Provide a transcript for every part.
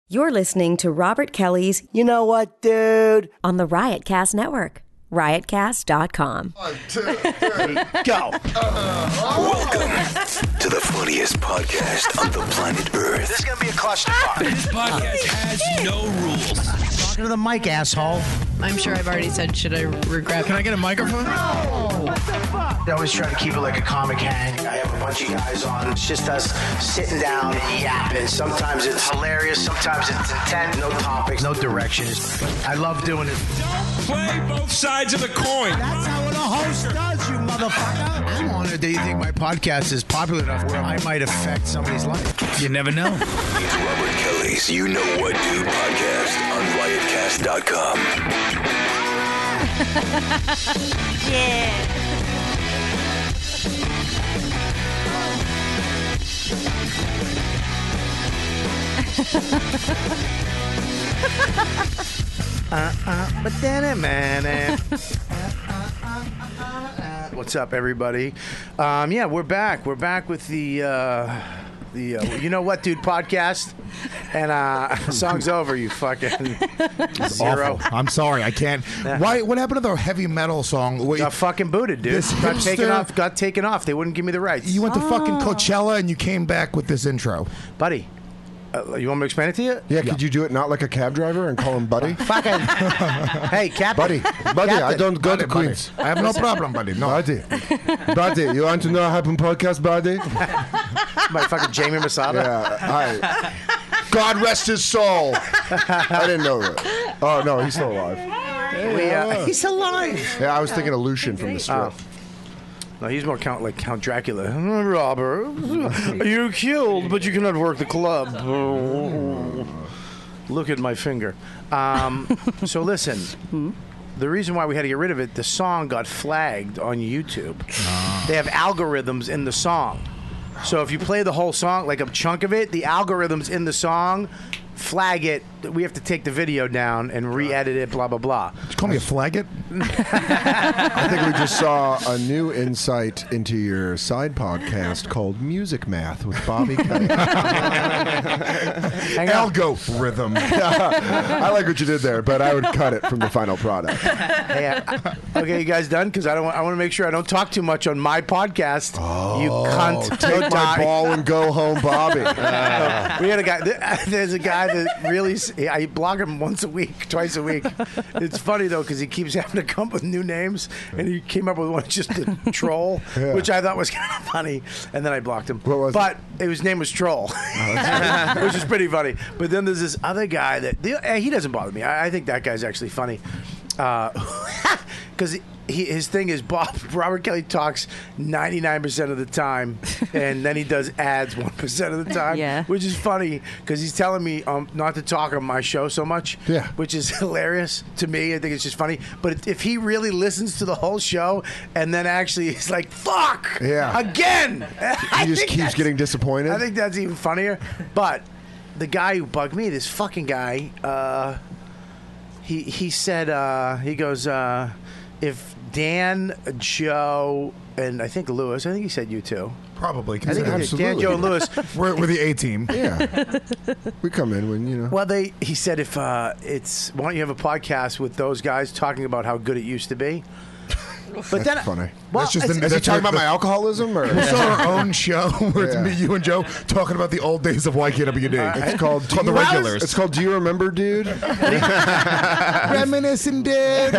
You're listening to Robert Kelly's You Know What, Dude? On the Riotcast Network. Riotcast.com. 1, 2, 3, go. Welcome to the funniest podcast on the planet Earth. This is going to be a clusterfuck. This podcast has no rules. Talking to the mic, asshole. I'm sure I've already said, should I regret? Can I get a microphone? I always try to keep it like a comic hang. I have a bunch of guys on. It's just us sitting down and yapping. Sometimes it's hilarious. Sometimes it's intent. No topics, no directions. I love doing it. Play both sides of the coin. That's how a host does, you motherfucker. I'm honored that you think my podcast is popular enough where I might affect somebody's life. You never know. It's Robert Kelly's You Know What Dude podcast on riotcast.com. Yeah. What's up, everybody? Yeah, we're back. We're back with the You Know What Dude podcast. And song's over, you fucking zero. Awful. I'm sorry, I can't. Why? What happened to the heavy metal song? Wait, Got fucking booted, dude. This Got taken hipster- off. Got taken off. They wouldn't give me the rights. you went to fucking Coachella and you came back with this intro. Buddy, you want me to explain it to you? Yeah, could you do it not like a cab driver and call him buddy? Fucking. Hey, Captain. Buddy, I don't go to Buddy, Queens. I have no problem, buddy. No. Buddy, you want to know what happened podcast, buddy? My fucking Jamie Masada. Yeah, God rest his soul. I didn't know that. Oh, no, he's still alive. He's alive. Yeah, I was thinking of Lucian from the strip. No, he's more Count Dracula. Robert, you're killed, but you cannot work the club. Look at my finger. So listen, the reason why we had to get rid of it, the song got flagged on YouTube. They have algorithms in the song. So if you play the whole song, like a chunk of it, the algorithms in the song flag it. We have to take the video down and re-edit it, blah, blah, blah. Did you call me a flaggot? I think we just saw a new insight into your side podcast called Music Math with Bobby Kelly. Algorithm. I like what you did there, but I would cut it from the final product. Hey, okay, you guys done? Because I want to make sure I don't talk too much on my podcast. You cunt. Take Don't my die. ball and go home, Bobby. We had a guy. There's a guy that really. I blog him once a week, twice a week. It's funny though because he keeps having to come up with new names, and he came up with one just a troll, which I thought was kind of funny, and then I blocked him. What was but his name was Troll, which is pretty funny. But then there's this other guy that he doesn't bother me. I think that guy's actually funny because. His thing is Robert Kelly talks 99% of the time, and then he does ads 1% of the time, which is funny because he's telling me not to talk on my show so much, which is hilarious to me. I think it's just funny. But if he really listens to the whole show and then actually he's like, fuck, again. He just keeps getting disappointed. I think that's even funnier. But the guy who bugged me, this fucking guy, he said, he goes, if Dan, Joe, and I think Lewis, I think he said you too. Probably. I think he did. Dan, Joe, and Lewis. We're the A-team. Yeah. We come in when, you know. Well, he said if why don't you have a podcast with those guys talking about how good it used to be? But That's funny. Well, Is he talking about my alcoholism? Or? We saw our own show where it's me, you, and Joe talking about the old days of YKWd. It's called The Regulars. It's called Do You Remember, Dude? Reminiscing, dude.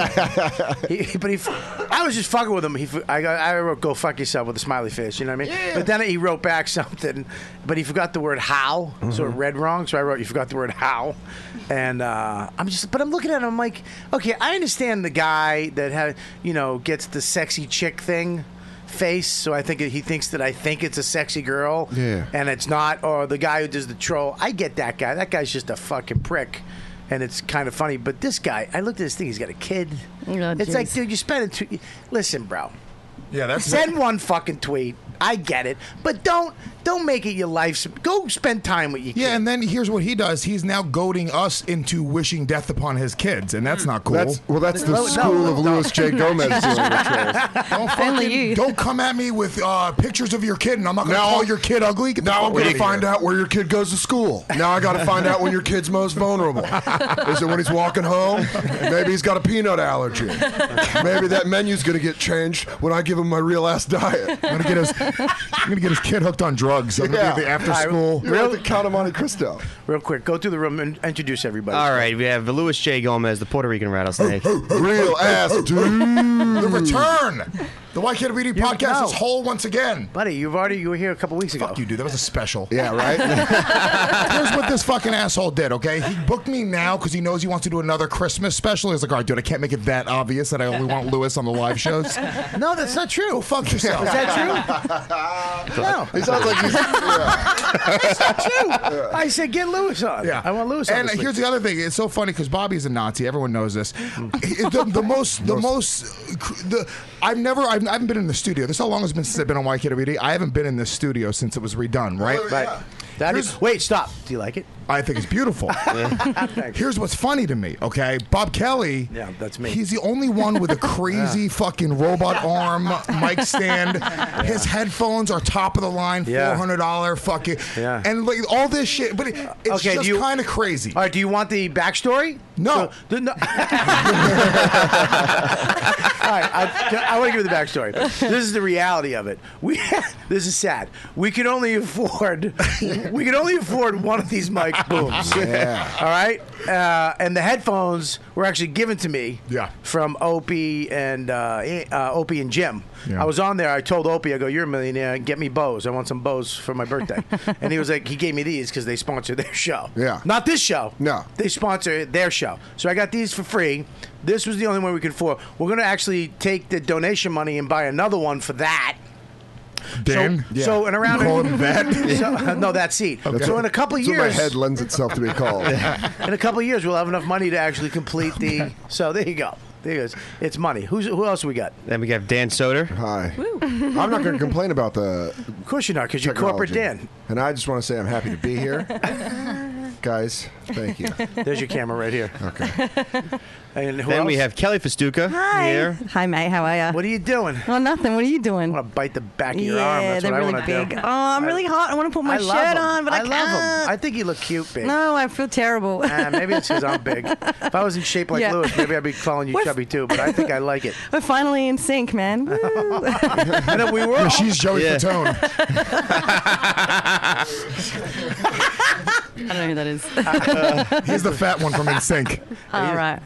I was just fucking with him. I wrote "Go fuck yourself" with a smiley face. You know what I mean? Yeah. But then he wrote back something, but he forgot the word "how," so it read wrong. So I wrote, "You forgot the word how," and I'm looking at him. I'm like, okay, I understand the guy that gets the sexy chick thing face, so I think he thinks that I think it's a sexy girl, and it's not. Or the guy who does the troll, I get that guy. That guy's just a fucking prick. And it's kind of funny, but this guy, I looked at this thing. He's got a kid. It's like, dude, you spend it. Listen, bro. Yeah, that's send one fucking tweet. I get it, but don't Don't make it your life. Go spend time with your kids. Yeah, and then here's what he does. He's now goading us into wishing death upon his kids, and that's not cool. That's the school of Louis J. Gomez dealing with trolls. Don't come at me with pictures of your kid, and I'm not going to call your kid ugly. Now I'm going to find out where your kid goes to school. Now I got to find out when your kid's most vulnerable. Is it when he's walking home? Maybe he's got a peanut allergy. Maybe that menu's going to get changed when I give him my real ass diet. I'm going to get his kid hooked on drugs. I'm going to be the after school. You're the Count of Monte Cristo. Real quick, go through the room and introduce everybody. All right, we have Louis J. Gomez, the Puerto Rican rattlesnake. Real ass dude. The return. The Why Can't We Do podcast is whole once again. Buddy, you were here a couple weeks ago. Fuck you, dude. That was a special. Yeah, right? Here's what this fucking asshole did, okay? He booked me now because he knows he wants to do another Christmas special. He's like, all right, dude, I can't make it that obvious that I only want Louis on the live shows. No, that's not true. Go fuck yourself. Is that true? No. He sounds like he's... That's not true. I said get Louis on. Yeah. I want Louis on. And here's the other thing. It's so funny because Bobby's a Nazi. Everyone knows this. I haven't been in the studio. This is how long it's been since I've been on YKWd. I haven't been in this studio since it was redone, right? Right. Wait, stop. Do you like it? I think it's beautiful. Here's what's funny to me, okay? Bob Kelly. Yeah, that's me. He's the only one with a crazy fucking robot arm mic stand. His headphones are top of the line, $400 fucking. Yeah. And like all this shit, but it's just kind of crazy. All right, do you want the backstory? No. No. All right, I want to give you the backstory. This is the reality of it. This is sad. We can only afford one of these mic booms. Yeah. All right, and the headphones were actually given to me. Yeah. From Opie and Jim. Yeah. I was on there. I told Opie, I go, "You're a millionaire. Get me Bose. I want some Bose for my birthday." And he was like, he gave me these because they sponsor their show. Yeah. Not this show. No. They sponsor their show. So I got these for free. This was the only one we could afford. We're going to actually take the donation money and buy another one for that. Dan? So in around... You call him that? No, that seat. Okay. So in a couple That's what years... my head lends itself to be called. In a couple years, we'll have enough money to actually complete the... So there you go. There it is. It's money. Who else we got? Then we have Dan Soder. Hi. I'm not going to complain about the... Of course you're not, because you're corporate Dan. And I just want to say I'm happy to be here. Guys, thank you. There's your camera right here. Okay. And who Then else? we have Kelly Festuca here. Hi, mate. How are you? What are you doing? Oh, nothing. What are you doing? I want to bite the back of your arm. That's they're what really I want to big. do. Oh, I'm really hot. I want to put my I love shirt 'em. on, but I love can't. them. I think you look cute, babe. No, I feel terrible. Maybe it's because I'm big. If I was in shape like Yeah. Louis, maybe I'd be calling you chubby too. But I think I like it. We're finally in sync, man. Woo. I know we were. Yeah, she's Joey Fatone. I don't know who that is. He's the fat one from NSYNC. All right.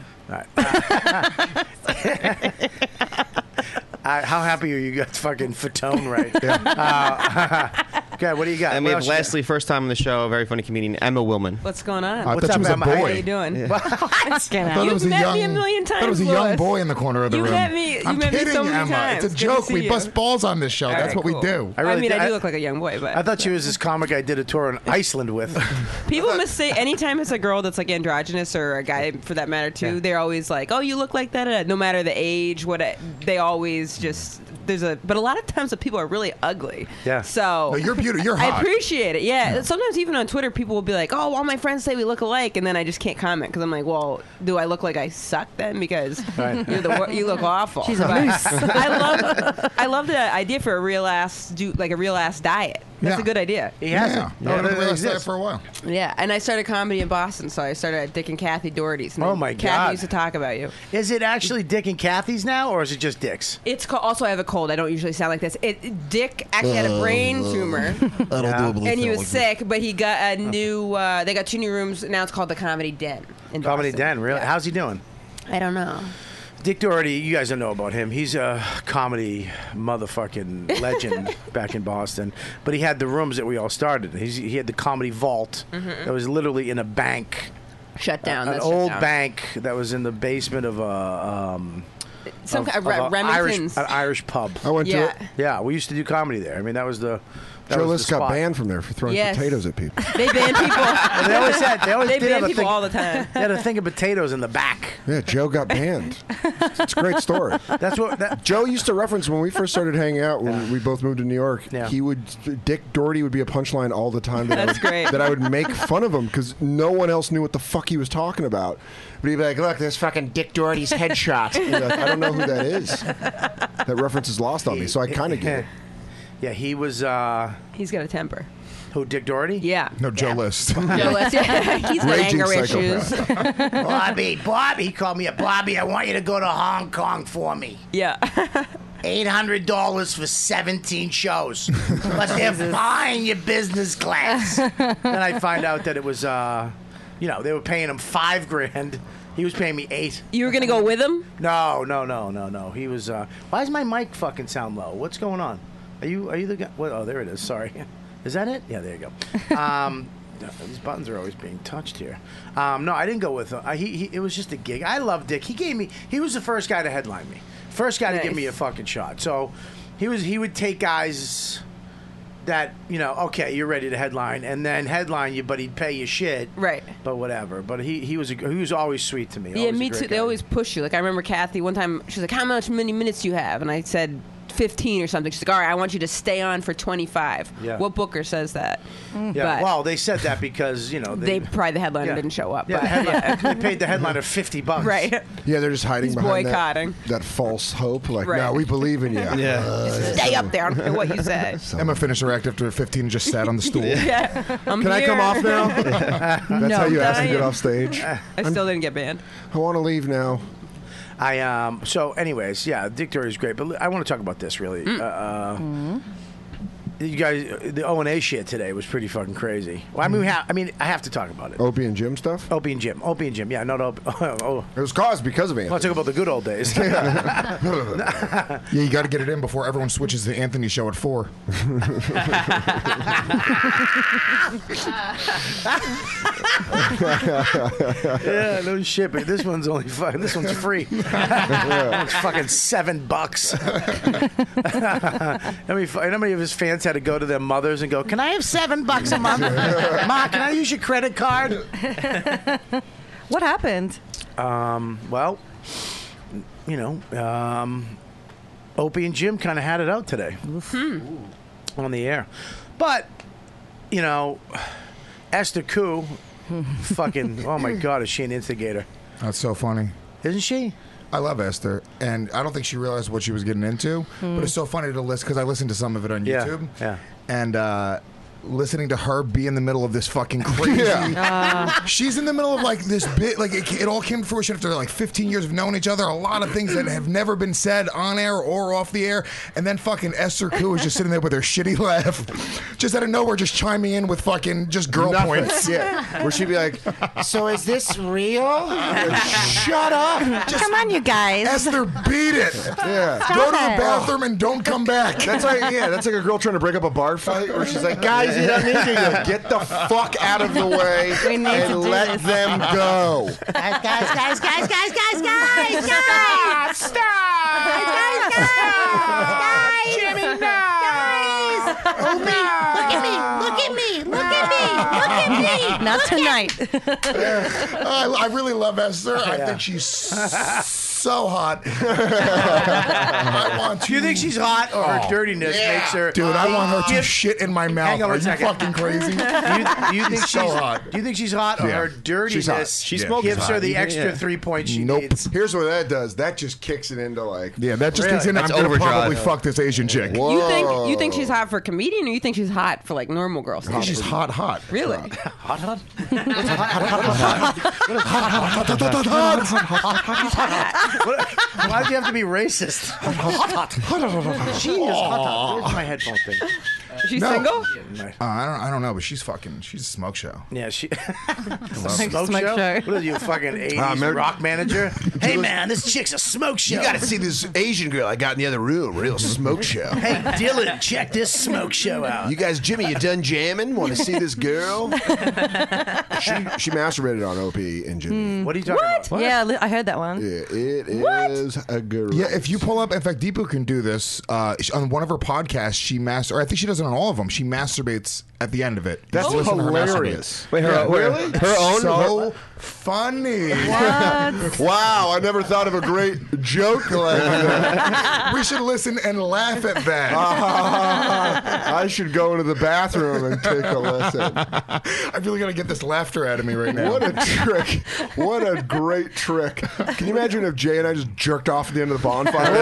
How happy are you? Got fucking Fatone right. Okay, what do you got? And we What have else you got? lastly, first time on the show, very funny comedian, Emma Willman. What's going on? I What's thought she up, was a Emma? boy. How you doing? I thought it You've was a met young, me a million I thought it was a times, young Louis. boy in the corner of the You room. met me- you I'm met me kidding, so many Emma. times. It's a Good to joke. see We you. bust balls on this show. All That's right, what cool. we do. I really I do look like a young boy, but I thought she was this comic I did a tour in Iceland with. people must say anytime it's a girl that's like androgynous or a guy for that matter too, they're always like, "Oh, you look like that." No matter the age, they always just but a lot of times the people are really ugly. Yeah. So No, you're beautiful. You're hot. I appreciate it. Yeah. Sometimes even on Twitter, people will be like, "Oh, all my friends say we look alike," and then I just can't comment because I'm like, "Well, do I look like I suck then? Because you look awful." She's a But moose. I love the idea for a real ass diet. That's a good idea. He has Yeah. it. No, I've been realized that for a while. Yeah, and I started comedy in Boston, so I started at Dick and Kathy Doherty's. And Oh, my Kathy God. used to talk about you. Is it actually Dick and Kathy's now, or is it just Dick's? It's also I have a cold. I don't usually sound like this. Dick actually had a brain tumor, and he was sick, but he got a new. They got 2 new rooms now. It's called the Comedy Den. In Comedy Boston. Den, really? Yeah. How's he doing? I don't know. Dick Doherty, you guys don't know about him. He's a comedy motherfucking legend back in Boston. But he had the rooms that we all started. He had the Comedy Vault that was literally in a bank. Shut down. An That's shut old down. bank that was in the basement of a... Some of kind a Remington's. Irish pub. I went to it. Yeah, we used to do comedy there. I mean, that was the Joe was List the got spot. banned from there for throwing Yes. potatoes at people. They ban people. They always They did ban have a people thing. all the time. They had a thing of potatoes in the back. Yeah, Joe got banned. It's a great story. That's what Joe used to reference when we first started hanging out when we both moved to New York. Yeah. Dick Doherty would be a punchline all the time. That's great. That I would make fun of him because no one else knew what the fuck he was talking about. But he'd be like, "Look, there's fucking Dick Doherty's headshot." Like, I don't know who that is. That reference is lost on me, so I kind of get it. Yeah, he was. He's got a temper. Who, Dick Doherty? Yeah. No, Joe List. Joe List, yeah. He's got Raging anger psychopath. issues. Bobby, he called me up. Bobby, I want you to go to Hong Kong for me. Yeah. $800 for 17 shows, but they're buying your business class. Then I find out that it was, they were paying him $5,000. He was paying me $8,000. You were gonna go with him? No. He was. Why does my mic fucking sound low? What's going on? Are you the guy? What? Oh, there it is. Sorry. Is that it? Yeah, there you go. These buttons are always being touched here. No, I didn't go with him. It was just a gig. I love Dick. He was the first guy to headline me. First guy to give me a fucking shot. So he would take guys that, okay, you're ready to headline, and then headline you, but he'd pay you shit. Right. But whatever. But he was always sweet to me. Yeah, Always a me great too. They guy. always push you. Like I remember Kathy one time. She's like, "How many minutes do you have?" And I said 15 or something. She's like, "All right, I want you to stay on for 25." Yeah. What booker says that? Yeah, But well, they said that because they probably the headliner didn't show up. Yeah, but, the headliner, they paid the headliner $50. Right. Yeah, they're just hiding He's behind boycotting. that false hope. Like, Right. no, we believe in you. Stay up there. I don't care what you say. Emma finished her act after 15 and just sat on the stool. Yeah. Can I come off now? That's how you asked to get off stage. I still didn't get banned. I want to leave now. So anyways, yeah, Dick Doherty's great, but I want to talk about this really. You guys, the O&A shit today was pretty fucking crazy. Well, I have to talk about it. Opie and Jim stuff? Opie and Jim. Yeah, It was caused because of Anthony. Let's talk about the good old days. Yeah, you got to get it in before everyone switches to Anthony show at 4. Yeah, no shit, but this one's free. It's fucking $7. How many of his fans had to go to their mothers and go, "Can I have $7 a month? Ma, can I use your credit card?" What happened? Well, Opie and Jim kind of had it out today on the air. But, Esther Koo, fucking, oh my God, is she an instigator? That's so funny. Isn't she? I love Esther, and I don't think she realized what she was getting into. But it's so funny to listen because I listened to some of it on YouTube. Yeah. And listening to her be in the middle of this fucking crazy. She's in the middle of like this bit, like it all came to fruition after like 15 years of knowing each other. A lot of things that have never been said on air or off the air. And then fucking Esther Koo is just sitting there with her shitty laugh, just out of nowhere, just chiming in with fucking just girl points. Yeah, where she'd be like, "So is this real?" Shut up! Just Come on, you guys. Esther, beat it. Yeah. Go to the it. bathroom and don't come back. That's like a girl trying to break up a bar fight where she's like, "Guys, you don't need to get the fuck out of the way We need to and do let this." them go." Guys, Jimmy, no! Guys! Look at me! Not tonight. I really love Esther. I think she's so hot. I want to. Do you think she's hot or her dirtiness makes her? Dude, I want her to shit in my mouth. Hang on Are a you second. fucking crazy? Do you think So she's hot. Do you think she's hot or Yeah. her dirtiness She's hot. gives her the Yeah. extra 3 points she Nope. needs? Here's what that does. That just kicks it into like, Yeah, that just Really? thinks in. I'm That's gonna overdrive. probably fuck this Asian chick. whoa. You think she's hot for a comedian, or you think she's hot for like normal girls? I think she's hot. Really? Hot? Why do you have to be racist? She is hot. Where's my headphone thing? She's No. single? I don't know, but she's a smoke show. Yeah, she. Smoke Smoke show. show? What are you, fucking 80s rock manager? Hey, man, this chick's a smoke show. You got to see this Asian girl I got in the other room. Real smoke show. Hey, Dylan, check this smoke show out. You guys, Jimmy, you done jamming? Want to see this girl? she masturbated on Opie and Jimmy. What are you talking about? Yeah, I heard that one. Yeah, it is a girl. Yeah, if you pull up, in fact, Deepu can do this on one of her podcasts. She or I think she does it on all of them. She masturbates at the end of it. That's Just listen to her hilarious. masturbate. Wait, Really? Her own? So funny. Wow, I never thought of a great joke like that. We should listen and laugh at that. I should go into the bathroom and take a listen. I'm really gonna get this laughter out of me right now. What a trick. What a great trick. Can you imagine if Jay and I just jerked off at the end of the bonfire?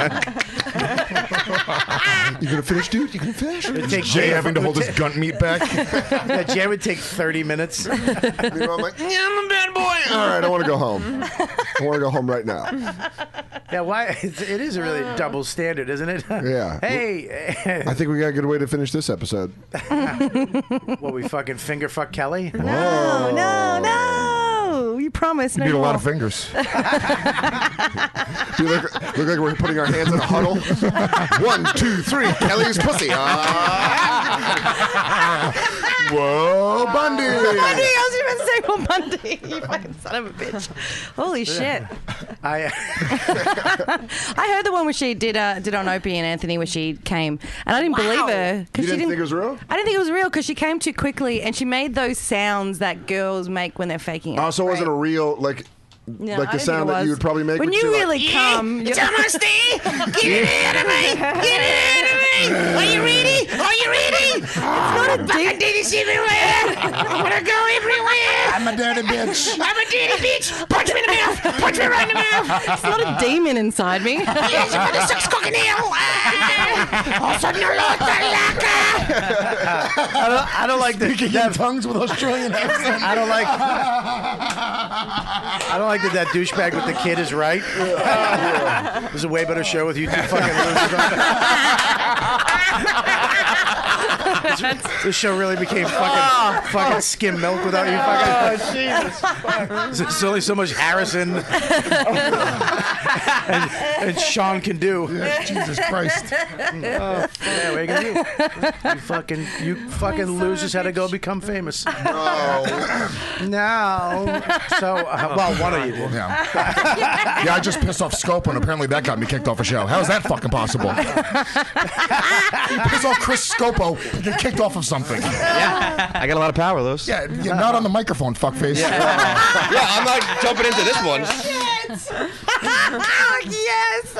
You gonna finish, dude? You gonna finish? Jay having to hold his gun meat back. Yeah, Jay would take 30 minutes. You know, I'm like, yeah, I'm a bad boy. All right, I want to go home. I want to go home right now. Yeah, why? It is a really double standard, isn't it? Yeah. Hey. I think we got a good way to finish this episode. What, we fucking finger fuck Kelly? No, no, no. You promised. You No need a lot more. of fingers. Do you look like we're putting our hands in a huddle? 1, 2, 3. Kelly's pussy. Whoa, Bundy. Bundy, I was even saying well, Bundy. You fucking son of a bitch. Holy shit. I heard the one where she did on Opie and Anthony where she came, and I didn't believe her. You didn't think it was real? I didn't think it was real because she came too quickly and she made those sounds that girls make when they're faking it. Oh, so it wasn't a real, like No, the I didn't sound think it that you was. would probably make when you really come. It's almost there. Get it out of me. Get it out of me. Are you ready? Are you ready? It's not a deep. This everywhere. I'm gonna go everywhere. I'm a dirty bitch. I'm a dirty bitch. Punch me in the mouth. Punch me right in the mouth. It's not a demon inside me. Yes, I'm gonna suck cocking now. Also, no lot I don't like the tongues with Australian accent. I don't like that douchebag with the kid is right. There's a way better show with you two fucking losers on it. This show really became fucking skim milk without you fucking. Jesus. There's only so much Harrison and Sean can do. Yeah, Jesus Christ. Yeah, what are you gonna do? You fucking losers had to go become famous. No. So, well, one of you did. Yeah, I just pissed off Scopo, and apparently that got me kicked off a show. How is that fucking possible? You piss off Chris Scopo, you get kicked off of something. Yeah, I got a lot of power, Lewis. Yeah, not on the microphone, fuckface. Yeah, I'm not jumping into this one. Yes.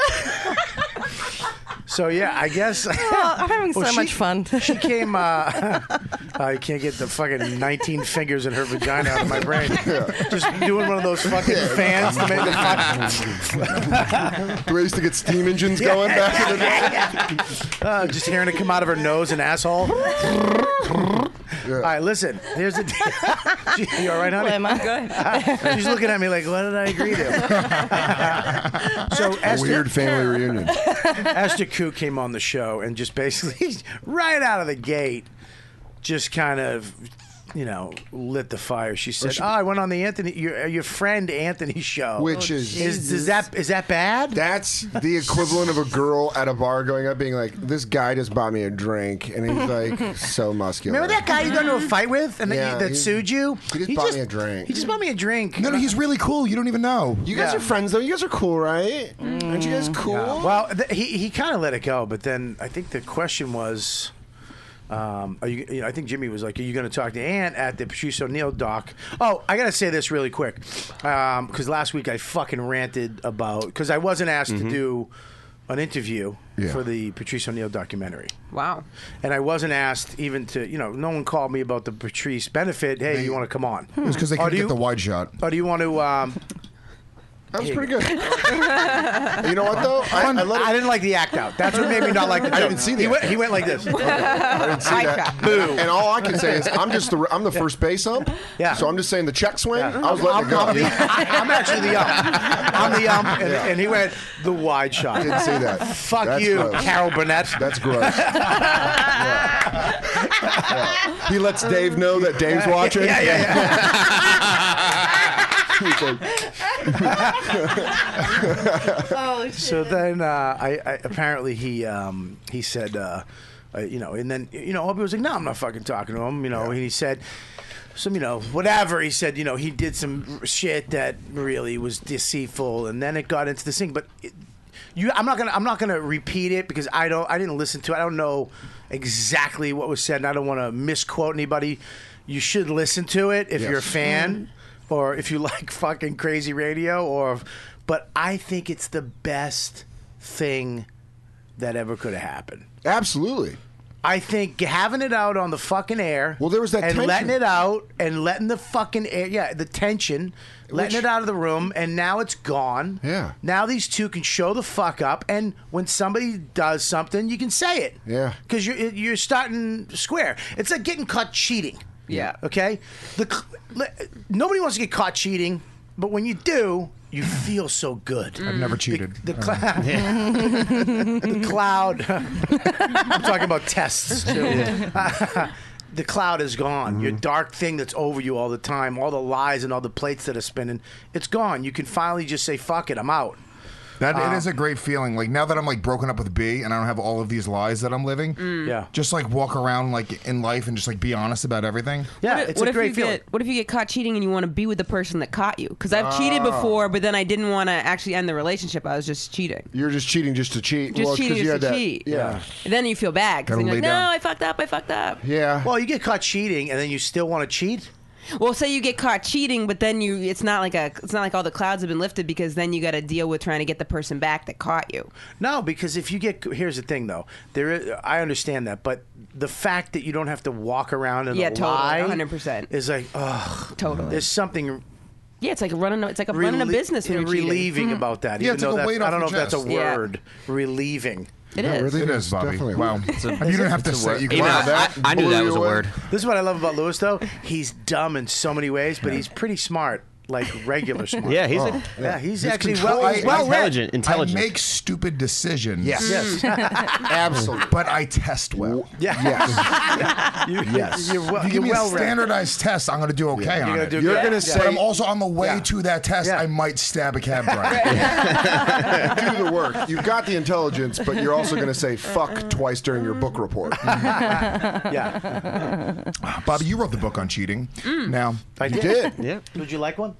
So yeah, I guess. Oh, I'm having so much fun. She came. I can't get the fucking 19 fingers in her vagina out of my brain. Just doing one of those fucking fans to make The way I used to get steam engines going back in the day. just hearing it come out of her nose and asshole. All right, listen. Here's the deal. You all right, honey? Am I good? She's looking at me like, what did I agree to? So A weird family reunion. Esther Koot came on the show and just basically, right out of the gate, just kind of, lit the fire. She said, I went on the your friend Anthony's show. Which is that bad? That's the equivalent of a girl at a bar going up being like, this guy just bought me a drink, and he's like so muscular. Remember that guy you got into a fight with and that sued you? He just bought me a drink. He just bought me a drink. No, he's really cool. You don't even know. You guys are friends, though. You guys are cool, right? Aren't you guys cool? Yeah. Well, he kind of let it go, but then I think the question was, I think Jimmy was like, are you going to talk to Ant at the Patrice O'Neill doc? Oh, I got to say this really quick. Because last week I fucking ranted about, because I wasn't asked to do an interview for the Patrice O'Neill documentary. Wow. And I wasn't asked even to, no one called me about the Patrice benefit. Hey, you want to come on? It's because they couldn't get the wide shot. Or do you want to... That was pretty good. You know what, though? I didn't like the act out. That's what made me not like the joke. I didn't see that. He went like this. I didn't see that. Boo. And all I can say is I'm the first base ump. Yeah. So I'm just saying the check swing. I was letting it go. I'm actually the ump. I'm the ump, and he went the wide shot. Didn't see that. Fuck That's you, gross. Carol Burnett. That's gross. Yeah. He lets Dave know that Dave's watching. Yeah. Oh, shit. So then, I apparently he said, and then Opie was like, no, I'm not fucking talking to him, and he said. Some, whatever. He said, he did some shit that really was deceitful, and then it got into this thing. But I'm not gonna repeat it because I didn't listen to it. I don't know exactly what was said, and I don't want to misquote anybody. You should listen to it if you're a fan, or if you like fucking crazy radio, but I think it's the best thing that ever could have happened. Absolutely. I think having it out on the fucking air. Well, there was that and tension. letting it out and letting the fucking air, the tension, letting it out of the room, and now it's gone. Yeah. Now these two can show the fuck up, and when somebody does something, you can say it. Yeah. Because you're starting square. It's like getting caught cheating. Yeah. Okay. Nobody wants to get caught cheating, but when you do, you feel so good. I've never cheated. The cloud. I'm talking about tests too. The cloud is gone. Your dark thing that's over you all the time, all the lies and all the plates that are spinning, it's gone. You can finally just say, "Fuck it, I'm out." It is a great feeling. Like now that I'm like broken up with B and I don't have all of these lies that I'm living. Yeah. Just like walk around like in life and just like be honest about everything. Yeah, it's a great feeling. What if you get caught cheating and you want to be with the person that caught you? Because I've cheated before, but then I didn't want to actually end the relationship. I was just cheating. You're just cheating just to cheat. Just cheating 'cause you just had to that- cheat. Yeah. And then you feel bad because Gotta you're like, lay no, down. I fucked up. Yeah. Well, you get caught cheating and then you still want to cheat. Well, say you get caught cheating, but then it's not like all the clouds have been lifted because then you got to deal with trying to get the person back that caught you. No, because if you get, here's the thing though, I understand that, but the fact that you don't have to walk around and lie, 100%, is like, ugh, totally. There's something. Yeah, it's like running a business when you're cheating. relieving about that. Yeah, even it's though like a weight I don't know off if your that's a chest. word. Relieving. It is. It is, Bobby. Definitely. Wow. And you don't have to say. You can Even I knew that was a away. word. This is what I love about Lewis, though. He's dumb in so many ways, but he's pretty smart, like regular smart. Yeah, he's he's actually controlled. well-read. intelligent. I make stupid decisions. Yes. Absolutely. But I test well. Yeah. Yes. You're If you give me a well-read. standardized test, I'm going to do okay on You're it. gonna do You're good. gonna Yeah. say- But I'm also on the way Yeah. to that test. Yeah. I might stab a cab driver. Do the work. You've got the intelligence, but you're also going to say fuck twice during your book report. Yeah. Bobby, you wrote the book on cheating. Now, I You did. Yeah. Would you like one?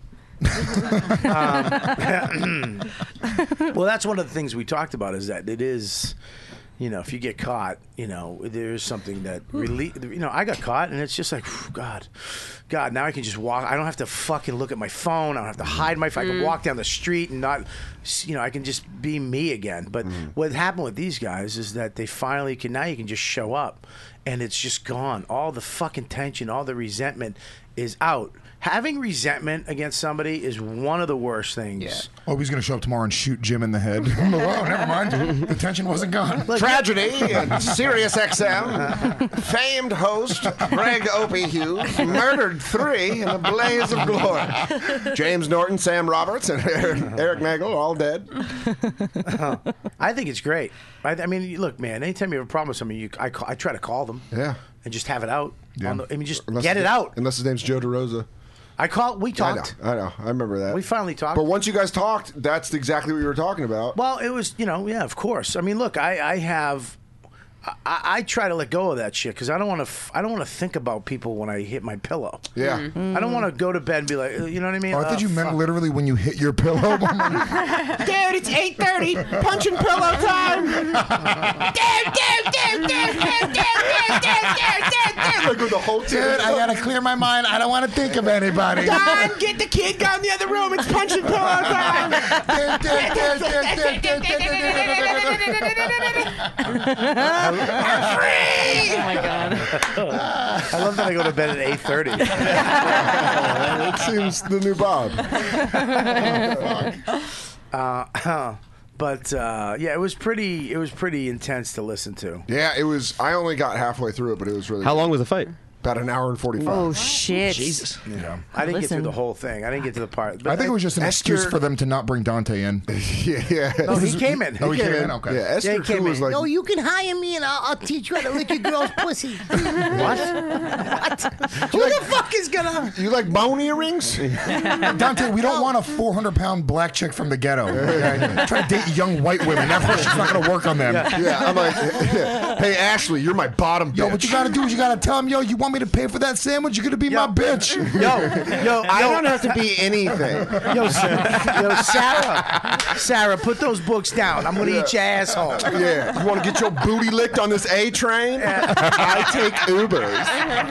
Well, that's one of the things we talked about is that it is, if you get caught, there's something that I got caught and it's just like, God, now I can just walk. I don't have to fucking look at my phone. I don't have to hide my phone. I can walk down the street and not, I can just be me again. But what happened with these guys is that they finally now you can just show up and it's just gone. All the fucking tension, all the resentment is out. Having resentment against somebody is one of the worst things. Yeah. oh, he's going to show up tomorrow and shoot Jim in the head. Oh, never mind. The tension wasn't gone. Tragedy in Sirius XM. Famed host Greg Opie Hughes murdered 3 in a blaze of glory. James Norton, Sam Roberts, and Eric Nagel all dead. I think it's great. I mean, look, man. Anytime you have a problem with somebody, I try to call them. Yeah. And just have it out. Yeah. Just Unless get it out. Unless his name's Joe DeRosa. We talked. I know. I remember that. We finally talked. But once you guys talked, that's exactly what you were talking about. Well, it was, yeah, of course. I mean, look, I try to let go of that shit because I don't want to think about people when I hit my pillow. Yeah. I don't want to go to bed and be like, you know what I mean? Oh, I thought you meant literally when you hit your pillow. Dude, it's 8:30. Punching pillow time. Like with the whole Dude, I got to clear my mind. I don't want to think of anybody. Don, get the kid, go in the other room. It's punching pillow time. Oh my god. I love that I go to bed at 8:30. It seems the new Bob. But yeah, it was pretty intense to listen to. Yeah, it was. I only got halfway through it, but it was really How good. long was the fight? About an hour and 45. Oh shit! Jesus. Yeah. I didn't get through Listen. the whole thing. I didn't get to the part. But I think it was just an Esther- excuse for them to not bring Dante in. Yeah. No, he came in. Oh, he came in? Okay. Yeah, Esther he came Koo was in. like, No, you can hire me and I'll teach you how to lick your girl's pussy. What? Who the fuck is gonna? you like bone earrings? Dante, we don't want a 400-pound black chick from the ghetto. Okay? Try to date young white women. That's just not going to work on them. Yeah, I'm like, hey, Ashley, you're my bottom bitch. Yo, what you got to do is you got to tell them, yo, you want want me to pay for that sandwich? You're gonna be my bitch. Yo, I don't have to be anything. Yo, Sarah, put those books down. I'm gonna eat your asshole. Yeah, you want to get your booty licked on this A train? I take Ubers.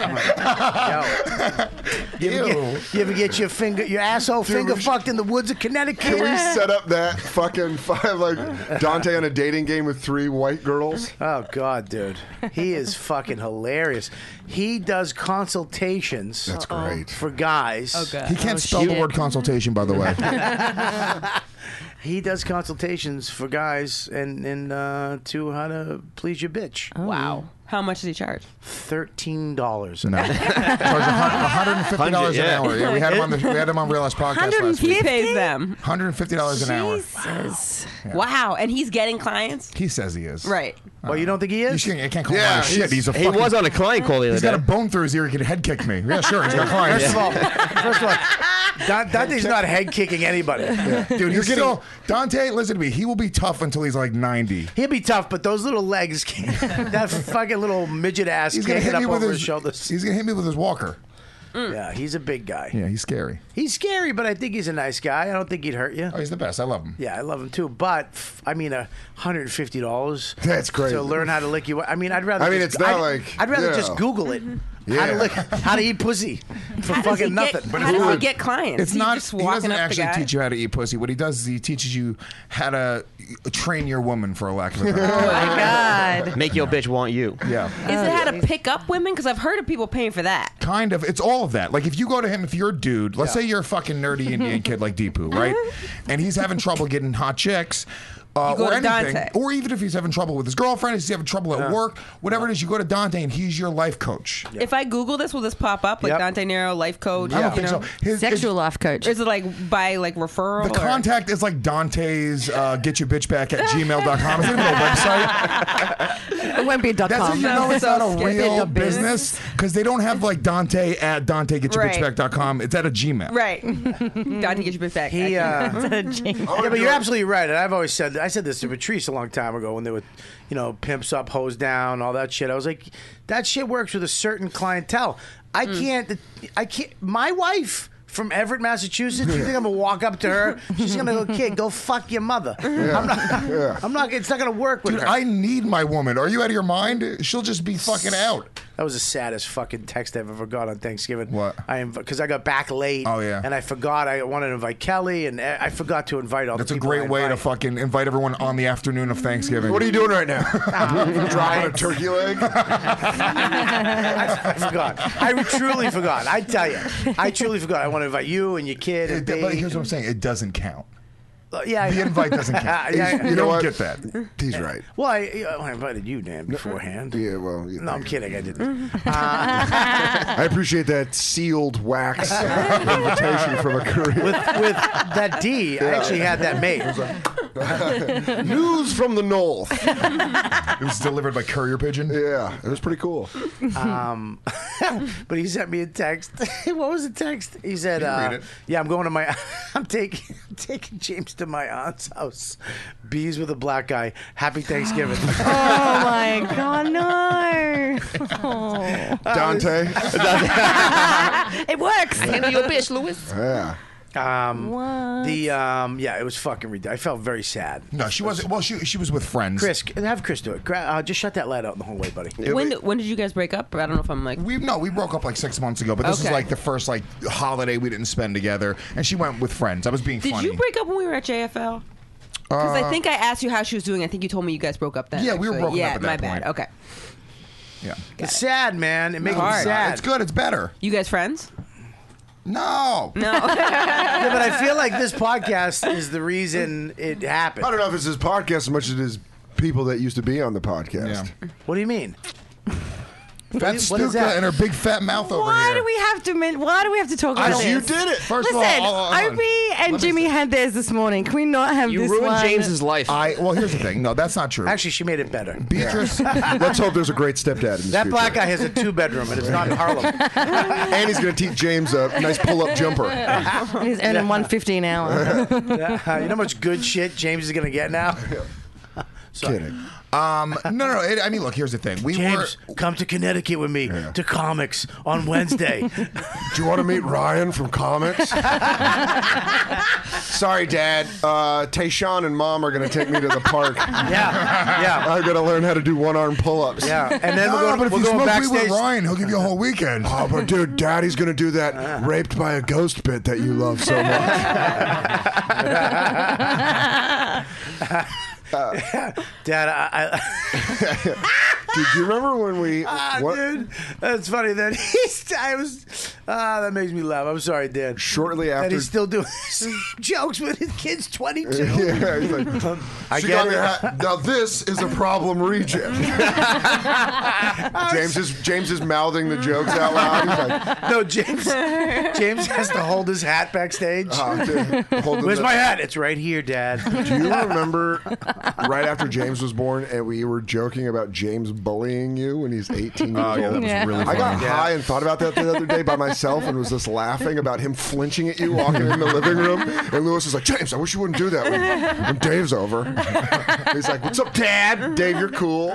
You ever get your asshole finger fucked in the woods of Connecticut? Can we set up that fucking Dante on a dating game with 3 white girls? Oh God, dude, he is fucking hilarious. He does consultations. That's great for guys. He can't spell the word consultation, by the way. He does consultations for guys and to how to please your bitch. Oh. Wow. How much does he charge? $13. No. Charge $150 an hour. Yeah, we had him on Real Ass Podcast last week. He pays them $150 an hour. Jesus. Wow, and he's getting clients? He says he is. Right. Well, you don't think he is? You can't call him shit. He was on a client call the other He's got day. a bone through his ear. He could head kick me. Yeah, sure. He's got clients. First of all, Dante's not head kicking anybody. Dude, he's still Dante. Listen to me. He will be tough until he's like 90. He'll be tough, but those little legs, that fucking little midget ass He's gonna can't hit get me up with over his his shoulders. He's gonna hit me with his walker. Yeah, he's a big guy. Yeah, he's scary. He's scary, but I think he's a nice guy. I don't think he'd hurt you. Oh, he's the best. I love him. Yeah, I love him too. But I mean, $150. That's great. To learn how to lick you. I mean, I'd rather. I'd rather just Google it. How to eat pussy for fucking nothing. How does he get clients? It's not. Just He walking doesn't up actually the guy? teach you how to eat pussy. What he does is he teaches you how to train your woman, for a lack of a better. Oh my God. Make your bitch want you. Yeah. Is it how to pick up women? Because I've heard of people paying for that. Kind of. It's all of that. Like, if you go to him, if you're a dude, let's say you're a fucking nerdy Indian kid like Deepu, right? And he's having trouble getting hot chicks. You go or to anything, Dante. or even if he's having trouble with his girlfriend, if he's having trouble at work, whatever it is, you go to Dante and he's your life coach. If I Google this, will this pop up? Like Dante Nero, life coach? I don't think so. Sexual life coach. Or is it like by like referral? The contact is like Dante's getyourbitchback@gmail.com. Is it a website? It won't be a That's how .com. you know it's not a scary. real business, because they don't have like Dante at DanteGetYourBitchBack.com. It's at a Gmail. Right. Dante, get your bitch back. He, It's at a Gmail. Yeah, but you're absolutely right. And I've always said, I said this to Patrice a long time ago when they would, pimps up, hose down, all that shit. I was like, that shit works with a certain clientele. I can't. My wife from Everett, Massachusetts. You think I'm gonna walk up to her? She's gonna go, kid, go fuck your mother. I'm not. It's not gonna work with Dude, her. I need my woman. Are you out of your mind? She'll just be fucking out. That was the saddest fucking text I've ever got on Thanksgiving. What? Because I got back late. Oh, yeah. And I forgot I wanted to invite Kelly, and I forgot to invite all That's the a people. great way to fucking invite everyone on the afternoon of Thanksgiving. What are you doing right now? Dropping a turkey leg? I forgot. I truly forgot. I tell you, I truly forgot. I want to invite you and your kid. And But here's what I'm saying. It doesn't count. Yeah, The invite doesn't count. You don't get that. He's right. Well, I invited you, Dan, beforehand. Yeah, well. No, I'm kidding. I didn't. I appreciate that sealed wax invitation from a courier. With that D, I actually had that made. News from the north. It was delivered by courier pigeon. Yeah, it was pretty cool. But he sent me a text. What was the text? He said, read it. "Yeah, I'm going to my. I'm taking James to my aunt's house. Bees with a black guy. Happy Thanksgiving." Oh my God, no! Oh. Dante. It works. I handle your bitch, Lewis. Yeah. Yeah, it was fucking ridiculous. I felt very sad. No, she wasn't. Well, she was with friends. Chris, have Chris do it. Just shut that light out in the hallway, buddy. When did you guys break up? I don't know if I'm like. We broke up like 6 months ago, but this was Okay. like the first like holiday we didn't spend together, and she went with friends. I was being Did funny. you break up when we were at JFL? Because I think I asked you how she was doing. I think you told me you guys broke up then. Yeah, we were actually. broken up at that my point. bad. Okay. Yeah. It's sad, man. It makes me hard. sad. It's good. It's better. You guys friends? No. No. Yeah, but I feel like this podcast is the reason it happened. I don't know if it's his podcast as much as it is people that used to be on the podcast. Yeah. What do you mean? Fat What is Stuka that? and her big fat mouth over Why here. do we have to? Why do we have to talk about Because this? you did it. First Listen, of all, hold on. Opie and Jimmy had theirs this morning. Can we not have You this ruined one? James's life. Well, here's the thing. No, that's not true. Actually, she made it better. Beatrice. Let's hope there's a great stepdad in this That future. black guy has a 2-bedroom, and it's not in Harlem. And he's going to teach James a nice pull-up jumper. He's earning $150 an hour. You know how much good shit James is going to get now? Sorry. Kidding. No. I mean, look. Here's the thing. James, come to Connecticut with me to comics on Wednesday. Do you want to meet Ryan from comics? Sorry, Dad. Tayshawn and Mom are going to take me to the park. Yeah. I'm going to learn how to do one-arm pull-ups. Yeah, and then but if you smoke weed backstage. with Ryan, he'll give you a whole weekend. Oh, but dude, Daddy's going to do that raped by a ghost bit that you love so much. Dad, Dude, do you remember when we... dude, that's funny. That that makes me laugh. I'm sorry, Dad. Shortly after... And he's still doing jokes with his kid's 22. Yeah, he's like, I she get got me it. a hat. Now this is a problem region. James is mouthing the jokes out loud. He's like, No, James has to hold his hat backstage. Where's my hat? It's right here, Dad. Do you remember right after James was born and we were joking about James bullying you when he's 18 years old? Yeah, that was really funny. I got high and thought about that the other day by myself and was just laughing about him flinching at you walking in the living room. And Lewis was like, James, I wish you wouldn't do that when Dave's over. He's like, what's up, Dad? Dave, you're cool.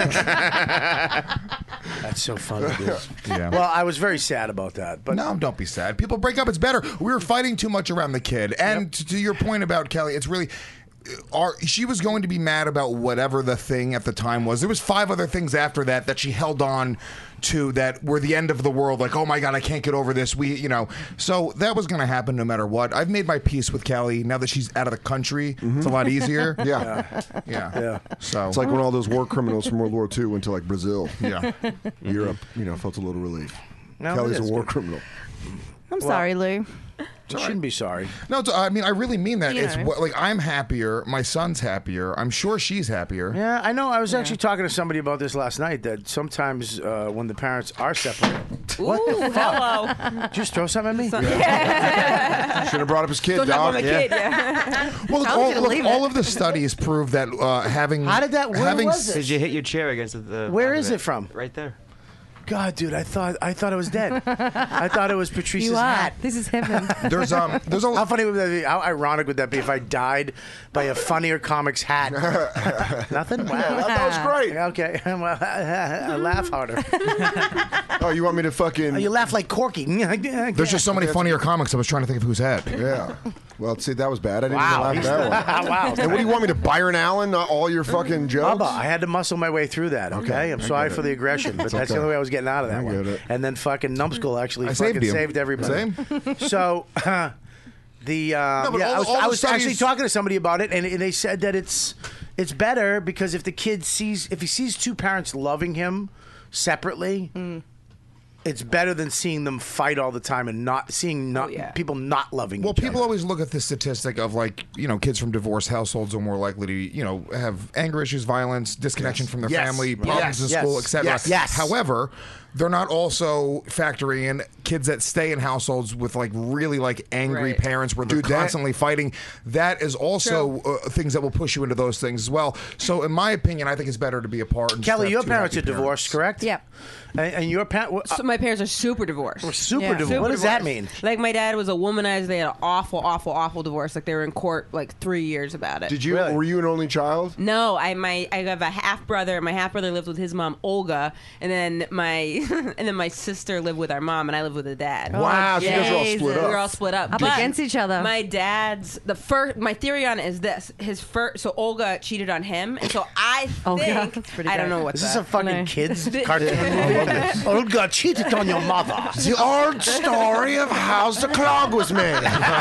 That's so funny, dude. Yeah. Well, I was very sad about that. But No, don't be sad. People break up. It's better. We were fighting too much around the kid. And to your point about Kelly, it's really... she was going to be mad about whatever the thing at the time was. There was 5 other things after that she held on to that were the end of the world. Like, oh my God, I can't get over this. So that was going to happen no matter what. I've made my peace with Kelly now that she's out of the country. It's a lot easier. Yeah. So It's like when all those war criminals from World War II went to like Brazil. Yeah. Europe, felt a little relief. No, Kelly's it is a war good. criminal. I'm sorry, Lou. You shouldn't be sorry. No, I mean, I really mean that. You It's know. like I'm happier. My son's happier. I'm sure she's happier. Yeah, I know. I was actually talking to somebody about this last night, that sometimes when the parents are separated... What the fuck? Hello. Did you just throw something at me? Should have brought up his kid, Don't talk dog. about my kid, yeah. Well, Told you to leave it. all of the studies prove that having How did that... Where was it? Because you hit your chair against the. Where is it from? Right there. God, dude, I thought it was dead. I thought it was Patrice's You are. hat. This is heaven. there's a How funny would that be? How ironic would that be if I died by a funnier comics hat? Nothing? Wow. That was great. Okay. Well, I laugh harder. Oh, you want me to fucking... You laugh like Corky. there's just so many funnier comics. I was trying to think of whose hat. Yeah. Well, see, that was bad. I didn't Wow. even laugh at that one. Wow. And what do you want me to, Byron Allen, not all your fucking jokes? Bubba, I had to muscle my way through that, okay? I'm sorry for the aggression, but that's the only way I was getting out of that I one. get it. And then fucking Numbskull actually I fucking saved you. saved everybody. Same. So, but I all was the studies- actually talking to somebody about it, and they said that it's better because if he sees 2 parents loving him separately, it's better than seeing them fight all the time and people not loving Well, each people other. always look at the statistic of kids from divorced households are more likely to, have anger issues, violence, disconnection from their Yes. family, Right. problems in Yes. school, etc. Yes. Yes. However, they're not also factoring in kids that stay in households with really angry Right. parents where they're Dude, that- constantly fighting. That is also things that will push you into those things as well. So, in my opinion, I think it's better to be apart. And just Kelly, have your 2 parents are happy divorced, correct? Yep. And your parents... So my parents are super divorced. super Yeah. divorced. Super What does that divorced. mean? Like my dad was a womanizer. They had an awful divorce. Like they were in court 3 years about it. Did you? Really? Were you an only child? No, I have a half brother. My half brother lives with his mom Olga, and then my sister lived with our mom, and I lived with the dad. Wow, so you guys are all split Jesus. up. We were all split up. Up But against each other. My dad's my theory on it is this: so Olga cheated on him, and so I Olga, think that's pretty I don't great. know what's Is this a fucking No. kids cartoon? Olga cheated on your mother. The old story of how the clog was made.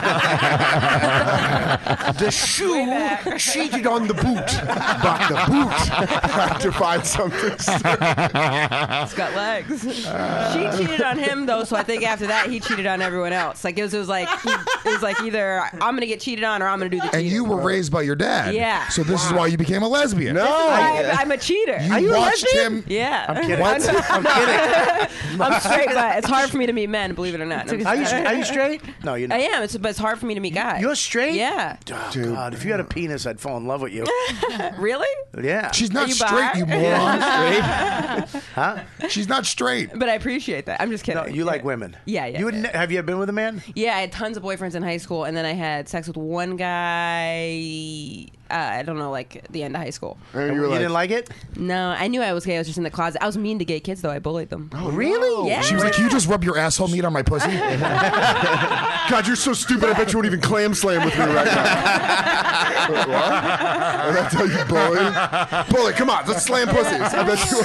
The shoe cheated on the boot, but the boot had to find something. It's got legs. She cheated on him though, so I think after that he cheated on everyone else. Like it was like either I'm gonna get cheated on or I'm gonna do the cheating. And you were raised by your dad. Yeah. So this is why you became a lesbian. No. I'm a cheater. You watched him. Yeah. I'm kidding. I'm kidding. I'm straight, but it's hard for me to meet men, believe it or not. Are you straight? No, you're I not. am, but it's hard for me to meet guys. You're straight? Yeah. Oh, God, if you had a penis, I'd fall in love with you. Really? Yeah. She's not Are you straight, bi? you moron. Huh? She's not straight. But I appreciate that. I'm just kidding. No, you like women. Yeah, yeah. You would have you ever been with a man? Yeah, I had tons of boyfriends in high school, and then I had sex with one guy. I don't know, like the end of high school. And You didn't like it? No, I knew I was gay. I was just in the closet. I was mean to gay kids, though. I bullied them. Oh, Really? Yeah. She was like, "Can you just rub your asshole meat on my pussy?" God, you're so stupid. I bet you won't even clam slam with me right now. What? And that's how you bully? Bully, come on, let's slam pussies. I bet you.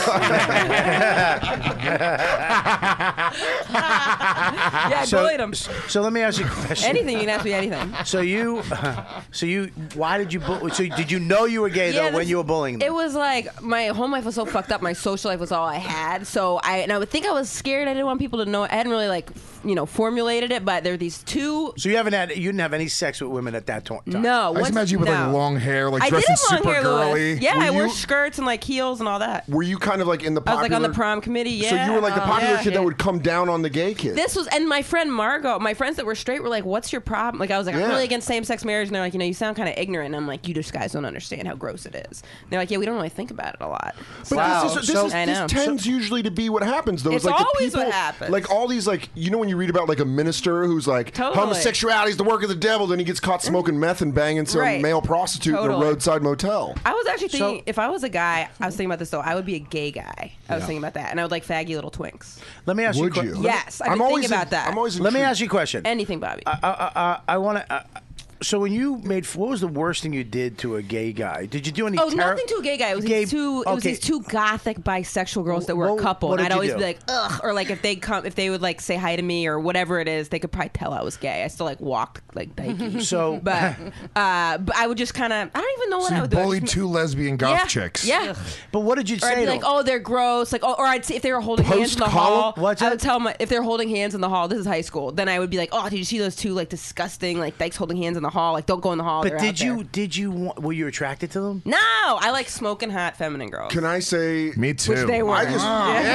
Yeah, I bullied them. So let me ask you a question. Anything, you can ask me anything. So you, why did you bully? So did you know you were gay though when you were bullying them? It was like my home life was so fucked up. My social life was all I had. So I would think I was scared. I didn't want people to know. I hadn't really formulated it. But there were these two. So you didn't have any sex with women at that time? No, I just imagine you with like long hair, like I dressing did have long super hair, girly. Louis. Yeah, I wore skirts and like heels and all that. Were you kind of like in the I was popular? like on the prom committee. Yeah. So you were like the popular yeah, kid yeah. that would come down on the gay kid. This was, and my friend Margot, my friends that were straight were like, "What's your problem?" Like I was like, "I'm Yeah. really against same-sex marriage," and they're like, "You sound kind of ignorant." And I'm like, "You just guys don't understand how gross it is." And they're like, "Yeah, we don't really think about it a lot." But I know. this tends usually to be what happens, though. It's like the always people, what happens. Like all these, like when you read about like a minister who's like Totally. homosexuality is the work of the devil, then he gets caught smoking meth and banging some Right. male prostitute in a Totally. roadside motel. I was actually thinking, if I was a guy, I was thinking about this though. I would be a gay guy. I was thinking about that, and I would like faggy little twinks. Let me ask Would you. you? Yes, I've been thinking about that. I'm always. Let me intrigued. ask you a question. Anything, Bobby. I want to. So when you made, what was the worst thing you did to a gay guy? Did you do any? Nothing to a gay guy. It was these two. It was these two gothic bisexual girls that were a couple, what and did I'd you always do? be like, ugh, or like if they would like say hi to me or whatever it is, they could probably tell I was gay. I still like walked like Nike. So, but I would just kind of, I don't even know what So I you would do. I bullied just- two lesbian goth chicks. Yeah. But what did you Or say I'd be to like, them? oh, they're gross. Like, or I'd say if they were holding hands in the Post-column? hall, What's I that? would tell them if they're holding hands in the hall. This is high school. Then I would be like, oh, did you see those two like disgusting like dykes holding hands in the hall? Like, don't go in the hall. But They're out there. were you attracted to them? No, I like smoking hot feminine girls. Can I say? Me too. Which they were. I just.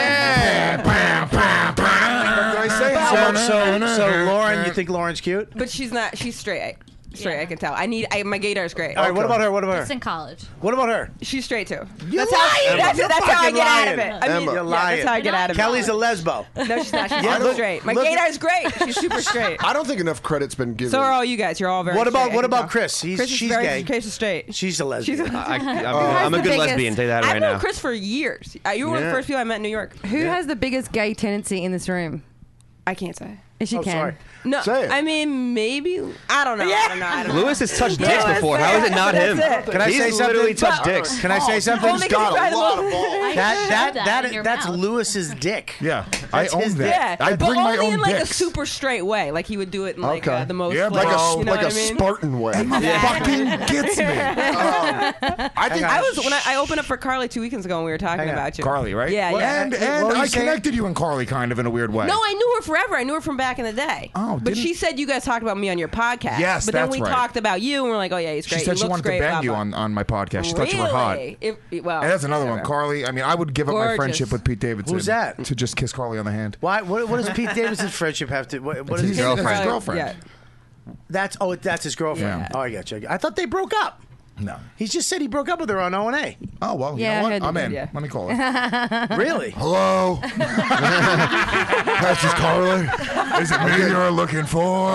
Can I say how much? So Lauren, you think Lauren's cute? But she's not. She's straight. I can tell. My gaydar is great. All right, what about her? What about It's her? in college. What about her? She's straight too. You're That's lying. how. You're That's how I fucking get out of lying. it. I mean, Emma. You're yeah, lying. that's how I get out of it. Kelly's a lesbo. No, she's not. She's Yeah, super look- straight. My look- gaydar is great. She's super straight. I don't think enough credit's been given. So are all you guys. You're all very. What about straight. I can tell. Chris? Chris is She's very, gay. Chris is straight. She's a lesbian. I'm a good lesbian. Tell you that I've right known now. Chris for years. You were one of the Yeah. first people I met in New York. Who has the biggest gay tendency in this room? I can't say. If she Oh, can. sorry. No, Say it. I mean maybe. I don't know. I don't know. Lewis has touched dicks Yeah, before. that's How is it not him? that's it. Can I He's say something? literally touched dicks. Can I say something? Only 'cause got you a guys lot love- of balls. That's Lewis's dick. Yeah, I That's own his that. Yeah, I but bring my only own in like dicks. a super straight way. Like he would do it in like Okay. the most Yeah, like, bro. you know like a what I mean? Spartan way. Fucking gets me. I think I was when I opened up for Carly 2 weekends ago and we were talking Hang on. about you. Carly, right? Yeah, yeah. And What were you I saying? connected you and Carly kind of in a weird way. No, I knew her forever. I knew her from back in the day. Oh, but didn't- she said you guys talked about me on your podcast. Yes, but then that's we right. talked about you and we're like, oh yeah, he's She great. said he she looks wanted great, to bang blah, you blah. on my podcast. She thought you were hot. Well, And that's another one, whatever. Carly. I mean, I would give up my Gorgeous. friendship with Pete Davidson. Who's that? To just kiss Carly on the hand. Why? What does Pete Davidson's friendship have to? What It's is his it? girlfriend. Carly- girlfriend. Yeah. That's his girlfriend. Yeah. Oh, I got you. I thought they broke up. No. He just said he broke up with her on O&A. Oh, well, you Yeah, know I what? heard I'm that, in. yeah. Let me call her. Really? Hello. This is Carly. Is it me you're looking for?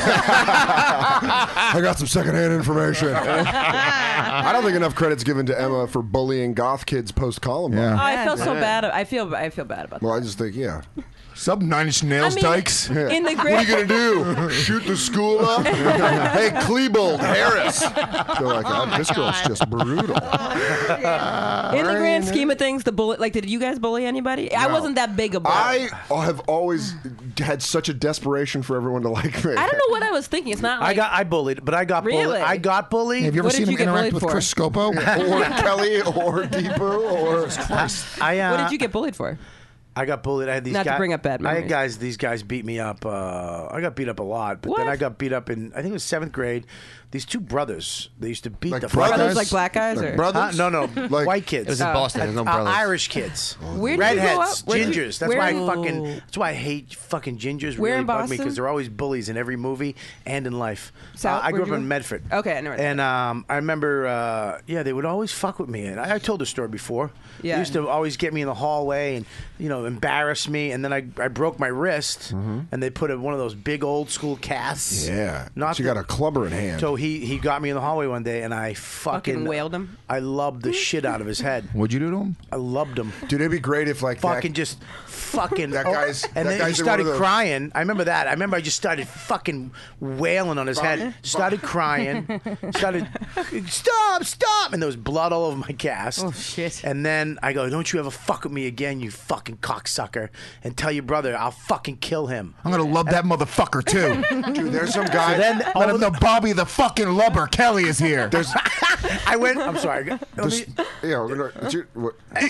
I got some secondhand information. I don't think enough credit's given to Emma for bullying goth kids post Columbine. Yeah. Oh, I felt so bad. I feel bad about that. Well, I just think, yeah. Sub 9 Inch Nails I mean, dykes. In the What are you grand, gonna do? Shoot the school up? Hey, Klebold, Harris. They're like, this girl's just brutal. in the grand scheme of things, the bullet. Like, did you guys bully anybody? I No. wasn't that big a bully. I have always had such a desperation for everyone to like me. I don't know what I was thinking. It's not like I bullied, but I got Really? bullied. I got bullied. Have you ever What did seen you him get interact bullied with for? Chris Scopo? Or Kelly or Deepu or I what did you get bullied for? I got bullied. I had these Not guys. to bring up bad memories. These guys beat me up. I got beat up a lot, but then I got beat up in, I think it was 7th grade. These two brothers, they used to beat the brothers, like black guys, Like or brothers? No, white kids. It was in Boston. There's no brothers. Irish kids. Where did you grow redheads, up? Where did you- gingers. That's where- why I hate fucking gingers. Where really in bug me Boston? because they're always bullies in every movie and in life. South- I grew where'd up you in go? Medford. Okay, I never. And I remember, they would always fuck with me. And I told the story before. Yeah. They used to always get me in the hallway and, embarrass me. And then I broke my wrist, and they put one of those big old school casts. Yeah. Not She got a clubber in hand. So he got me in the hallway one day, and I fucking wailed him. I lubbed the shit out of his head. What'd you do to him? I lubbed him. Dude, it'd be great if like Fucking that, just fucking That guy's- and that then guy's he in one started of those- crying. I remember that. I remember I just started fucking wailing on his head. Started crying. Started stop, and there was blood all over my cast. Oh shit! And then I go, don't you ever fuck with me again, you fucking cocksucker, and tell your brother I'll fucking kill him. I'm gonna love that motherfucker too. Dude, there's some guy. So then Let him know Bobby the fucking lubber Kelly is here. There's, I went. I'm sorry. Let me, yeah, we're gonna, what,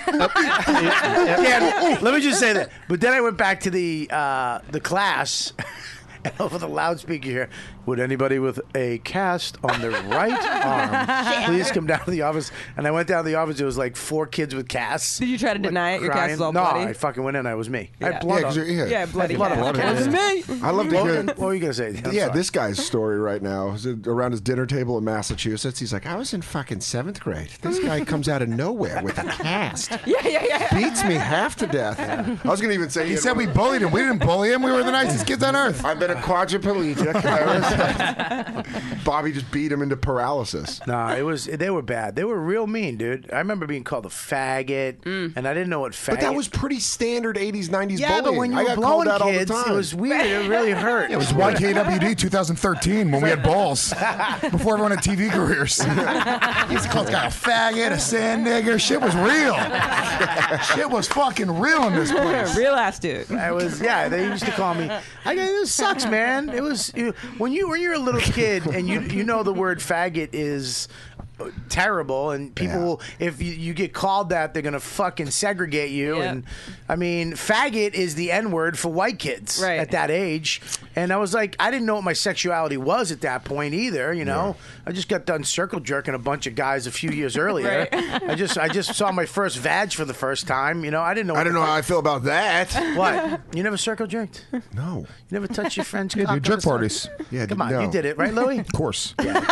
yeah, let me just say that. But then I went back to the class, and over the loudspeaker here, would anybody with a cast on their right arm please come down to the office? And I went down to the office. There was like 4 kids with casts. Did you try to deny it? Your cast was all no, bloody? I fucking went in. I was me. I Yeah. had blood Yeah, 'cause on. you're- yeah. bloody. blood on. It was me. I love to hear. What were you gonna say? I'm Yeah, sorry. this guy's story right now is around his dinner table in Massachusetts. He's like, I was in fucking 7th grade. This guy comes out of nowhere with a cast. Yeah. Beats me half to death. I was going to even say... He said we bullied him. We didn't bully him. We were the nicest kids on earth. I've been a quadriplegic. Bobby just beat him into paralysis. No, they were bad. They were real mean, dude. I remember being called a faggot, and I didn't know what faggot. But that was pretty standard 80s, 90s yeah, bullying. but when you I were got called blowing out all the kids, time. it was weird. It really hurt. It was YKWd 2013 when we had balls. Before everyone had TV careers. He used to call this guy a faggot, a sand nigger. Shit was real. Shit was fucking real in this place. Real ass dude. I was, yeah. They used to call me. It sucks, man. It was when you're a little kid and you know the word faggot is terrible, and people if you get called that, they're gonna fucking segregate you. Yep. And I mean, faggot is the N-word for white kids at that age. And I was like, I didn't know what my sexuality was at that point either. I just got done circle jerking a bunch of guys a few years earlier. I just saw my first vag for the first time. I didn't know. I don't know how I feel about that. What? You never circle jerked? No. You never touched your friend's Yeah, cock dude, on jerk the side? parties. Yeah, Come on, no. you did it, right, Louie? Of course.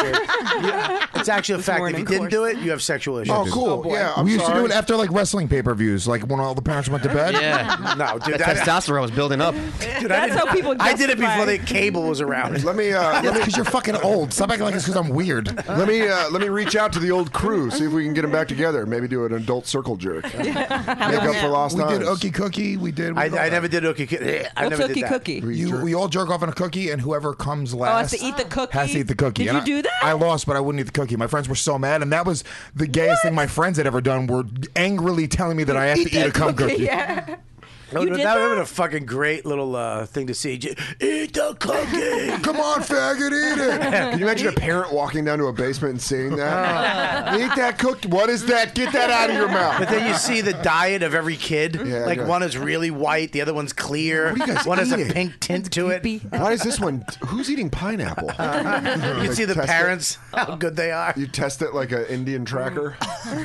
It's actually a fact. If you didn't do it, you have sexual issues. Oh, cool. Yeah, I'm we used sorry. to do it after like wrestling pay-per-views, like when all the parents went to bed. Yeah. No, dude. That testosterone was building up. Dude, That's how people I did it justify- before the cable was around. Let me Because you're fucking old. Stop acting like it's because I'm weird. let me reach out to the old crew, see if we can get them back together. Maybe do an adult circle jerk. Make up for lost We times. did Ookie Cookie. We did. I never did Ookie Cookie. I What's never did Ookie that. Cookie? We all jerk off on a cookie, and whoever comes Oh, last has to eat the cookie. has to eat the cookie. Did And you do that? I lost, but I wouldn't eat the cookie. My friends were so mad, and that was the gayest thing my friends had ever done. Were angrily telling me that I have to eat a cum cookie. Yeah. That would have been a fucking great little thing to see. Eat the cookie. Come on, faggot, eat it. Can you imagine a parent walking down to a basement and seeing that? Eat that cookie. What is that? Get that out of your mouth. But then you see the diet of every kid. Yeah, like yeah. one is really white, the other one's clear. What are you guys one has a eating? pink tint to it. Why is this one? Who's eating pineapple? You can see the Test parents, how good they are. You test it like an Indian tracker?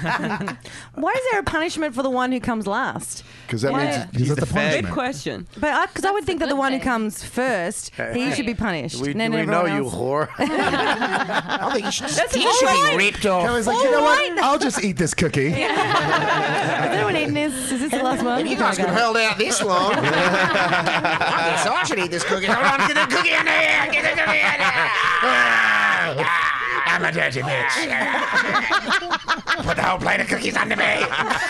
Why is there a punishment for the one who comes last? Because that Why- means He's the the Good punishment. question. But because I would think that the one who comes first, he should be punished. We and then know everyone you else- whore. I think you should, That's he all should right. be ripped off. Kelly's like, you know what? I'll just eat this cookie. Is anyone eating this? Is this the last one? If you guys could have held out this long, I guess I should eat this cookie. Hold on, get the cookie in there. Get the cookie in there. I'm a dirty bitch. Put the whole plate of cookies under me.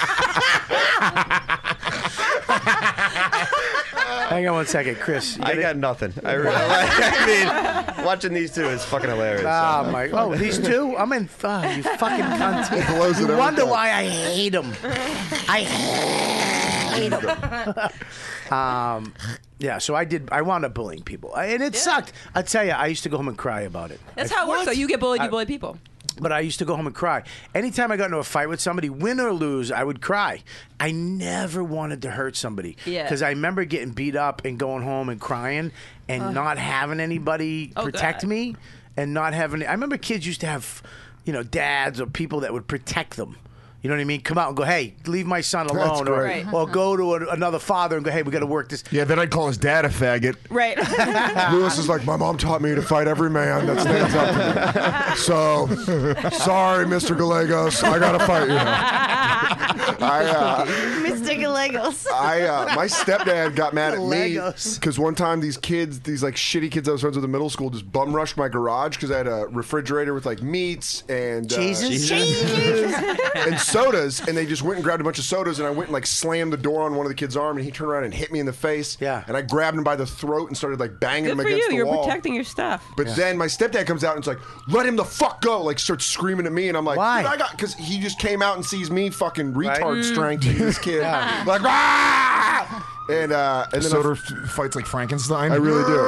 Hang on one second, Chris. I got nothing. I mean, watching these two is fucking hilarious. Oh my! Oh, these two? I'm in. Oh, you fucking cunt! blows it You every wonder time. why I hate them. I hate them. Yeah. So I wound up bullying people, and it sucked. I tell you, I used to go home and cry about it. That's how it works. So you get bullied, you bully people. But I used to go home and cry. Anytime I got into a fight with somebody, win or lose, I would cry. I never wanted to hurt somebody. Yeah. Because I remember getting beat up and going home and crying and not having anybody protect me and not having... I remember kids used to have, dads or people that would protect them. You know what I mean? Come out and go, hey, leave my son alone. Or go to another father and go, hey, we got to work this. Yeah, then I'd call his dad a faggot. Right. Lewis is like, my mom taught me to fight every man that stands up to me. So, sorry, Mr. Gallegos, I got to fight you. Mr. Gallegos. My stepdad got mad at me because one time these like shitty kids I was friends with in middle school just bum rushed my garage because I had a refrigerator with like meats and Jesus. and sodas, and they just went and grabbed a bunch of sodas, and I went and like slammed the door on one of the kids' arm, and he turned around and hit me in the face. Yeah. And I grabbed him by the throat and started like banging Good him for against you. the You're wall. protecting your stuff. But then my stepdad comes out and it's like, let him the fuck go. Like starts screaming at me, and I'm like, why? Because he just came out and sees me fucking retard strength this kid. Like, ah! And then Soda fights like Frankenstein. I really do.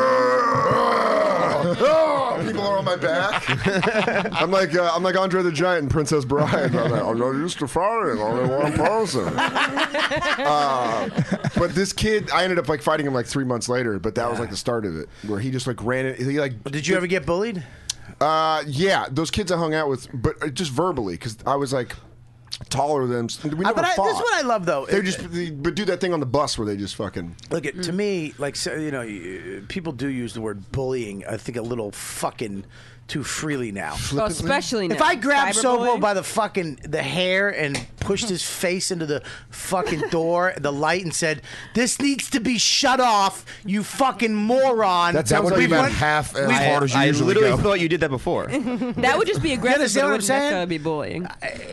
People are on my back. I'm like Andre the Giant and Princess Bride. I'm not used to fighting only one person. But this kid, I ended up like fighting him like 3 months later. But that was like the start of it, where he just like ran it. He like. Did you ever get bullied? Yeah, those kids I hung out with, but just verbally because I was like. Taller than we never fought. This is what I love, though. They do that thing on the bus where they just fucking look at to me like people do use the word bullying. I think a little fucking too freely now. Oh, especially now. If I grabbed Sobo Cyberbullying? by the hair and pushed his face into the fucking door, the light, and said, "This needs to be shut off, you fucking moron." That would be about half as hard as you I usually literally go. thought you did that before. That would just be aggressive. understand But what it I'm wouldn't saying? necessarily be bullying.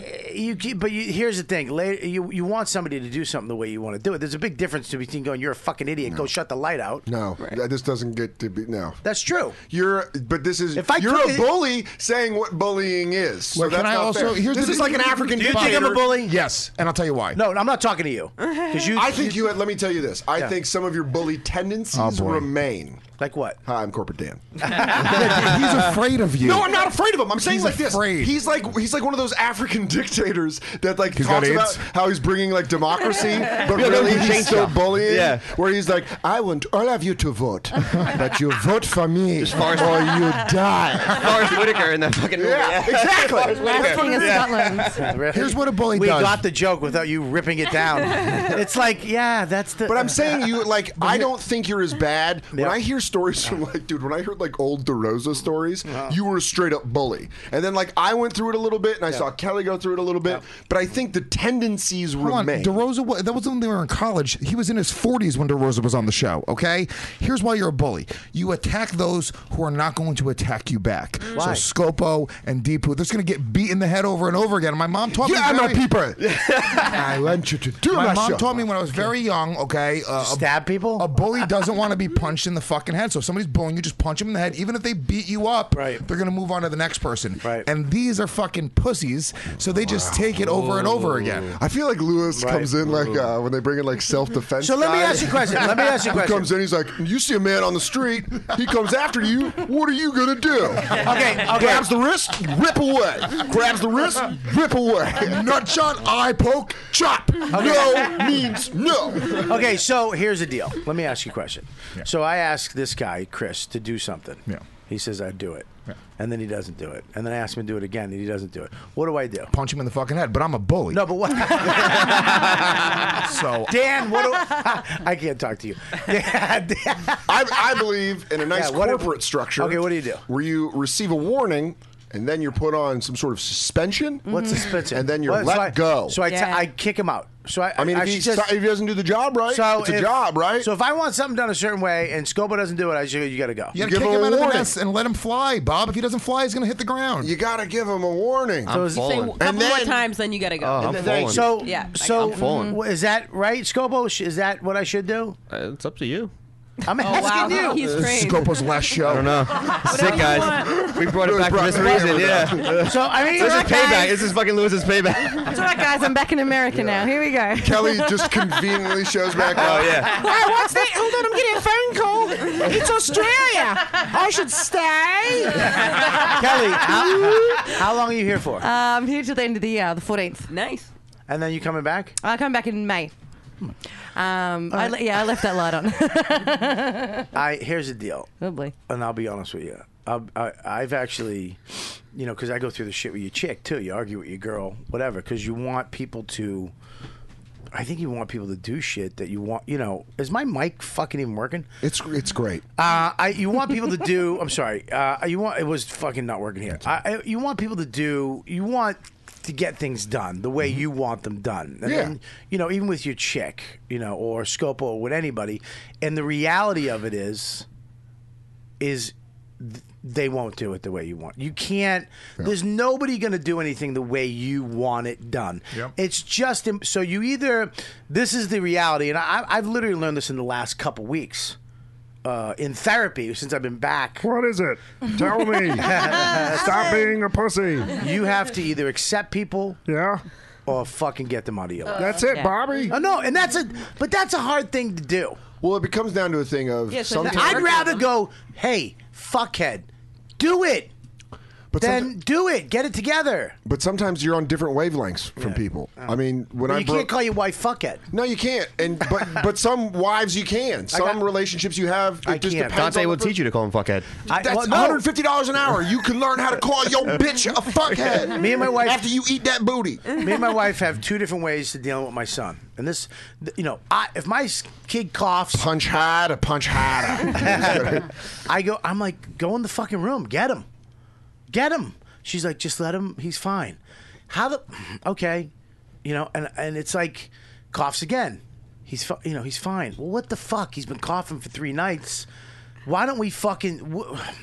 Here's the thing. Later, you want somebody to do something the way you want to do it. There's a big difference between going, "You're a fucking idiot. Go shut the light out." No, this doesn't get to be. No, that's true. But this is. If I you're took a bully saying what bullying is. So Well, that's can I not also? fair. Here's This the is like an African. Do you think I'm a bully? Yes, and I'll tell you why. No, I'm not talking to you. I think you. Let me tell you this. I think some of your bully tendencies remain. Like what? Hi, I'm Corporate Dan. He's afraid of you. No, I'm not afraid of him. I'm saying He's like this. afraid. He's like one of those African dictators that like He's got talks about AIDS? how he's bringing like democracy, but Yeah, really no, he's still bullying. Yeah. Where he's like, I want all of you to vote, but you vote for me or Forrest- you die. Forrest Whitaker in that fucking movie. Yeah, exactly. Last King of Scotland. Here's what a bully We does. got the joke without you ripping it down. It's like, yeah, that's the. But I'm saying you like I don't think you're as bad. When I hear stories from like, dude, when I heard like old DeRosa stories, you were a straight up bully. And then like I went through it a little bit, and I saw Kelly go through it a little bit. But I think the tendencies Hold on, remain. DeRosa, that was when they were in college. He was in his 40s when DeRosa was on the show, okay? Here's why you're a bully. You attack those who are not going to attack you back. Why? So Scopo and Deepu, they're just going to get beat in the head over and over again. My mom taught me... my people. I want you to do My my mom show. taught me when I was very young, okay? Stab people? A bully doesn't want to be punched in the fucking head. So if somebody's bullying you, just punch them in the head. Even if they beat you up, they're going to move on to the next person. Right. And these are fucking pussies, so they just take it over and over again. I feel like Lewis comes in like when they bring in like self-defense. So let me ask you a question. He comes in, he's like, you see a man on the street, he comes after you, what are you gonna do? Okay. Grabs the wrist, rip away. Grabs the wrist, rip away. Nut shot, eye poke, chop. No means no. Okay, so here's the deal. Let me ask you a question. So I asked this guy, Chris, to do something. Yeah. He says, I'd do it. And then he doesn't do it. And then I ask him to do it again, and he doesn't do it. What do I do? Punch him in the fucking head, but I'm a bully. No, but what? So Dan, what do I can't talk to you. I believe in a nice corporate structure. Okay, what do you do? Where you receive a warning, and then you're put on some sort of suspension. What's suspension? And then you're Well, let go. So I kick him out. So I mean, if he doesn't do the job right, it's a job, right? So if I want something done a certain way and Scopo doesn't do it, I say, you got to go. you got to kick him out of the nest and let him fly, Bob. If he doesn't fly, he's going to hit the ground. You got to give him a warning. So say a couple more times, then you got to go. I'm falling. So Yeah, so I'm falling. is that right, Scopo? Is that what I should do? It's up to you. I'm Oh, wow. asking you. He's trained. Scopo's last show. I don't know. Sick, guys. We brought it back for this reason, yeah. So, I mean, this is right, payback. guys. This is fucking Lewis's payback. That's all right, guys. I'm back in America now. Here we go. Kelly just conveniently shows back up. Oh, yeah. Hey, what's that? Hold on, I'm getting a phone call. It's Australia. I should stay. Kelly, how long are you here for? I'm here till the end of the year, the 14th. Nice. And then you coming back? I come back in May. I left that light on. Here's the deal. Oh boy. And I'll be honest with you. I've actually, because I go through the shit with your chick too. You argue with your girl, whatever, because you want people to. I think you want people to do shit that you want. Is my mic fucking even working? It's great. You want people to do. I'm sorry. It was fucking not working here. You want people to do. You want to get things done the way you want them done. And then, even with your chick, or Scopo or with anybody. And the reality of it is they won't do it the way you want. You can't. There's nobody going to do anything the way you want it done. Yep. It's just so you either. This is the reality, and I've literally learned this in the last couple weeks in therapy since I've been back. What is it? Tell me. Stop being a pussy. You have to either accept people, or fucking get them out of your life. That's it, Bobby. Oh, no, and that's a hard thing to do. Well, it comes down to a thing of sometimes I'd rather go, hey, fuckhead, do it. But then do it. Get it together. But sometimes you're on different wavelengths from people. I mean, You can't call your wife fuckhead. No, you can't. And but some wives you can. Some relationships you have. It just depends. Dante will teach you to call him fuckhead. That's $150 an hour. You can learn how to call your bitch a fuckhead. Me and my wife after you eat that booty. Me and my wife have two different ways to deal with my son. And this, if my kid coughs, punch harder, punch harder. I'm like, go in the fucking room, get him. Get him. She's like, just let him. He's fine. Okay, and it's like, coughs again. He's fine. Well, what the fuck? He's been coughing for 3 nights. Why don't we fucking?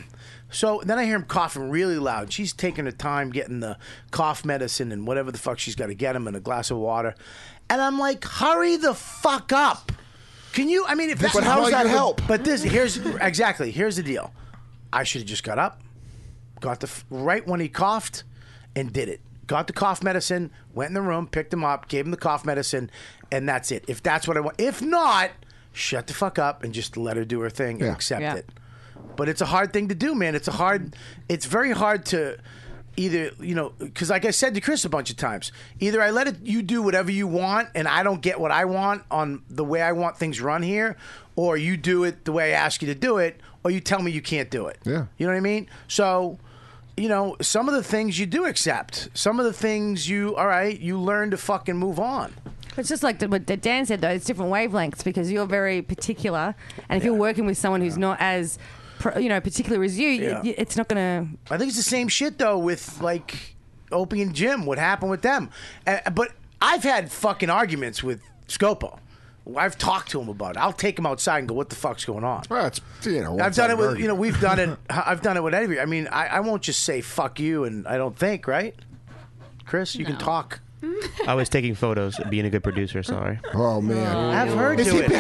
So then I hear him coughing really loud. She's taking her time getting the cough medicine and whatever the fuck she's got to get him, and a glass of water. And I'm like, hurry the fuck up. Can you? I mean, if but how does that help? But here's the deal. I should have just got up. Got right when he coughed and did it. Got the cough medicine, went in the room, picked him up, gave him the cough medicine, and that's it. If that's what I want. If not, shut the fuck up and just let her do her thing and accept it. But it's a hard thing to do, man. It's very hard to either, because like I said to Chris a bunch of times, either I let you do whatever you want and I don't get what I want on the way I want things run here, or you do it the way I ask you to do it, or you tell me you can't do it. Yeah. You know what I mean? So, some of the things you do accept. Some of the things you learn to fucking move on. It's just like what Dan said, though. It's different wavelengths because you're very particular. And if you're working with someone who's not as, particular as you, it's not going to... I think it's the same shit, though, with, like, Opie and Jim. What happened with them. But I've had fucking arguments with Scopo. I've talked to him about it. I'll take him outside and go, what the fuck's going on? Well, it's, I've done it with, we've done it. I've done it with everybody. I mean, I won't just say fuck you, and I don't think, right? Chris, you can talk. I was taking photos, being a good producer. Sorry. Oh man, I've heard Is do it.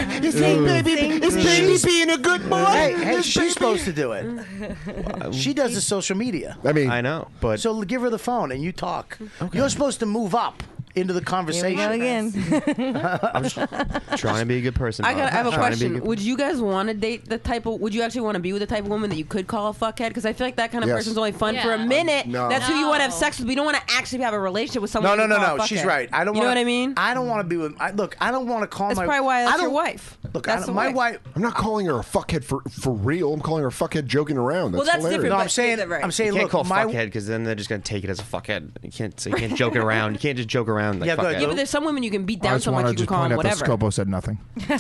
baby being a good boy? Hey, she's supposed to do it. She does the social media. I know, but so give her the phone and you talk. Okay. You're supposed to move up into the conversation. Here we go again. I'm just trying to be a good person. I Bob. have a Trying to be question. good- Would you guys want to date the type of? Would you actually want to be with the type of woman that you could call a fuckhead? Because I feel like that kind of Yes. person's only fun for a minute. No. That's who you want to have sex with. But you don't want to actually have a relationship with someone. No. you call a She's fuckhead. right. I don't. You know what I mean? I don't want to be with. Look, I don't want to call That's my. probably why I that's don't- your wife. Look, That's my the wife. I'm not calling her a fuckhead for real. I'm calling her a fuckhead joking around. That's, Well, that's hilarious. different, No, but I'm saying. right. I'm saying. You can't Look, call my. fuckhead because then they're just gonna take it as a fuckhead. You can't joke around. You can't just joke around like Yeah, go fuckhead. ahead. Yeah, but there's some women you can beat I down just so want much to you can just call point them out that whatever. Scopo said nothing.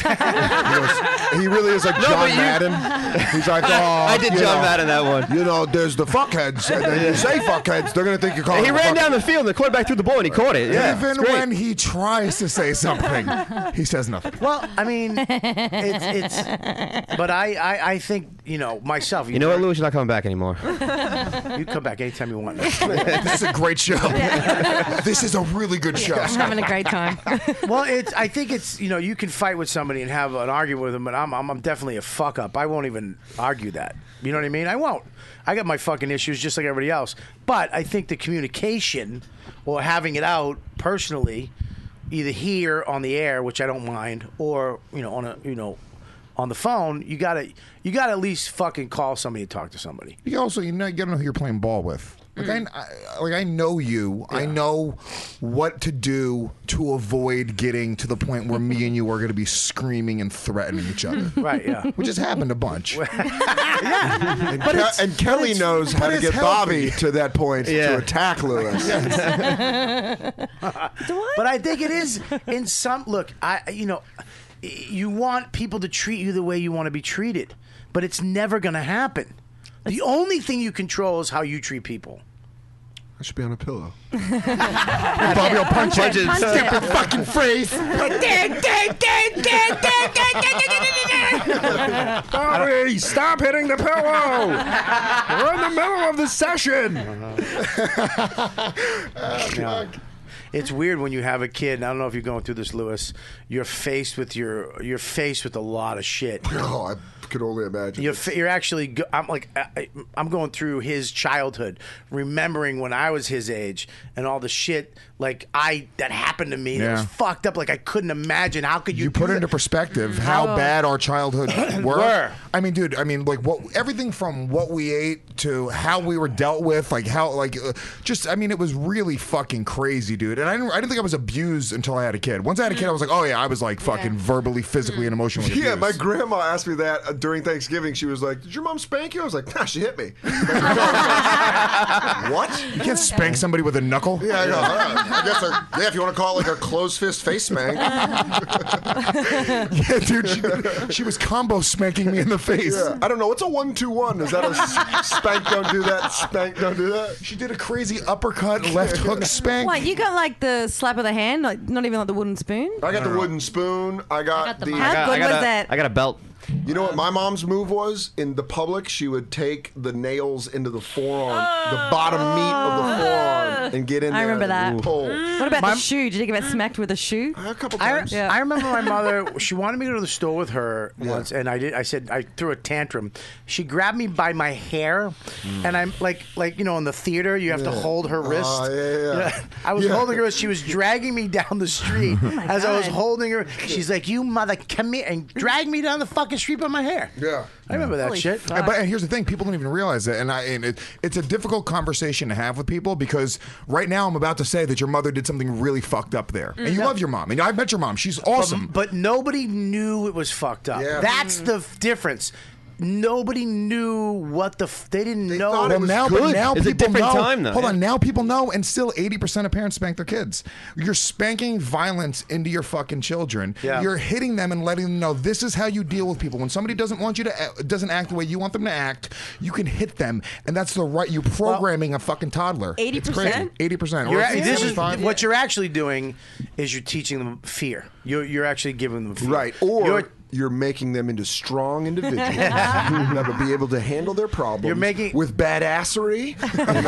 He really is like John Madden. He's like, oh, I did John Madden that one. There's the fuckheads. And then you say fuckheads, they're going to think you're calling He them a ran fuckhead. down the field and the quarterback threw the ball and he caught it. Yeah, Even it's great. when he tries to say something, he says nothing. Well, I mean, it's. But I think myself. You know what, Louis? You're not coming back anymore. You come back anytime you want. This is a great show. This is a really good show. I'm having a great time. Well, I think it's you can fight with somebody and have an argument with them, but I'm definitely a fuck up. I won't even argue that. You know what I mean? I won't. I got my fucking issues just like everybody else. But I think the communication or having it out personally, either here on the air, which I don't mind, or on the phone, you gotta at least fucking call somebody and talk to somebody. You also you gotta know who you're playing ball with. Like I know you. Yeah. I know what to do to avoid getting to the point where me and you are going to be screaming and threatening each other. Right, yeah. Which has happened a bunch. And Kelly knows how to get Bobby to that point to attack Lewis. But I think it is in some look. You want people to treat you the way you want to be treated, but it's never going to happen. The only thing you control is how you treat people. I should be on a pillow. Bobby will punch it. Step your fucking face. Bobby, stop hitting the pillow. We're in the middle of the session. It's weird when you have a kid. And I don't know if you're going through this, Lewis. You're faced with a lot of shit. Oh, I could only imagine. You're actually. I'm going through his childhood, remembering when I was his age and all the shit that happened to me. That was fucked up. Like I couldn't imagine. How could you? Put into perspective how bad our childhood were. I mean, dude. Everything from what we ate to how we were dealt with. It was really fucking crazy, dude. And I didn't think I was abused until I had a kid. Once I had a kid, I was like, oh yeah, I was like fucking verbally, physically, and emotionally abused. Yeah, my grandma asked me that during Thanksgiving. She was like, "Did your mom spank you?" I was like, "Nah, she hit me." What? You can't spank somebody with a knuckle? Yeah, I know. I guess if you want to call it like a closed fist face spank. Yeah, dude, she was combo spanking me in the face. Yeah. I don't know. What's a 1-2-1? Is that a spank? Don't do that. Spank? Don't do that. She did a crazy uppercut, left hook spank. What, you got like the slap of the hand, like not even like the wooden spoon? I got the wooden spoon. I got the. How good was that? I got a belt. You know what my mom's move was? In the public, she would take the nails into the forearm, the bottom meat of the forearm, and get in there. I remember that. And pull. What about the shoe? Did you get smacked with a shoe? A couple times. I remember my mother. She wanted me to go to the store with her once, and I did. I said I threw a tantrum. She grabbed me by my hair, and I'm like in the theater, you have to hold her wrist. I was holding her wrist. She was dragging me down the street as I was holding her. She's like, "You mother, come here," and dragged me down the fucking street by my hair. Yeah. I remember that shit. But here's the thing: people don't even realize it, and it's a difficult conversation to have with people because right now I'm about to say that your mother did something really fucked up there, and you love your mom, and I've met your mom; she's awesome. But nobody knew it was fucked up. Yeah. That's the difference. Nobody knew what they didn't know. thought it was But now It's a people different know. time, though. Hold on, now people know, and still 80% of parents spank their kids. You're spanking violence into your fucking children. Yeah. You're hitting them and letting them know this is how you deal with people. When somebody doesn't act the way you want them to act, you can hit them, and that's the right. You're programming a fucking toddler. 80%? 80%. What you're actually doing is you're teaching them fear. You're actually giving them fear. Right. Or you're making them into strong individuals that will be able to handle their problems with badassery.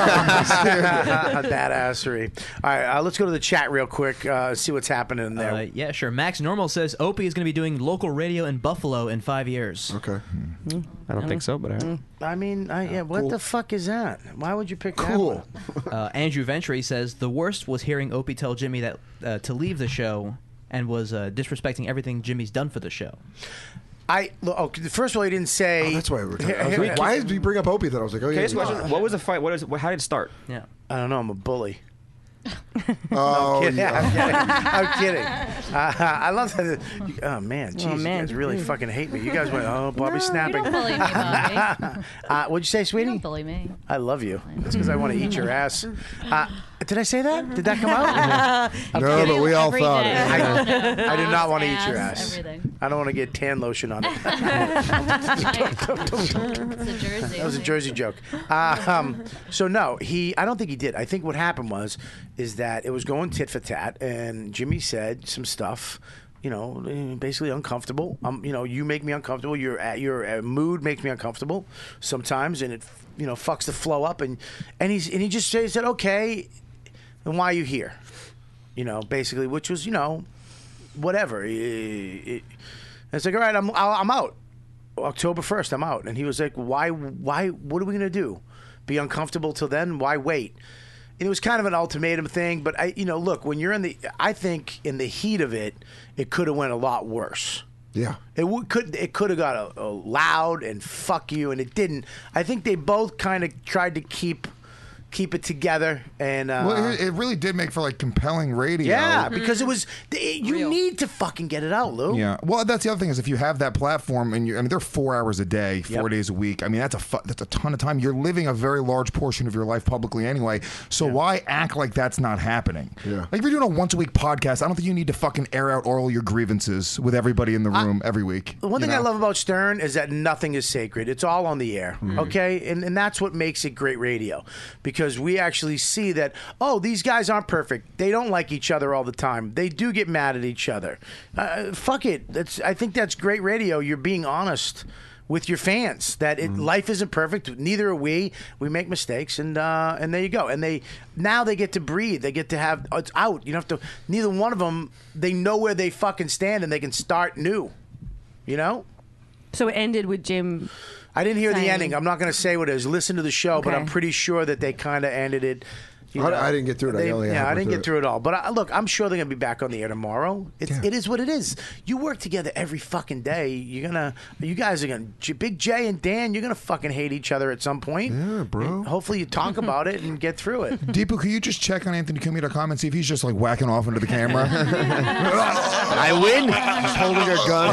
Badassery. All right, let's go to the chat real quick, see what's happening there. Yeah, sure. Max Normal says Opie is going to be doing local radio in Buffalo in 5 years. Okay. I don't think so, but all right. I mean, what the fuck is that? Why would you pick that Cool. one? Andrew Ventry says the worst was hearing Opie tell Jimmy that to leave the show and was disrespecting everything Jimmy's done for the show. First of all, he didn't say. Oh, that's why we were talking. Why did you bring up Opie? Then I was like, oh yeah. Question, what was the fight? How did it start? Yeah. I don't know. I'm a bully. Oh, I'm kidding. yeah. I'm kidding. I love that. Oh man, jeez, you guys really fucking hate me. You guys went, Bobby's snapping. You don't bully me, Bobby. What'd you say, sweetie? You don't bully me. I love you. That's because I want to eat your ass. Did I say that? Did that come out? No, but we all thought it. I do not want to eat your ass. Everything. I don't want to get tan lotion on it. It's a Jersey. That was a Jersey joke. So no, I don't think he did. I think what happened is that it was going tit for tat, and Jimmy said some stuff, basically uncomfortable. You make me uncomfortable. Your mood makes me uncomfortable sometimes, and it fucks the flow up. And he just said, okay, then why are you here? Basically, which was whatever. It's like, all right, I'm out. October 1st, I'm out. And he was like, why? What are we gonna do? Be uncomfortable till then? Why wait? And it was kind of an ultimatum thing, but look, when you're I think in the heat of it, it could have went a lot worse. Yeah. It could have got a loud and fuck you, and it didn't. I think they both kind of tried to keep it together, and it really did make for compelling radio. Yeah, because it was you need to fucking get it out, Lou. Yeah, well, that's the other thing is if you have that platform and they're 4 hours a day, 4 days a week. I mean, that's a ton of time. You're living a very large portion of your life publicly anyway. So why act like that's not happening? Yeah, if you're doing a once a week podcast, I don't think you need to fucking air out all your grievances with everybody in the room every week. The one thing I love about Stern is that nothing is sacred. It's all on the air, okay, and that's what makes it great radio, because we actually see that, these guys aren't perfect. They don't like each other all the time. They do get mad at each other. Fuck it. I think that's great radio. You're being honest with your fans that life isn't perfect. Neither are we. We make mistakes, and there you go. And they get to breathe. They get to have it's out. You don't have to. Neither one of them. They know where they fucking stand, and they can start new. So it ended with Jim. I didn't hear the ending. I'm not going to say what it is. Listen to the show, but I'm pretty sure that they kind of ended it. I didn't get through it. I didn't get through it all. But look, I'm sure they're going to be back on the air tomorrow. It is what it is. You work together every fucking day. You guys are going to, Big J and Dan, you're going to fucking hate each other at some point. Yeah, bro. And hopefully you talk about it and get through it. Deepu, can you just check on AnthonyCumia.com and see if he's just whacking off into the camera? I win. He's holding a gun.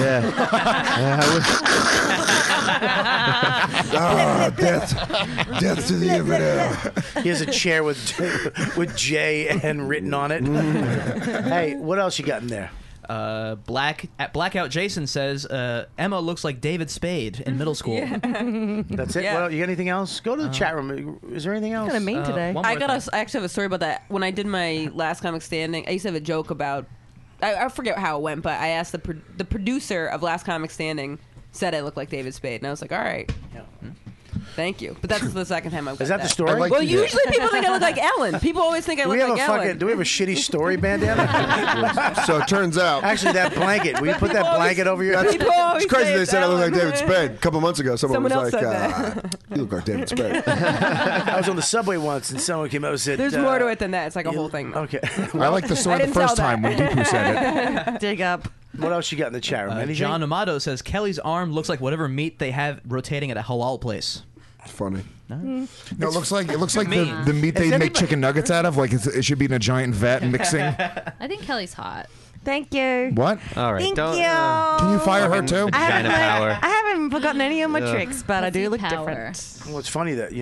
Death to the infidel. He has a chair with JN written on it. Hey, what else you got in there? Blackout Jason says Emma looks like David Spade in middle school. That's it. Yeah. Well, you got anything else? Go to the chat room. Is there anything else? Kind of mean today. I actually have a story about that. When I did my last comic standing, I used to have a joke about. I forget how it went, but I asked the producer of Last Comic Standing said I looked like David Spade, and I was like, all right. Yeah. Thank you. But that's the second time I've got Is that the story? Well, usually people think I look like Ellen. People always think I look like Ellen. Do we have a shitty story bandana? So it turns out. Actually, that blanket. Will you put that blanket over your head? It's crazy they said I look like David Ellen. Spade. A couple months ago, someone was else like, said that. you look like David Spade. I was on the subway once, and someone came up and said... There's more to it than that. It's like a whole thing. Okay. I like the story the first time when Deepu said it. Dig up. What else you got in the chat room? Anything? John Amato says Kelly's arm looks like whatever meat they have rotating at a halal place. It's funny. No, it looks like the meat they make chicken nuggets out of. It should be in a giant vat mixing. I think Kelly's hot. Thank you. What? All right. Thank don't, you. Can you fire her too? Vagina power. I haven't forgotten any of my tricks, but I do look Power. different. Well, it's funny that,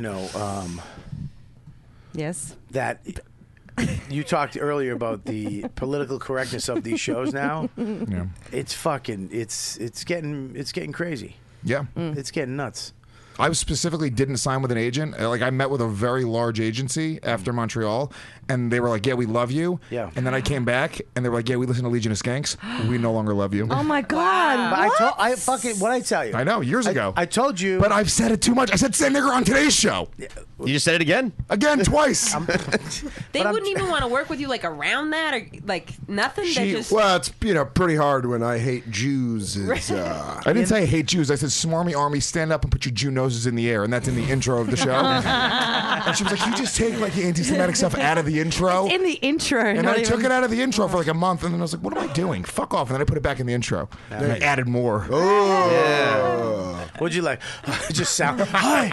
Yes. that you talked earlier about the political correctness of these shows now. Yeah. It's getting crazy. Yeah. It's getting nuts. I specifically didn't sign with an agent. I met with a very large agency after Montreal, and they were like, "Yeah, we love you." Yeah. And then I came back, and they were like, "Yeah, we listen to Legion of Skanks. We no longer love you." Oh my God! But What? what I tell you? I know, years ago. I told you. But I've said it too much. I said "say nigger" on today's show. You just said it again? Again, twice. They wouldn't even want to work with you around that or nothing. Well, it's pretty hard when I hate Jews. I didn't say I hate Jews. I said smarmy army, stand up and put your Jew noses in the air, and that's in the intro of the show. And she was like, "You just take the anti-Semitic stuff out of the intro." It's in the intro. And I took it out of the intro for a month, and then I was like, "What am I doing? Fuck off!" And then I put it back in the intro. And I added more. Oh, yeah. What'd you like? Just sound. Hi.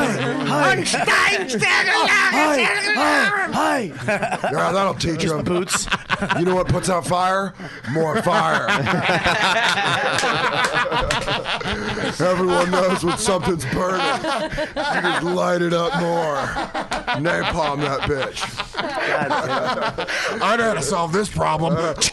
Yeah, that'll teach you. Boots. You know what puts out fire? More fire. Everyone knows when something's burning. You just light it up more. Napalm that bitch. I know how to solve this problem.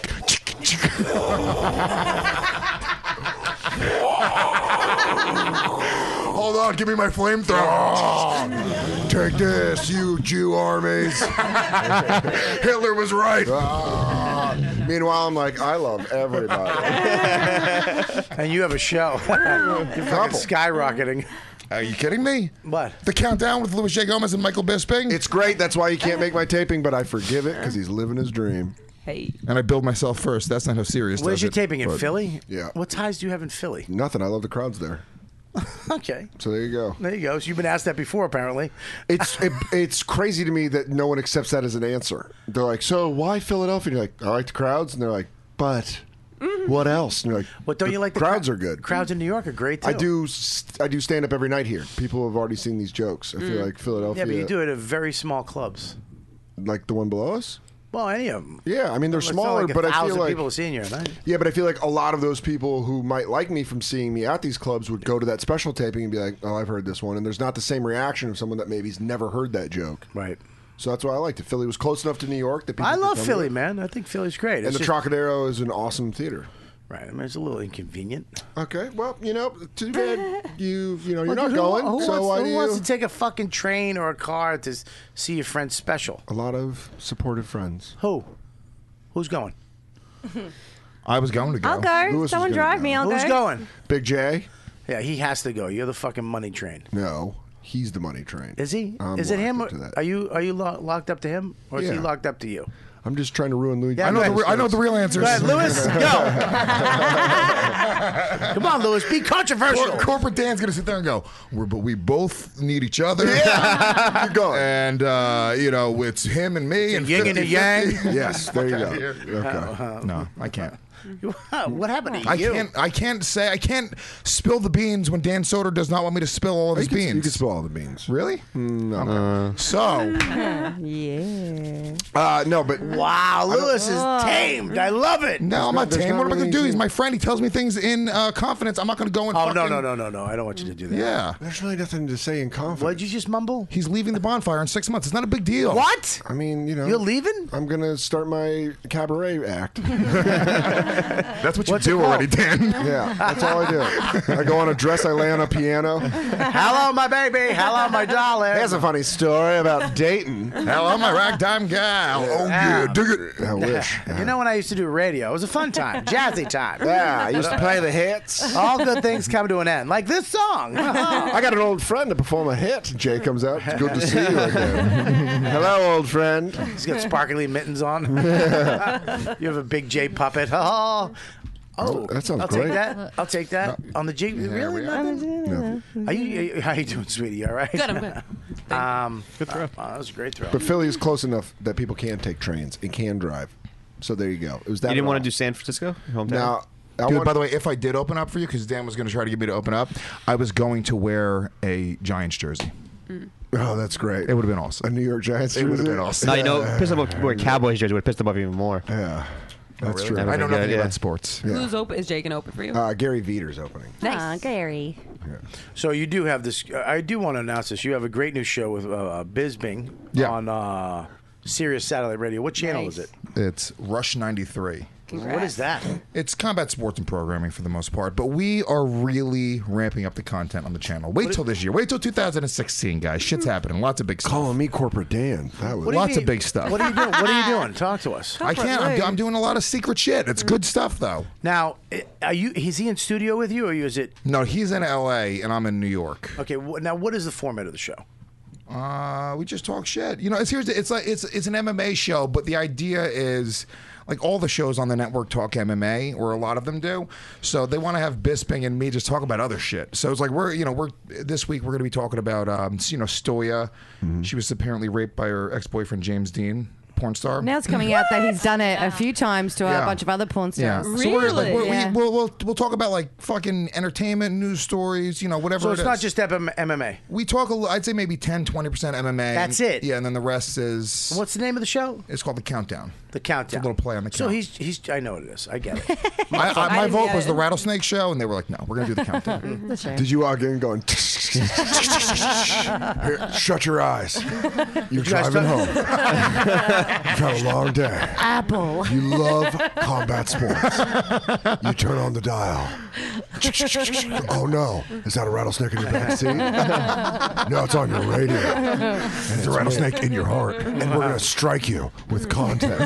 Hold on, give me my flamethrower. Take this, you Jew armies. Hitler was right. Meanwhile, I'm like, I love everybody. And you have a show. You're fucking skyrocketing. Are you kidding me? What? The Countdown with Louis J. Gomez and Michael Bisping? It's great. That's why he can't make my taping, but I forgive it because he's living his dream. Hey. And I build myself first. That's not how serious Where's does your it, taping? In but- Philly? Yeah. What ties do you have in Philly? Nothing. I love the crowds there. Okay. So there you go. There you go. So you've been asked that before, apparently. It's crazy to me that no one accepts that as an answer. They're like, so why Philadelphia? And you're like, I like the crowds. And they're like, but what else? And you're like, What don't you like? The crowds are good. Crowds in New York are great too. I do stand up every night here. People have already seen these jokes. I feel like Philadelphia. Yeah, but you do it at very small clubs. Like the one below us? Well, any of them. Yeah, I mean they're It's not smaller, like but I 1,000 feel like people seeing you at night. Yeah, but I feel like a lot of those people who might like me from seeing me at these clubs would go to that special taping and be like, "Oh, I've heard this one," and there's not the same reaction of someone that maybe's never heard that joke. Right. So that's why I liked it. Philly was close enough to New York that people. I could love come Philly, here. man. I think Philly's great. And It's the just- Trocadero is an awesome theater. Right. I mean, it's a little inconvenient. Okay. Well, too bad you're Well, not who- going. Who, so why wants, do who wants you? to take a fucking train or a car to see your friend's special? A lot of supportive friends. Who? Who's going? I was going to go. I'll go. Lewis is Someone gonna drive go. me. I'll Who's go. going? Big J? Yeah, he has to go. You're the fucking money train. No, he's the money train. Is he? I'm Is it him? locked into that. Are you locked up to him, or is he Yeah. locked up to you? I'm just trying to ruin Louis. Yeah, I know go ahead. I know the real answer. Go ahead, Lewis. Go. Come on, Lewis. Be controversial. Corporate Dan's gonna sit there and go, but we both need each other. Keep going. And it's him and me. And yin and a yang. 50-50. Yes, there you go. Okay. No, I can't. What happened to I you? can't spill the beans when Dan Soder does not want me to spill all of his beans. You can spill all the beans. Really? No. So. Yeah. No, but Wow, Lewis is tamed. I love it. No, I'm not there's tame. not What am I going to really do? He's my friend. He tells me things in confidence. I'm not going to go and Oh, fucking... no. I don't want you to do that. Yeah. there's really nothing to say in confidence. What did you just mumble? He's leaving the bonfire in 6 months. It's not a big deal. What? I mean, You're leaving? I'm gonna start my cabaret act. That's what you What's it do called? already, Dan. Yeah, that's all I do. I go on a dress, I lay on a piano. Hello, my baby. Hello, my darling. Here's a funny story about Dayton. Hello, my ragtime gal. Oh, yeah. Dig it. I wish. You know when I used to do radio? It was a fun time, jazzy time. Yeah, I used to play the hits. All good things come to an end, like this song. I got an old friend to perform a hit. Jay comes out. It's good to see you again. Hello, old friend. He's got sparkly mittens on. You have a big J puppet. Oh, that sounds I'll great. take that. I'll take that on the G. Really? Nothing? How you doing, sweetie? You all right? Good, I'm good. Good throw. That was a great throw. But Philly is close enough that people can take trains and can drive. So there you go. It was that. You didn't at want all. to do San Francisco? Your hometown? Now, Dude, by the way, if I did open up for you, because Dan was going to try to get me to open up, I was going to wear a Giants jersey. Oh, that's great. It would have been awesome. A New York Giants It jersey. would have been awesome. No, piss them off wearing Cowboys jersey would piss them off even more. Yeah, that's true. That I would know be nothing good, about sports. Who's open? Is Jay gonna open for you? Gary Veter's opening. Nice. Gary. So you do have this. I do want to announce this. You have a great new show with Bisbing on Sirius Satellite Radio. What channel is it? It's Rush 93. What is that? It's combat sports and programming for the most part, but we are really ramping up the content on the channel. Wait till this year. Wait till 2016, guys. Shit's happening. Lots of big stuff. Calling me Corporate Dan. That was Lots of big stuff. What are you doing? What are you doing? Talk to us. I can't. I'm doing a lot of secret shit. It's good stuff, though. Now, are you? Is he in studio with you, or is it? No, he's in L.A. and I'm in New York. Okay. Now, what is the format of the show? We just talk shit. You know, it's an MMA show, but the idea is like all the shows on the network talk MMA, or a lot of them do. So they want to have Bisping and me just talk about other shit. So it's like we're this week we're going to be talking about Stoya. She was apparently raped by her ex-boyfriend James Dean, porn star. Now it's coming out that he's done it a few times to a bunch of other porn Yeah. stars. So we'll talk about like fucking entertainment, news stories, whatever. So it's it not is. just MMA. We talk I'd say maybe 10-20% MMA. That's it. Yeah, and then the rest is. What's the name of the show? It's called The Countdown. The Countdown. It's a little play on the So count. he's. I know what it is. I get it. My vote was the Rattlesnake Show, and they were like, "No, we're gonna do The Countdown." Did you walk in going? Here, shut your eyes. You're you guys driving home. You've had a long day. Apple. You love combat sports. You turn on the dial. Oh no, is that a rattlesnake in your back seat? No, it's on your radio. And it's a rattlesnake in your heart. And we're going to strike you with content.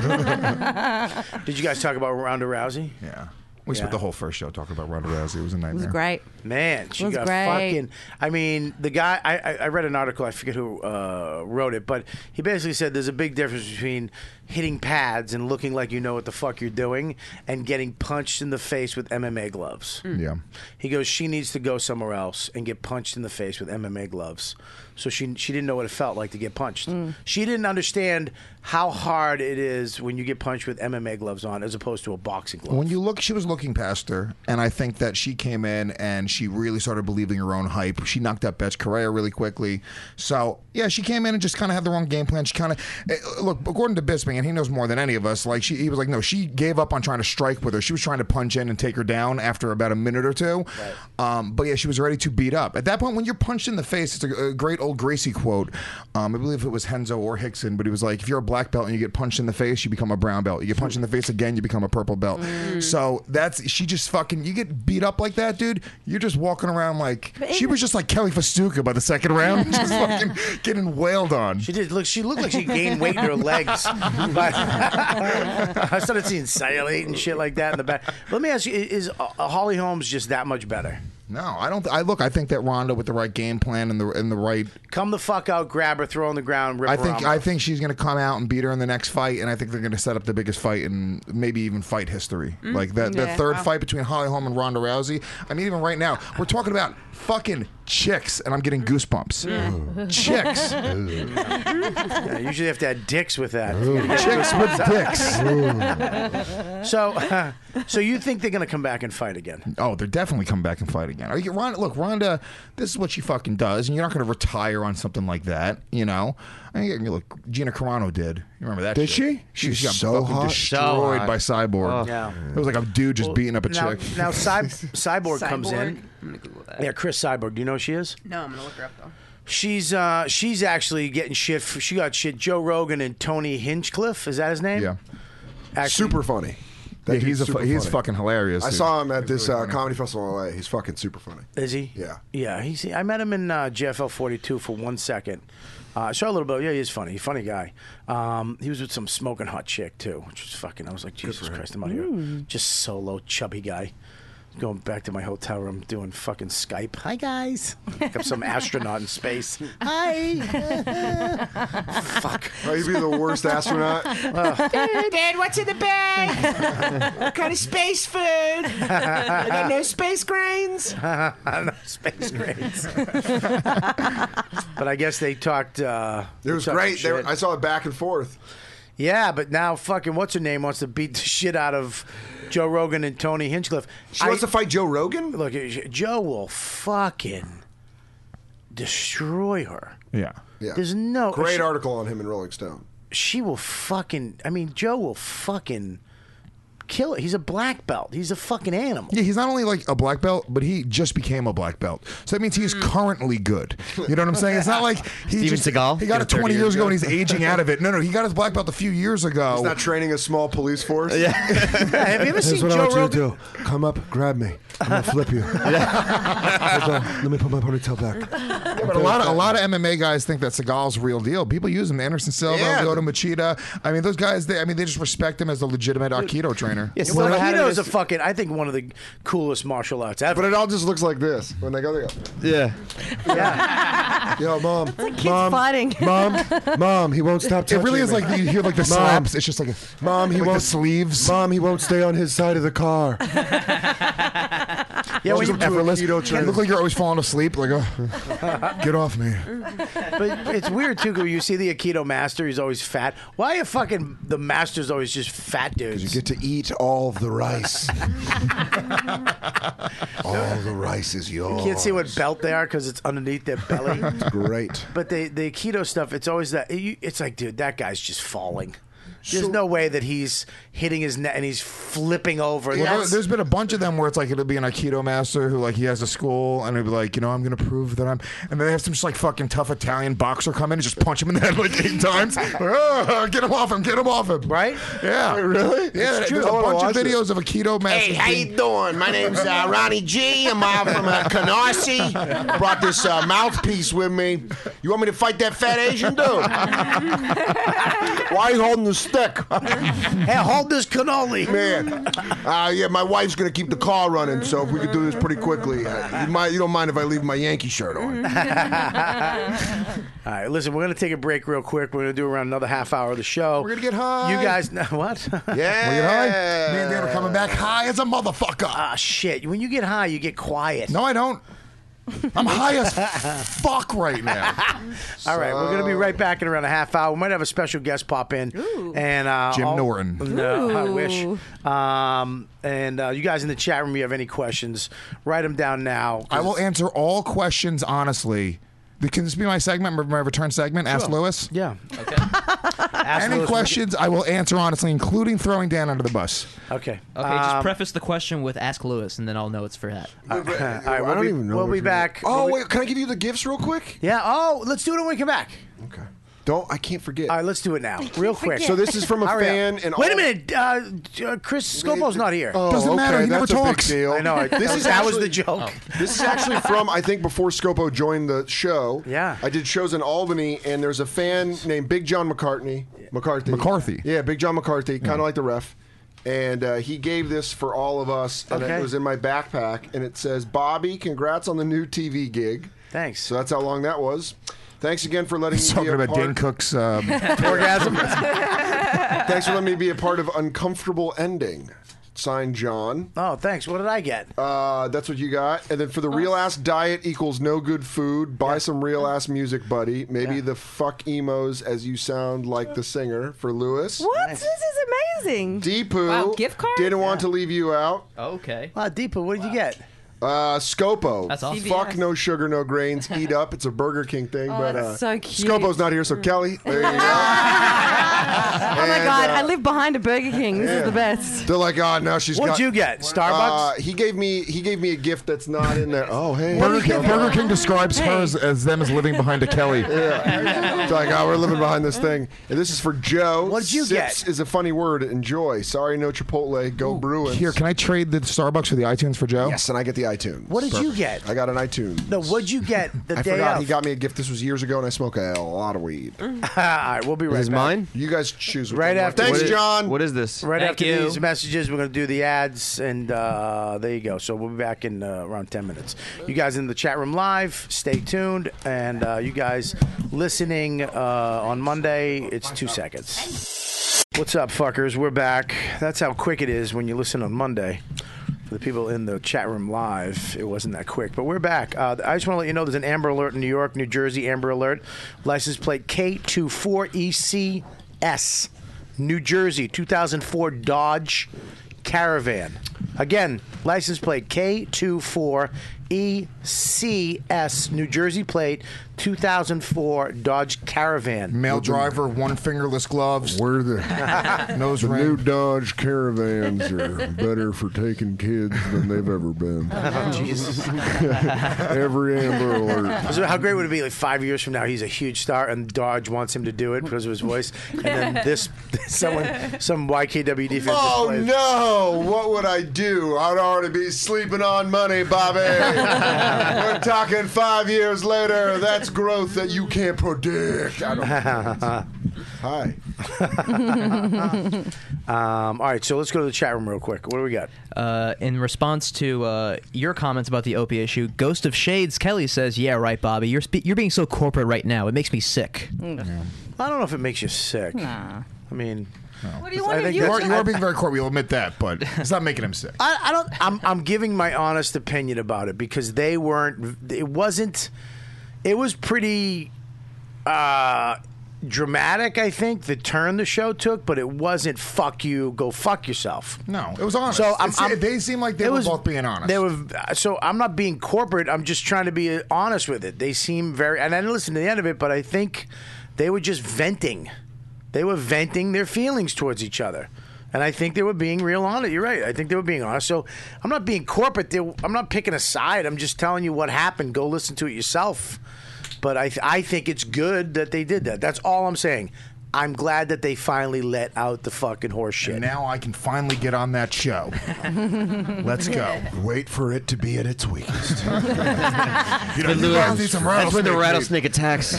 Did you guys talk about Ronda Rousey? Yeah. We spent the whole first show talking about Ronda Rousey. It was a nightmare. It was great. Man, she was got great. fucking. I mean, the guy. I read an article. I forget who wrote it, but he basically said there's a big difference between hitting pads and looking like you know what the fuck you're doing and getting punched in the face with MMA gloves. Yeah. He goes, she needs to go somewhere else and get punched in the face with MMA gloves. So she didn't know what it felt like to get punched. She didn't understand how hard it is when you get punched with MMA gloves on as opposed to a boxing glove. When you look, she was looking past her, and I think that she came in and she really started believing her own hype. She knocked out Betch Correa really quickly. So, yeah, she came in and just kind of had the wrong game plan. She kind of, look, according to Bisping, and he knows more than any of us, like he was like, no, she gave up on trying to strike with her. She was trying to punch in and take her down after about a minute or two. Right. But yeah, she was ready to beat up. At that point, when you're punched in the face, it's a great old Gracie quote. I believe it was Henzo or Hickson, but he was like, if you're a black belt and you get punched in the face, you become a brown belt. You get punched in the face again, you become a purple belt. So she just fucking, you get beat up like that, dude, you're just walking around like, she was just like Kelly Festuca by the second round, just fucking getting wailed on. She did. Look, she looked like she gained weight in her legs. But I started seeing cellulite and shit like that in the back. Let me ask you: is Holly Holmes just that much better? No, I don't. I think that Ronda, with the right game plan and the right, come the fuck out, grab her, throw her on the ground, rip her arm I off. think she's going to come out and beat her in the next fight, and I think they're going to set up the biggest fight in maybe even fight history. Like that third fight between Holly Holm and Ronda Rousey. I mean, even right now, we're talking about fucking chicks, and I'm getting goosebumps. Chicks. Yeah, you usually have to add dicks with that. Chicks with dicks. So you think they're going to come back and fight again? Oh, they're definitely coming back and fight again. Look, Ronda, this is what she fucking does, and you're not going to retire on something like that, you know? I mean, look, Gina Carano did. You remember that? Did shit? she? She got so fucking hot. destroyed by Cyborg. Oh. Yeah. It was like a dude just beating up a chick. Now Cyborg comes in. I'm gonna Google that. Yeah, Chris Cyborg. Do you know who she is? No, I'm gonna look her up though. She's actually getting shit. She got shit. Joe Rogan and Tony Hinchcliffe. Is that his name? Yeah. Actually, Super funny. Yeah, he's funny. fucking hilarious. I dude. saw him at this comedy festival in LA. He's fucking super funny. Is he? Yeah. Yeah. I met him in JFL 42 for 1 second. I saw a little bit. Yeah, he's funny. Funny guy. He was with some smoking hot chick too, which was fucking. I was like, Jesus Christ, I'm out here. Just solo chubby guy. Going back to my hotel room, doing fucking Skype. Hi guys. Like I'm some astronaut in space. Hi. Fuck. Oh, you'd be the worst astronaut. Dad, what's in the bag? What kind of space food? I got no space grains. No space grains. But I guess they talked. It was great. I saw it back and forth. Yeah, but now fucking what's her name wants to beat the shit out of Joe Rogan and Tony Hinchcliffe. She wants to fight Joe Rogan? Look, Joe will fucking destroy her. Yeah. There's no Great article on him in Rolling Stone. She will fucking. I mean, Joe will fucking kill it. He's a black belt. He's a fucking animal. Yeah, he's not only like a black belt, but he just became a black belt. So that means he is currently good. You know what I'm saying? It's not like Steven Seagal? He got it 20 years ago and he's aging out of it. No, he got his black belt a few years ago. He's not training a small police force? Yeah. Have you ever seen what Joe I want Rogan? you to do. Come up, grab me. I'm going to flip you. Hold on. Let me put my ponytail back. Yeah, but a lot of MMA guys think that Seagal's real deal. People use him. Anderson Silva, Lyoto Machida. I mean, those guys, they just respect him as a legitimate Aikido trainer. Yes, well, Aikido is a fucking, I think, one of the coolest martial arts ever. But it all just looks like this. When they go. Yeah. Yo, Mom. Kids fighting. Mom, he won't stop touching It really is me. like you hear like the slaps. It's just like Mom, he like won't the sleeves. Mom, he won't stay on his side of the car. Yeah, when you effortless. You look like you're always falling asleep. Like, get off me. But it's weird too. When you see the Aikido master, he's always fat. Why are fucking the masters always just fat dudes? You get to eat all of the rice. All the rice is yours. You can't see what belt they are because it's underneath their belly. It's great. But the Aikido stuff, it's always that. It's like, dude, that guy's just falling. There's no way that he's hitting his net and he's flipping over. Well, there's been a bunch of them where it's like it'll be an Aikido master who like he has a school and he'll be like, I'm going to prove that I'm, and then they have some just like fucking tough Italian boxer come in and just punch him in the head like 8 times. Get him off him. Right? Yeah. Really? Yeah. There's a bunch of videos of Aikido masters. Hey, how you doing? My name's Ronnie G. I'm from Canarsie. Brought this mouthpiece with me. You want me to fight that fat Asian dude? Why are you holding the stick? Hey, hold this cannoli. Man. Yeah, my wife's going to keep the car running, so if we could do this pretty quickly. You don't mind if I leave my Yankee shirt on. All right, listen, we're going to take a break real quick. We're going to do around another half hour of the show. We're going to get high. You guys, what? Yeah. We'll get high. Me and Dan are coming back high as a motherfucker. Ah, shit. When you get high, you get quiet. No, I don't. I'm high as fuck right now. All right, we're going to be right back in around a half hour. We might have a special guest pop in. Ooh. And Jim Norton. No, I wish. And you guys in the chat room, if you have any questions, write them down now. I will answer all questions honestly. Can this be my segment, my return segment? Ask Lewis? Yeah. Okay. Any questions, I will answer honestly, including throwing Dan under the bus. Okay. Okay, just preface the question with Ask Lewis, and then I'll know it's for that. All right, we'll be back. Oh, wait, can I give you the gifts real quick? Yeah. Oh, let's do it when we come back. Okay. I can't forget. All right, let's do it now, real quick. So this is from a fan. And wait a minute, Chris Scopo's not here. Oh, Doesn't matter. He never that's talks. A big deal. I know. That was the joke. This is actually from, I think, before Scopo joined the show. Yeah. I did shows in Albany, and there's a fan named Big John McCarthy. Yeah, Big John McCarthy, kind of like the ref. And he gave this for all of us, and it was in my backpack, and it says, Bobby, congrats on the new TV gig. Thanks. So that's how long that was. Thanks again for letting me be Talking a about part. Dane Cook's orgasm. Thanks for letting me be a part of Uncomfortable Ending. Signed, John. Oh, thanks. What did I get? That's what you got. And then for the real ass diet equals no good food, buy some real ass music, buddy. Maybe the fuck emos as you sound like the singer for Lewis. What? This is amazing. Deepu. Wow, gift card? Didn't want to leave you out. Okay. Deepu, what did you get? Scopo. That's awesome. Fuck no sugar, no grains. Eat up. It's a Burger King thing. But that's so cute. Scopo's not here, so Kelly. There you go. Oh my God, I live behind a Burger King. This is the best. They're like, now she's got. What'd you get? Starbucks? He gave me a gift that's not in there. Oh, hey. Burger King describes her as them as living behind a Kelly. Yeah. It's like, we're living behind this thing. And this is for Joe. What did you Sips get? is a funny word. Enjoy. Sorry, no Chipotle. Go Bruins. Here, can I trade the Starbucks for the iTunes for Joe? Yes, and I get the iTunes. What did you get? I got an iTunes. No, what'd you get the I day forgot. of? He got me a gift. This was years ago, and I smoke a lot of weed. All right, we'll be right back. mine? You guys choose. Right after. Thanks, John. What is this? Right Thank after you. these messages, we're going to do the ads, and there you go. So we'll be back in around 10 minutes. You guys in the chat room live, stay tuned, and you guys listening on Monday, it's 2 seconds. What's up, fuckers? We're back. That's how quick it is when you listen on Monday. For the people in the chat room live, it wasn't that quick. But we're back. I just want to let you know there's an Amber Alert in New York, New Jersey, Amber Alert. License plate K24ECS. New Jersey, 2004 Dodge Caravan. Again, license plate K24ECS. New Jersey plate, 2004 Dodge Caravan. Male driver, one fingerless gloves. Where the nose the ring. new Dodge Caravans are better for taking kids than they've ever been. Oh, Jesus. Every Amber Alert. So how great would it be, like 5 years from now, he's a huge star and Dodge wants him to do it because of his voice, and then some YKW defense. Oh no! What would I do? I'd already be sleeping on money, Bobby. We're talking 5 years later. That's growth that you can't predict. I don't know. Hi. All right, so let's go to the chat room real quick. What do we got? In response to your comments about the Opie issue, Ghost of Shades Kelly says, "Yeah, right, Bobby. You're being so corporate right now. It makes me sick." I don't know if it makes you sick. Nah. I mean, What do you want? You are being very corporate. We'll admit that, but it's not making him sick. I don't. I'm giving my honest opinion about it because they weren't. It wasn't. It was pretty dramatic, I think, the turn the show took, but it wasn't "fuck you, go fuck yourself." No, it was honest. So they seem like they were both being honest. They were. So I'm not being corporate. I'm just trying to be honest with it. They seem very. And I didn't listen to the end of it, but I think they were just venting. They were venting their feelings towards each other. And I think they were being real honest. You're right. I think they were being honest. So I'm not being corporate. I'm not picking a side. I'm just telling you what happened. Go listen to it yourself. But I think it's good that they did that. That's all I'm saying. I'm glad that they finally let out the fucking horse shit. And now I can finally get on that show. Let's go. Wait for it to be at its weakest. That's when the rattlesnake attacks.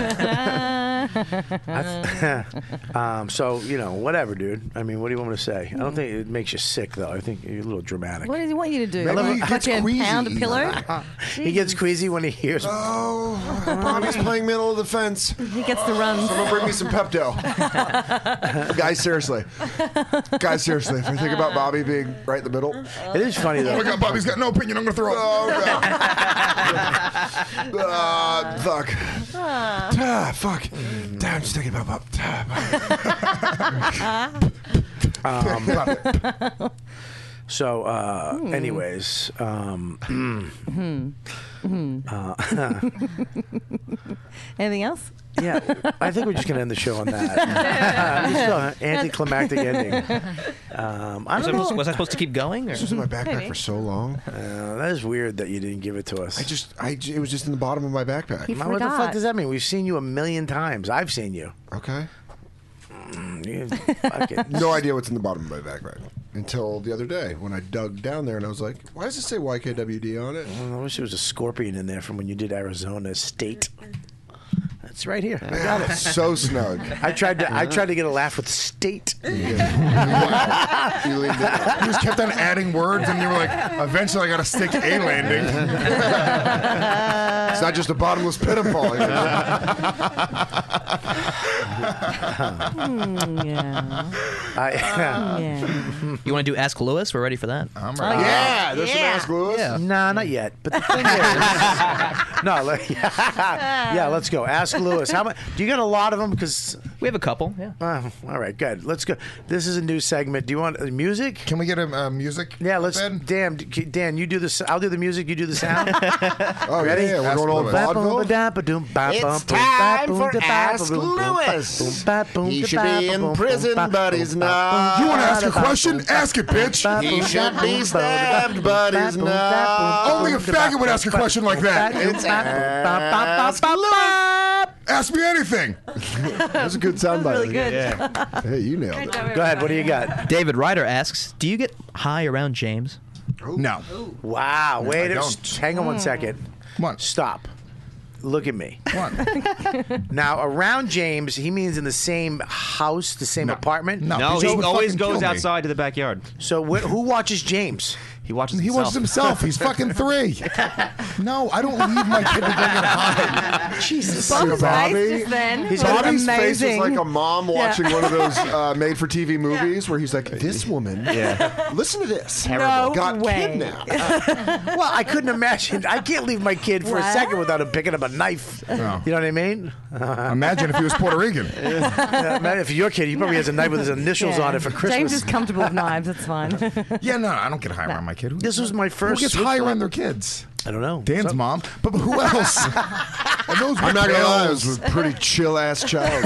So, whatever, dude. I mean, what do you want me to say? I don't think it makes you sick, though. I think you're a little dramatic. What does he want you to do? Maybe he gets Fucking queasy. pound a pillow? He gets queasy when he hears. Oh, Bobby's playing middle of the fence. He gets the runs. Someone bring me some Pepto. Guys, seriously. If I think about Bobby being right in the middle. It is funny, though. Oh my God, Bobby's got no opinion. I'm going to throw up. Oh, God. Fuck. Fuck. Damn, I'm just thinking about Bob. Anyways. Anything else? Yeah, I think we're just going to end the show on that. Still an anticlimactic ending. I don't know. Was I supposed to keep going? Or? This was in my backpack for so long. That is weird that you didn't give it to us. It was just in the bottom of my backpack. What the fuck does that mean? We've seen you 1,000,000 times. I've seen you. Okay. Fucking No idea what's in the bottom of my backpack until the other day when I dug down there and I was like, why does it say YKWD on it? I wish there was a scorpion in there from when you did Arizona State. It's right here. I got it. So snug. I tried to get a laugh with state. You just kept on adding words, and you were like, eventually I got to stick a landing. It's not just a bottomless pit I'm falling into. You want to do Ask Lewis? We're ready for that. I'm ready. Yeah, there's some Ask Lewis. Yeah. Nah, not yet. But the thing is, yeah, let's go. Ask Lewis. How much? Do you got a lot of them? Because we have a couple. Yeah. All right, good. Let's go. This is a new segment. Do you want music? Can we get a music? Yeah, let's. Dan, you do this. I'll do the music. You do the sound. Oh, ready? Yeah, we're going all vaudeville. It's time for Ask Lewis. He should be in prison, but he's not. You want to ask a question? Ask it, bitch. He should be stabbed, but he's not. Only a faggot would ask a question like that. It's Ask Lewis. Ask me anything. That's a good soundbite. Really good. Yeah. Hey, you nailed it. Go ahead. What do you got? David Ryder asks, do you get high around James? No. Wow. Wait. Hang on 1 second. What? Stop. Look at me. What? Now, around James, he means in the same house, the same apartment? No, he always goes outside to the backyard. So who watches James? He watches He himself. watches himself. He's fucking 3. No, I don't leave my kid to go get high. Jesus. Bob's Bobby- face just then was Bobby's face is amazing. like a mom watching one of those made-for-TV movies where he's like, this woman, listen to this, No got way. kidnapped. Well, I couldn't imagine. I can't leave my kid for a second without him picking up a knife. No. You know what I mean? Imagine if he was Puerto Rican. Imagine if your kid, he probably has a knife with his initials on it for Christmas. James is comfortable with knives. That's fine. Yeah, no, I don't get high around my kid. This was my first. Who gets high around their kids? I don't know. Dan's mom. But who else? And those I'm not gonna lie, it pills. was a pretty chill-ass child.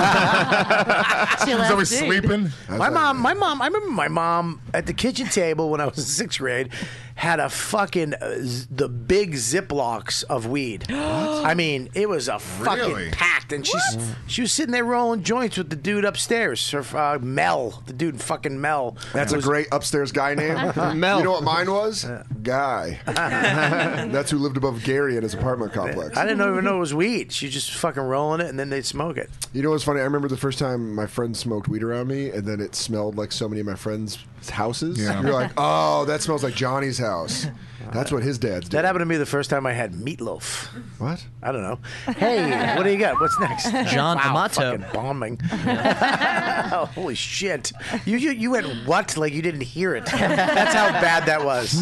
He was always sleeping. I remember my mom at the kitchen table when I was in 6th grade had a fucking the big Ziplocs of weed. I mean, it was a fucking Really? packed, and she was sitting there rolling joints with the dude upstairs, her, Mel, the dude fucking Mel. That's a great upstairs guy name. Mel. You know what mine was? Guy. That's who lived above Gary in his apartment complex. I didn't even know it was weed. She just fucking rolling it, and then they'd smoke it. You know what's funny? I remember the first time my friend smoked weed around me, and then it smelled like so many of my friends' houses. Yeah. You're like, oh, that smells like Johnny's house. That's what his dad's did. That happened to me the first time I had meatloaf. What? I don't know. Hey, what do you got? What's next? John wow, Amato. fucking bombing. Oh, holy shit. You went what? Like you didn't hear it. That's how bad that was.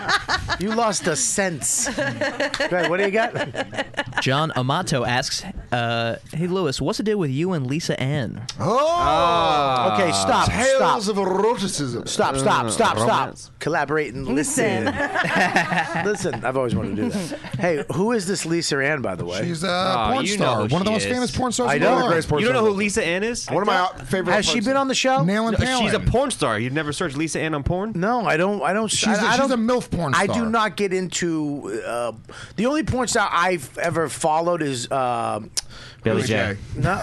You lost a sense. Go ahead, what do you got? John Amato asks, Hey, Lewis, what's the deal with you and Lisa Ann? Oh! Okay, stop. Tales of eroticism. Stop. Collaborate and listen. Listen, I've always wanted to do that. Hey, who is this Lisa Ann, by the way? She's a porn star. One of the most famous porn stars I in the know. world. You don't know who Lisa Ann is? One of my favorite. Has she been on the show? Nail and Palin. She's a porn star. You've never searched Lisa Ann on porn? No, I don't. She's a MILF porn star. I do not get into. The only porn star I've ever followed is Billy J. No.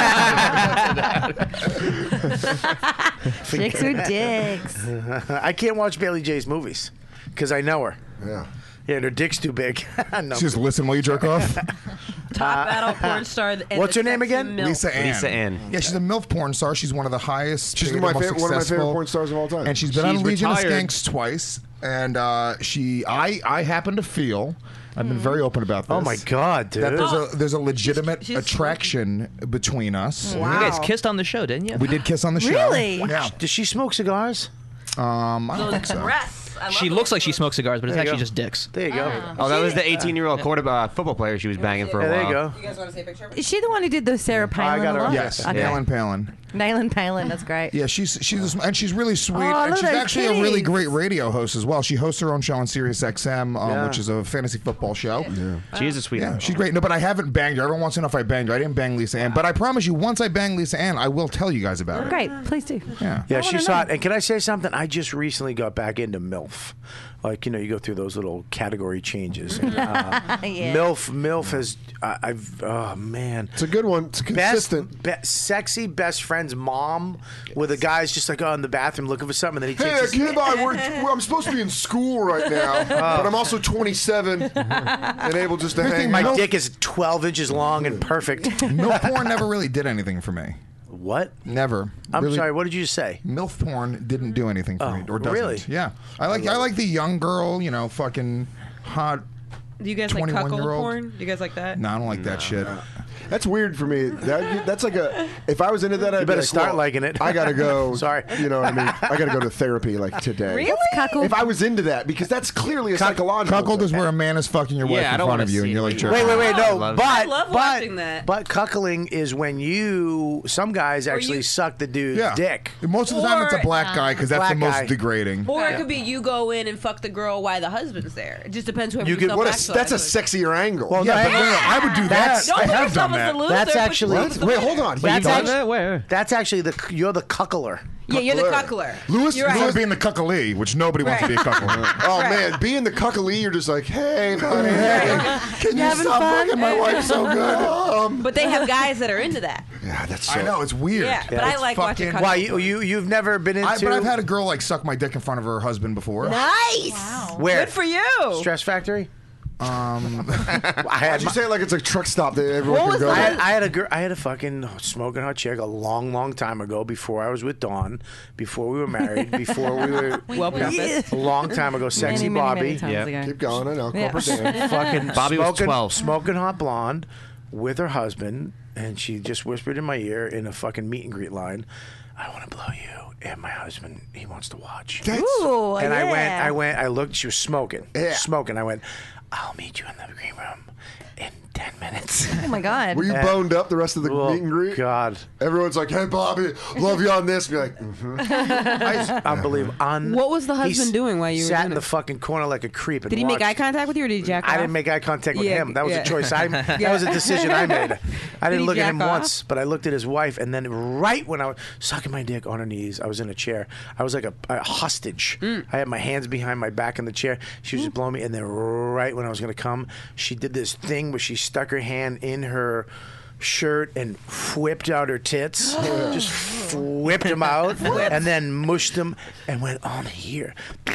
Chicks with dicks. I can't watch Bailey J's movies because I know her. Yeah. Yeah, and her dick's too big. No. Just listen while you jerk off. Top adult porn star. and What's the her name sexy again? MILF. Lisa Ann. Lisa Ann. Yeah, she's a MILF porn star. She's one of the highest. She's paid, one most of my favorite successful. porn stars of all time. And she's been on She's Legion of retired. Skanks twice. And I happen to feel. I've been very open about this. Oh my God, dude! That there's a legitimate attraction between us. You guys kissed on the show, didn't you? We did kiss on the show. Really? Yeah. Does she smoke cigars? I don't think so. She looks like she smokes cigars, but it's There you actually go. just dicks. There you go. Oh, that was the 18-year-old football player she was banging for a Yeah, while. there you go. You guys want to see a picture of Is she the one who did the Sarah Palin? got her a lot? up. Yes, Okay. Nail and Palin. Nail and Palin. That's great. Yeah, she's and she's really sweet, Oh, and look she's at those actually a really kitties. great radio host as well. She hosts her own show on Sirius XM, Yeah. which is a fantasy football show. She is a sweetheart. Yeah, she's great. No, but I haven't banged her. Everyone wants to know if I banged her. I didn't bang Lisa Ann, but I promise you, once I bang Lisa Ann, I will tell you guys about her. Great. Please do. Yeah. Yeah, I she's wanna know. hot. And can I say something? I just recently got back into MILF. Like, you know, you go through those little category changes. And, Yeah. MILF has, oh man. It's a good one. It's consistent. Sexy best friend's mom with a guy's just like, in the bathroom looking for something. And then he Hey, takes his, kid, I'm supposed to be in school right now, but I'm also 27 and able just to hang my out. dick is 12 inches long and perfect. MILF porn never really did anything for me. What? Never. I'm Really- sorry, what did you say? MILF porn didn't do anything for me, or doesn't. really? Yeah, I like the young girl, you know, fucking hot. Do you guys like 21-year-old. cuckold porn? Do you guys like that? No, I don't like that shit. That's weird for me. That's like if I was into that, I'd You better be like, start well, liking it. I gotta go. Sorry. You know what I mean? I gotta go to therapy like today. Really? Cuckold. If I was into that, because that's clearly a psychological. Cuckold is where a man is fucking your wife Yeah, I in don't front wanna of you, and see you're like, it. jerking. Wait, no, love but I love watching that. But cuckling is when some guys actually you- suck the dude's Yeah. dick. Most of the time, it's a Or- black guy because that's the Black most guy. degrading. Or it could be you go in and fuck the girl while the husband's there. It just depends whoever You you could- yourself That's a sexier angle. Well, Yeah, no, but I would do that. That's- I Don't put have yourself done as that. the loser. That's put actually- yourself as the Wait, winner. hold on. That's You've done actually- that? Where? That's actually you're the cuckler. Yeah, you're the Cuckler. cuckler. Lewis You're right. Lewis being the cuckolee, which nobody wants to be a cuckold. Oh Right. man, being the cuckolee, you're just like, hey, honey, hey, can you having stop fun? fucking my wife so good? But they have guys that are into that. Yeah, that's so. I know it's weird. Yeah, but I It's like watching fucking- cuckold. Why you've never been into? But I've had a girl like suck my dick in front of her husband before. Nice. Where? Good for you. Stress Factory. Um, I had Why'd you say it like it's a truck stop that everyone What can was go that? to? I had a fucking smoking hot chick a long time ago before I was with Dawn, before we were married, before we were Well, a long time ago. Sexy Many Bobby, times Yeah. ago. Keep going, I know. Yeah. Corporate Dan. fucking Bobby was smoking, 12. smoking hot blonde with her husband, and she just whispered in my ear in a fucking meet and greet line, "I want to blow you, and my husband, he wants to watch." Ooh, And yeah. I looked, she was smoking. Yeah. Smoking. I went, "I'll meet you in the green room in 10 minutes." Oh my God. Were you boned up the rest of the Oh, meet and greet? God. Everyone's like, hey, Bobby, love you on this. Be like, Unbelievable. What was the He husband doing while you were sat doing in it? the fucking corner like a creep and Did he make watched. eye contact with you, or did he jack off? I didn't make eye contact with Yeah, him. That was yeah. a choice. That Yeah. was a decision I made. I didn't he look at him jack off? once, but I looked at his wife, and then right when I was sucking my dick on her knees, I was in a chair. I was like a hostage. Mm. I had my hands behind my back in the chair. She was just blowing me, and then right when I was going to come, she did this thing where she stuck her hand in her shirt and whipped out her tits, just whipped them out, and then mushed them and went on here.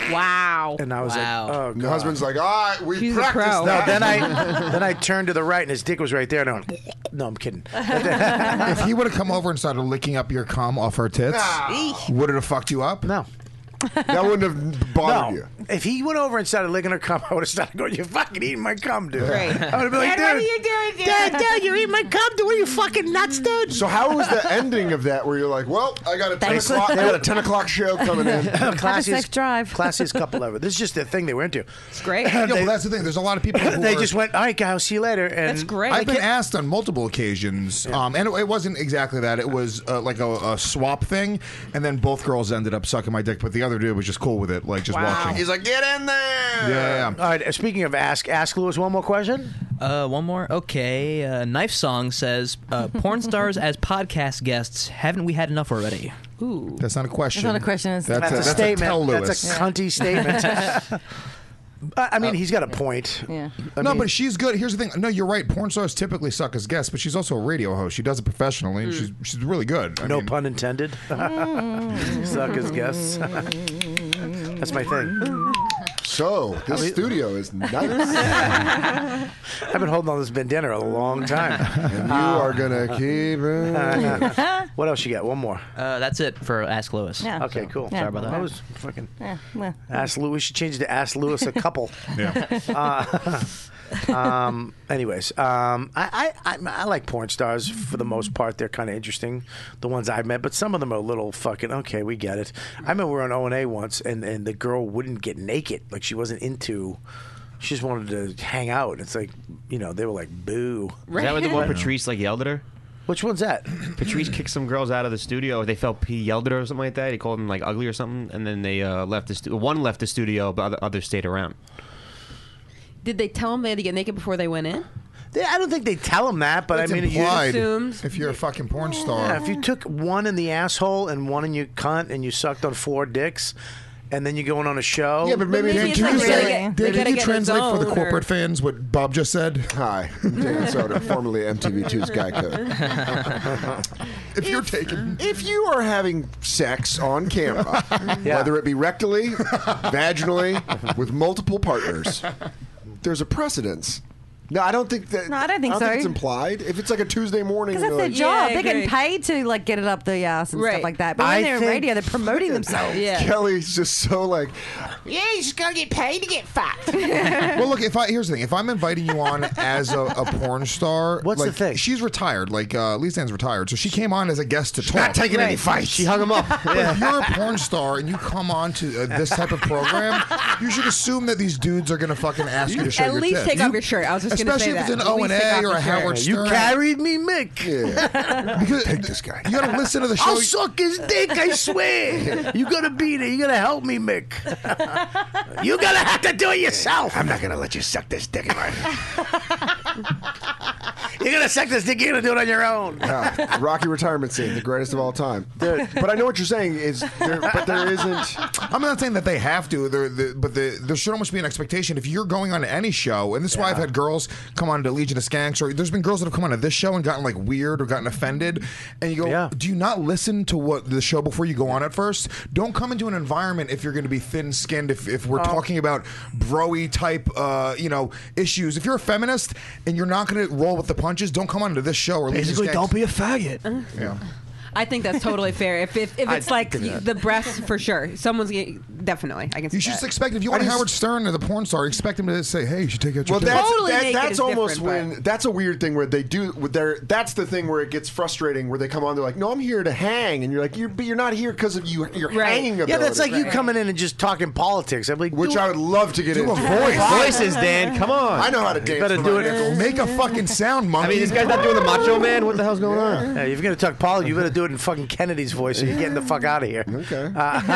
Wow. And I was like, oh, the God. husband's like, all right, we She's a practiced pro. No, that. then I turned to the right and his dick was right there, and I went, no, I'm kidding. if he would have come over and started licking up your cum off her tits, would it have fucked you up? No. That wouldn't have bothered you. If he went over and started licking her cum, I would have started going, "You're fucking eating my cum, dude." Right. I would have been like, Dad, "Dude, what are you doing, Dad? Dad, you're eating my cum, dude. What are you fucking nuts, dude?" So how was the ending of that? Where you're like, "Well, I got a 10 o'clock show coming in." safe drive. Classiest couple ever. This is just the thing they were into. It's great. Yeah, well, that's the thing. There's a lot of people who They just went, "All right, guys, I'll see you later." And That's great. I've been asked on multiple occasions, and it wasn't exactly that. It was like a swap thing, and then both girls ended up sucking my dick, but the other dude was just cool with it, like just watching. He's like, get in there. Yeah. All right. Speaking of ask Lewis one more question. One more. Okay. Knife Song says, porn stars as podcast guests. Haven't we had enough already? Ooh. That's not a question. That's not a question. That's a statement. tell Lewis. That's a cunty statement. I mean, he's got a point. Yeah. But she's good. Here's the thing. No, you're right. Porn stars typically suck as guests, but she's also a radio host. She does it professionally, and she's really good. I mean, pun intended. Suck as guests. That's my thing. So this studio is nice. I've been holding on this bandana a long time. And you are gonna keep it. What else you got? One more. That's it for Ask Lewis. Yeah. Okay, cool. Yeah. Sorry about that. I was fucking well. Ask Lewis. We should change it to Ask Lewis a couple. Anyways, I like porn stars for the most part. They're kind of interesting, the ones I've met, but some of them are a little fucking okay. We get it. I remember we were on O&A once, and the girl wouldn't get naked. Like she wasn't into. She just wanted to hang out. It's like, they were like, boo. Is that what the one Patrice like yelled at her? Which one's that? Patrice kicked some girls out of the studio. Or they felt he yelled at her or something like that. He called them like ugly or something, and then they left the studio. One left the studio, but others stayed around. Did they tell them they had to get naked before they went in? I don't think they tell them that, but it's I mean, implied assumed. if you're a fucking porn star. Yeah, if you took one in the asshole and one in your cunt and you sucked on 4 dicks, and then you're going on a show. Yeah, but maybe maybe can you it's like say, they did gotta you get translate for the his own, corporate or- fans what Bob just said? Hi, I'm Dan Soder, formerly MTV2's Geico. If you are having sex on camera, whether it be rectally, vaginally, with multiple partners, there's a precedence. No, I don't think that. No, I don't think so. It's implied. If it's like a Tuesday morning, Because that's their job. They're getting paid to get it up the ass and stuff like that. But when they're in radio, they're promoting themselves. Kelly's just so like. Yeah, you just gotta get paid to get fucked. Well, look. Here's the thing. If I'm inviting you on as a porn star, what's the thing? She's retired. Lisa Ann's retired, so she came on as a guest to talk. Not taking any fights. She hung him up. But if you're a porn star and you come on to this type of program, you should assume that these dudes are gonna fucking ask you to show At your least tits. take off your shirt. I was just gonna say Especially that. if it's an At least take O&A off or your a shirt. Howard You Stern. carried me, Mick. Yeah. Because take this guy. You gotta listen to the show. I'll suck his dick, I swear. You gotta beat it. You gotta help me, Mick. You gotta have to do it yourself. I'm not gonna let you suck this dick. You're gonna suck this dick. You're gonna do it on your own. Rocky retirement scene, the greatest of all time. But I know what you're saying but there isn't. I'm not saying that they have to, but there should almost be an expectation if you're going on to any show, and this is why I've had girls come on to Legion of Skanks, or there's been girls that have come on to this show and gotten like weird or gotten offended, and you go, do you not listen to what the show before you go on at first? Don't come into an environment if you're going to be thin-skinned, if we're talking about bro-y type issues. If you're a feminist and you're not going to roll with the punches, don't come on to this show or Legion of Skanks. Don't be a faggot. Yeah. I think that's totally fair. If it's like the breasts, for sure. Someone's definitely. I can see You should that. just expect, if you want Howard Stern or the porn star, expect him to say, hey, you should take out your Well, tits. that's almost when that's a weird thing where they do. That's the thing where it gets frustrating. Where they come on, they're like, "No, I'm here to hang," and you're like, "But you're not here because of your hanging ability." Yeah, that's like you coming in and just talking politics. I'm like, which I would love to get into. Voices, Dan. Come on. I know how to dance. better do it. Make a fucking sound, monkey. I mean, this guy's not doing the Macho Man. What the hell's going on? Yeah, if you're gonna talk politics, you better do it in fucking Kennedy's voice, or you're getting the fuck out of here. Okay.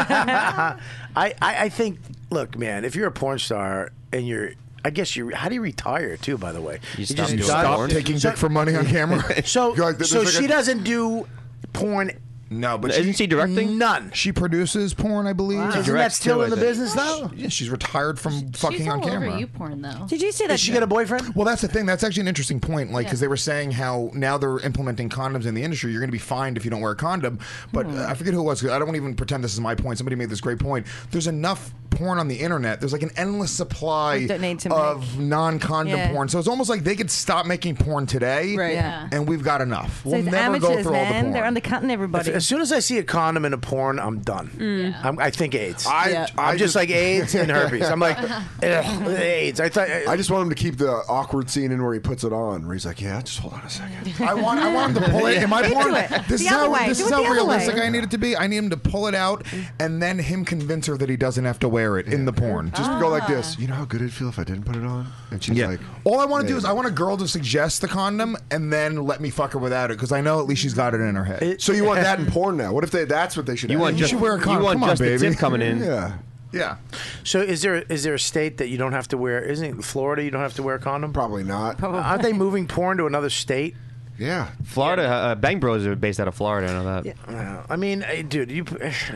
I think. Look, man, if you're a porn star and I guess how do you retire too? By the way, You just Stop taking dick for money on camera. So There's like she a- doesn't do porn. No, but Isn't she directing? None. She produces porn, I believe. Isn't that directs still too, in I the think. business though? Yeah, she's retired from fucking She's on all camera. over you porn though. Did you see that? Does she get a boyfriend? Well, that's the thing. That's actually an interesting point. Because they were saying how now they're implementing condoms in the industry. You're going to be fined if you don't wear a condom. But I forget who it was. I don't even pretend this is my point. Somebody made this great point. There's enough porn on the internet. There's like an endless supply Don't need to of non-condom porn. So it's almost like they could stop making porn today, Right. Yeah. and we've got enough. So We'll it's never go amateurs, through all the man. porn. They're undercutting everybody. As soon as I see a condom in a porn, I'm done. I think AIDS. I I'm just like AIDS and herpes. I'm like, AIDS. I just want him to keep the awkward scene in where he puts it on, where he's like, "Yeah, just hold on a second." I want him to pull it. Am I Into porn? it. This The is other how way. this Do is it how the other realistic way. I need it to be. I need him to pull it out and then him convince her that he doesn't have to wear it in the porn. Just go like this. You know how good it'd feel if I didn't put it on? And she's like, All I want to do is I want a girl to suggest the condom and then let me fuck her without it because I know at least she's got it in her head. So you want that in porn now? What if that's what they should? You have? want You just should wear a condom. You want Come on, just the baby. tip coming in. Yeah. Yeah. So is there a state that you don't have to wear? Isn't it Florida? You don't have to wear a condom? Probably not. Aren't they moving porn to another state? Yeah. Florida, Bang Bros are based out of Florida. I know that. Yeah. I mean, dude, you.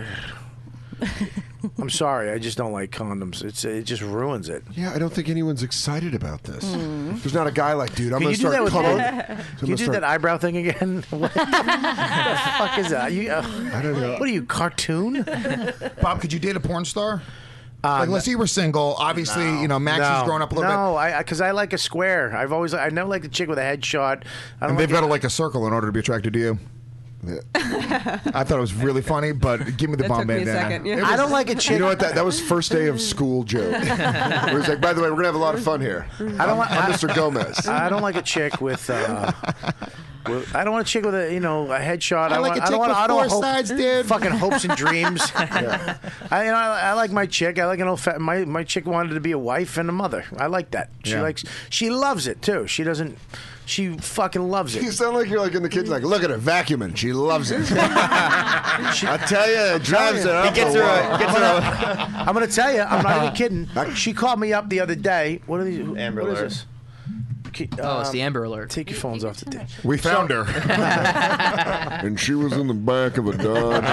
I'm sorry, I just don't like condoms. It just ruins it. Yeah, I don't think anyone's excited about this. There's not a guy like, dude, I'm Can going you to do start that with coming. Can you do that eyebrow thing again? What the fuck is that? I don't know. What are you, cartoon? Bob, could you date a porn star? Like, let's say you were single. Obviously, Max has grown up a little bit. No, because I like a square. I never liked a chick with a headshot. And they've got to like a circle in order to be attracted to you. I thought it was really funny, but give me the bomb bandana. I don't like a chick. You know what? That was first day of school joke. Where he's like, by the way, we're going to have a lot of fun here. I'm Mr. Gomez. I don't like a chick with. I don't want a chick with a headshot. I like a chick with four sides, dude. Fucking hopes and dreams. I like my chick. I like an old my chick wanted to be a wife and a mother. I like that. She loves it too. She fucking loves it. You sound like you're like in the kitchen, like, look at her vacuuming. She loves it. I tell you, it drives her up. I'm gonna tell you, I'm not even kidding. She called me up the other day. What are these? Amber what is Alert. this? It's the Amber Alert. Take your phones off the thing. We found her. And she was in the back of a Dodge.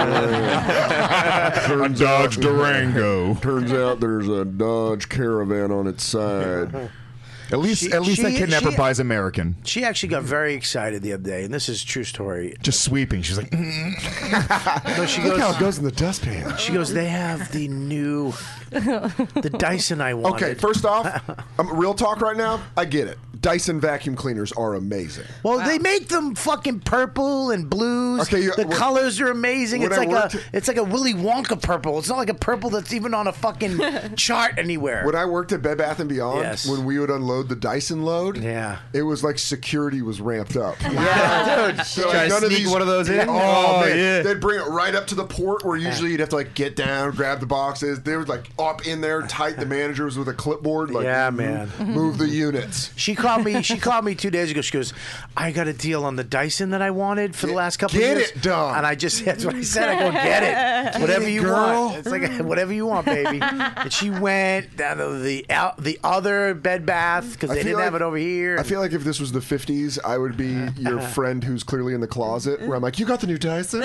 A Dodge Durango. Turns out there's a Dodge Caravan on its side. At least that kidnapper buys American. She actually got very excited the other day, and this is a true story. Just sweeping. She's like, No, she Look goes, how it goes in the dustpan. She goes, they have the new, the Dyson I wanted. Okay, first off, real talk right now, I get it. Dyson vacuum cleaners are amazing. Well, they make them fucking purple and blues. Okay, the colors are amazing. when It's like a Willy Wonka purple. It's not like a purple that's even on a fucking chart anywhere. When I worked at Bed Bath & Beyond, Yes. when we would unload the Dyson load, it was like security was ramped up. Yeah, dude. So Try to none of sneak these, one of those in? Oh, man. yeah. They'd bring it right up to the port where usually you'd have to like get down, grab the boxes. They were like up in there tight. The manager was with a clipboard. Like, Yeah, man. Move the units. She called me 2 days ago. She goes, I got a deal on the Dyson that I wanted for the last couple of Get years. it done. And I just, that's what I said. I go, get it. Whatever you want. It's like, whatever you want, baby. And she went down to the other Bed Bath because they didn't have it over here. I feel like if this was the 50s, I would be your friend who's clearly in the closet where I'm like, you got the new Dyson?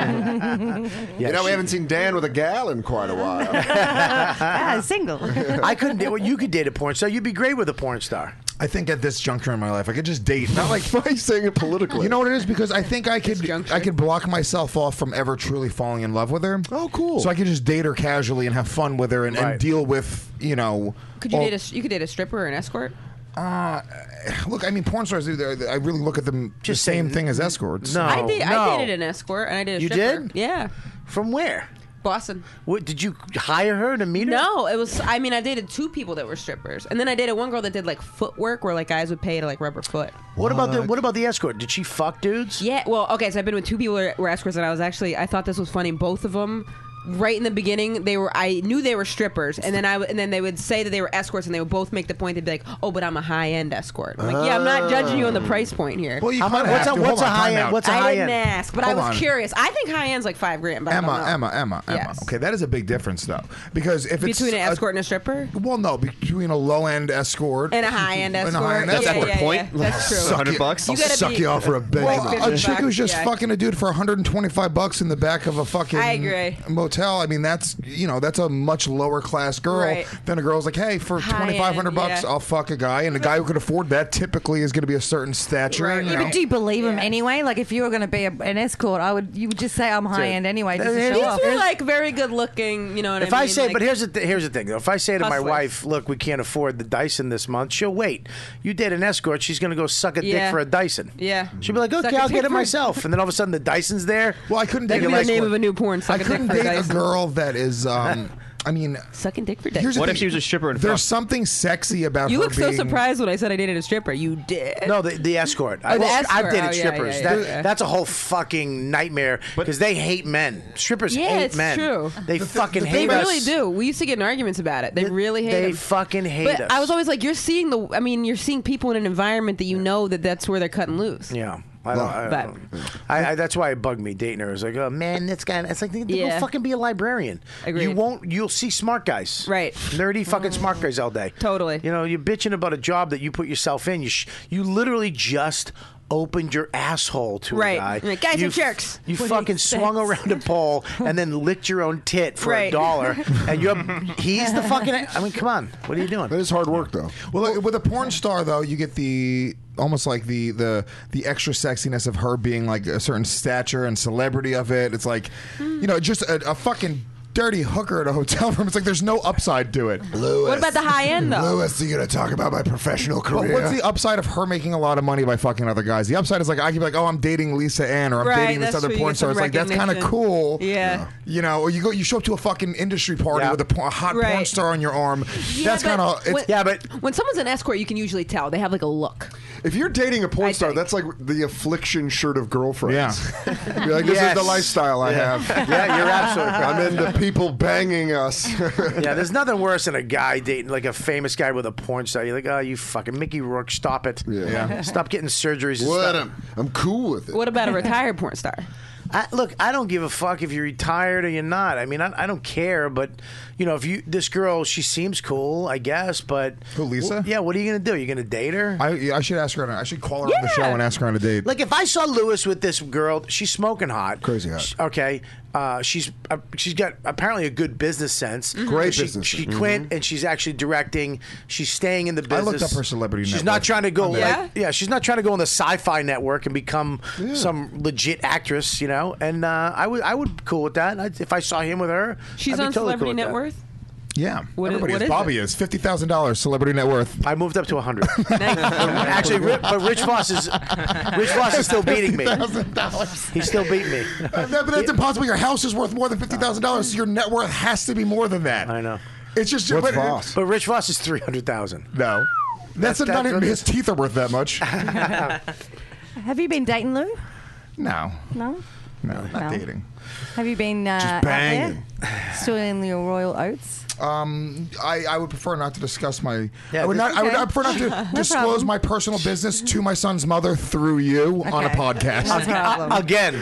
We haven't seen Dan with a gal in quite a while. Single. I couldn't date. Well, you could date a porn star. You'd be great with a porn star. I think at this juncture in my life, I could just date. Not like, why are you saying it politically? You know what it is? Because I think I could block myself off from ever truly falling in love with her. Oh, cool. So I could just date her casually and have fun with her and deal with, Could you you could date a stripper or an escort? Look, I mean, porn stars. I really look at them the same thing as escorts. No, I dated an escort and I did a You stripper. did? Yeah. From where? Boston. What, did you hire her to meet her? No, it was. I mean, I dated 2 people that were strippers, and then I dated one girl that did like footwork, where like guys would pay to like rub her foot. What about the escort? Did she fuck dudes? Yeah. Well, okay. So I've been with 2 people who were escorts, and I thought this was funny. Both of them. Right in the beginning, I knew they were strippers, and then they would say that they were escorts, and they would both make the point. They'd be like, "Oh, but I'm a high end escort." I'm like, "Yeah, I'm not judging you on the price point here." Well, you what's a high end? What's a I high didn't end? ask, but I was curious. I think high end's like $5,000. But I don't know. Emma. Yes. Okay, that is a big difference, though, because if it's Between an escort and a stripper? Well, no, between a low end escort And a high end escort. and a high end Yeah, escort. yeah, yeah. That's true. $100. You gotta suck be- you off for a Benjamin. Well, a chick who's just Yeah. fucking a dude for $125 in the back of a fucking I agree. motel hotel, I mean, that's a much lower class girl than a girl's like, hey, for $2,500, I'll fuck a guy, and a guy who can afford that typically is going to be a certain stature. Yeah, but do you believe him anyway? Like, if you were going to be an escort, you would just say I'm high end anyway, just to show off. You're like very good looking, you know what I mean? If I say, like, but here's the thing though. If I say to my hustlers. wife, look, we can't afford the Dyson this month, she'll wait. You date an escort, she's going to go suck a dick for a Dyson. Yeah. She'll be like, okay, Suck a I'll dick get it for- myself. And then all of a sudden the Dyson's there. Well, I couldn't That date could be the name of a new porn. Suck I a dick couldn't for date a Dyson. girl that is, I mean, sucking dick for dick. here's the What thing. if she was a stripper and There's fucked? something sexy about You her look so being- surprised when I said I dated a stripper. You did. No, the escort. Oh, the escort. I've dated Oh, yeah, strippers. yeah, yeah. That's a whole fucking nightmare because they hate men. Strippers Yeah, hate it's men. true. They fucking They hate us. really do. We used to get in arguments about it. They really hate They them. fucking hate But us. I was always like, you're seeing you're seeing people in an environment that you know that's where they're cutting loose. Yeah. That's why it bugged me dating her. I was like, oh man, this guy. It's like, go fucking be a librarian. Agreed. You'll see smart guys, right? Nerdy fucking smart guys all day. Totally. You know, you're bitching about a job that you put yourself in. You literally just opened your asshole to Right. a guy. You're like, guys you are jerks. You What fucking makes swung sense. around a pole and then licked your own tit for Right. $1, and he's the fucking. I mean, come on, what are you doing? That is hard work, though. Well, with a porn star though, you get the almost like the extra sexiness of her being like a certain stature and celebrity of it. It's like, just a fucking dirty hooker at a hotel room. It's like there's no upside to it. Lewis. What about the high end though? Lewis, are you going to talk about my professional But career? what's the upside of her making a lot of money by fucking other guys? The upside is like I could be like, oh, I'm dating Lisa Ann, or I'm dating this that's other where you porn get some star. It's like that's kind of recognition. cool. Yeah. Or you show up to a fucking industry party with a hot porn Right. star on your arm. Yeah, That's but kind of when- when someone's an escort, you can usually tell they have like a look. If you're dating a porn star, that's like the affliction shirt of girlfriends. Yeah. You're like, this is Yes. the lifestyle I have. Yeah, you're absolutely right. I'm into people banging us. Yeah, there's nothing worse than a guy dating like a famous guy with a porn star. You're like, oh, you fucking Mickey Rourke, stop it. Yeah. Stop getting surgeries. and Let stuff. him. I'm cool with it. What about a retired porn star? Look, I don't give a fuck if you're retired or you're not. I mean, I don't care. But if this girl, she seems cool, I guess. But Who, Lisa? Yeah. What are you gonna do? You gonna date her? I should ask her. I should call her on the show and ask her on a date. Like if I saw Lewis with this girl, she's smoking hot, Crazy hot. Okay, she's got apparently a good business sense. Great She- business She sense. quit and she's actually directing. She's staying in the business. I looked up her celebrity She's network. not trying to go On like there. she's not trying to go on the Sci-Fi Network and become some legit actress, And I would be cool with that. If I saw him with her, She's I'd be on totally Celebrity cool with Net that. Worth. Yeah, What is- everybody what is. is Bobby is $50,000 celebrity net worth. I moved up to 100. Actually, but Rich Voss is still beating me. $50,000. He still beat me. But that's impossible. Your house is worth more than $50,000. So your net worth has to be more than that. I know. It's just What's but, Voss? But Rich Voss is 300,000. No, that's not even what it his teeth are worth that much. Have you been dating, Lou? No, No. not No. dating. Have you been out banging. there? Still in your royal oats? I would prefer not to discuss my. Yeah, I would not. I would okay. I prefer not to disclose problem. my personal business to my son's mother through you on a Okay. podcast. No problem. Again.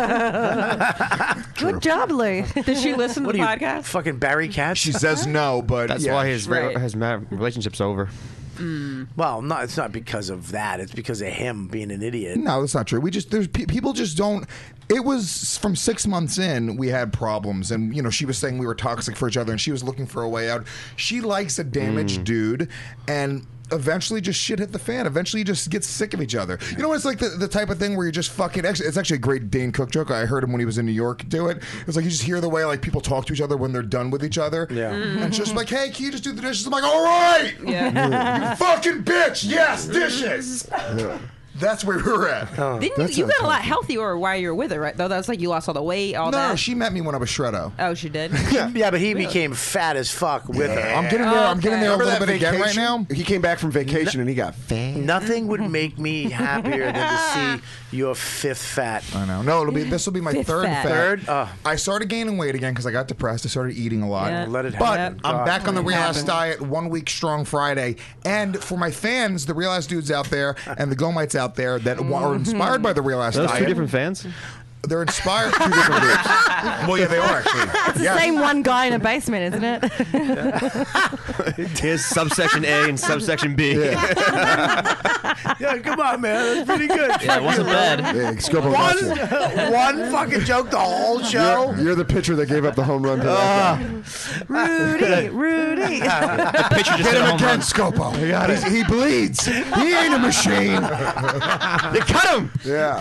Good job, Lou. Does she listen to What the are you, podcast? fucking Barry Katz? She says no, but That's yeah. why his Right. relationship's over. Well, no, it's not because of that. It's because of him being an idiot. No, that's not true. People just don't. It was from 6 months in we had problems, and she was saying we were toxic for each other, and she was looking for a way out. She likes a damaged dude, and eventually just shit hit the fan. Eventually you just get sick of each other. It's like the type of thing where you're just fucking. It's actually a great Dane Cook joke. I heard him when he was in New York do it. It's like you just hear the way like people talk to each other when they're done with each other. Yeah. And it's just like, hey, can you just do the dishes? I'm like, all right. Yeah. You fucking bitch. Yes, dishes. That's where we were at. Didn't you got a lot healthier while you were with her, right? Though that's like you lost all the weight, all No, that. she met me when I was shreddo. Oh, she did. Yeah, but he became fat as fuck with her. I'm getting there. I'm getting there a Remember little that bit again right vacation? now. He came back from vacation and he got fat. Nothing would make me happier than to see your fifth fat. I know. No, this will be my Fifth third fat. fat. Third? I started gaining weight again because I got depressed. I started eating a lot. Yeah. Let it But happen. I'm God. back on the Real Ass Happen. diet 1 week strong Friday. And for my fans, the Real Ass dudes out there and the Gomites out there that are inspired by the Real Ass Those diet. two different fans? They're inspired. Two different groups. Well, yeah, they are actually. It's the same one guy in a basement, isn't it? Here's subsection A and subsection B. Yeah, come on, man. That's pretty good. Yeah, it wasn't bad. Yeah, Scopo got you. One fucking joke the whole show. You're the pitcher that gave up the home run to that guy. Rudy. The pitcher just Get hit a him home again, run. Scopo. He bleeds. He ain't a machine. They cut him. Yeah.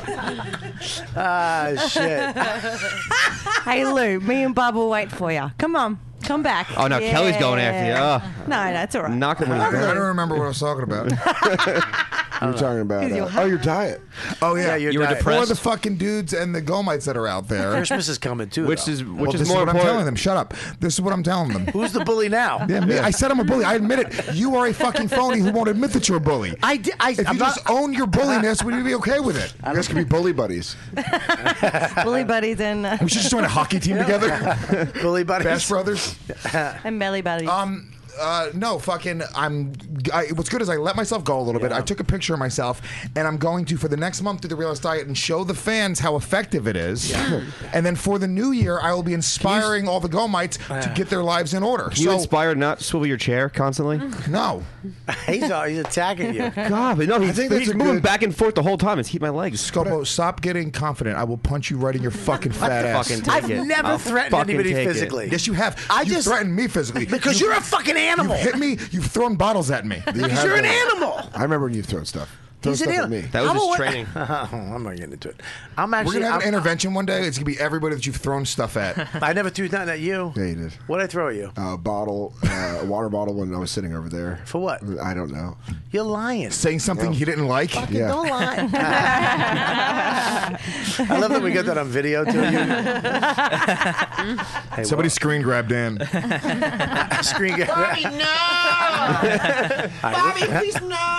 Shit. Hey, Lou, me and Bob will wait for you. Come on. Come back. Oh, no, Kelly's going after you. Oh. No, it's all right. Knock him in I the don't remember what I was talking about. You're talking about your diet. Oh yeah, you were depressed? Or the fucking dudes and the Gomites that are out there. Christmas is coming too. Which though. is Well, which this is is more what I'm important. telling them. Shut up. This is what I'm telling them. Who's the bully now? Yeah, me. I said I'm a bully. I admit it. You are a fucking phony who won't admit that you're a bully. If you just own your bulliness, would you be okay with it? You guys could be bully buddies. Bully buddies and We should just join a hockey team together. Bully buddies. Bash Brothers. and belly buddies. No, fucking. What's good is I let myself go a little bit. I took a picture of myself, and I'm going to for the next month do the Realist Diet and show the fans how effective it is. And then for the new year, I will be inspiring all the Gomites to get their lives in order. You inspired not to swivel your chair constantly? No. He's attacking you. God, but no, he's moving back and forth the whole time. It's keep my legs. Scopo, stop getting confident. I will punch you right in your fucking fat ass. I've never threatened anybody physically. Yes, you have. I You just threatened me physically. Because you're a fucking animal. You've hit me. You've thrown bottles at me. Because you're an animal. I remember when you've thrown stuff. He's an animal. That was his training. I'm not getting into it. I'm We're actually. gonna have an intervention one day. It's gonna be everybody that you've thrown stuff at. I never threw nothing at you. Yeah, you did. What did I throw at you? A bottle, a water bottle when I was sitting over there. For what? I don't know. You're lying. Saying something you didn't like. Yeah. Don't lie. I love that we got that on video too. Hey, Somebody screen grab Dan. Screen grab. Bobby, no! Bobby, please,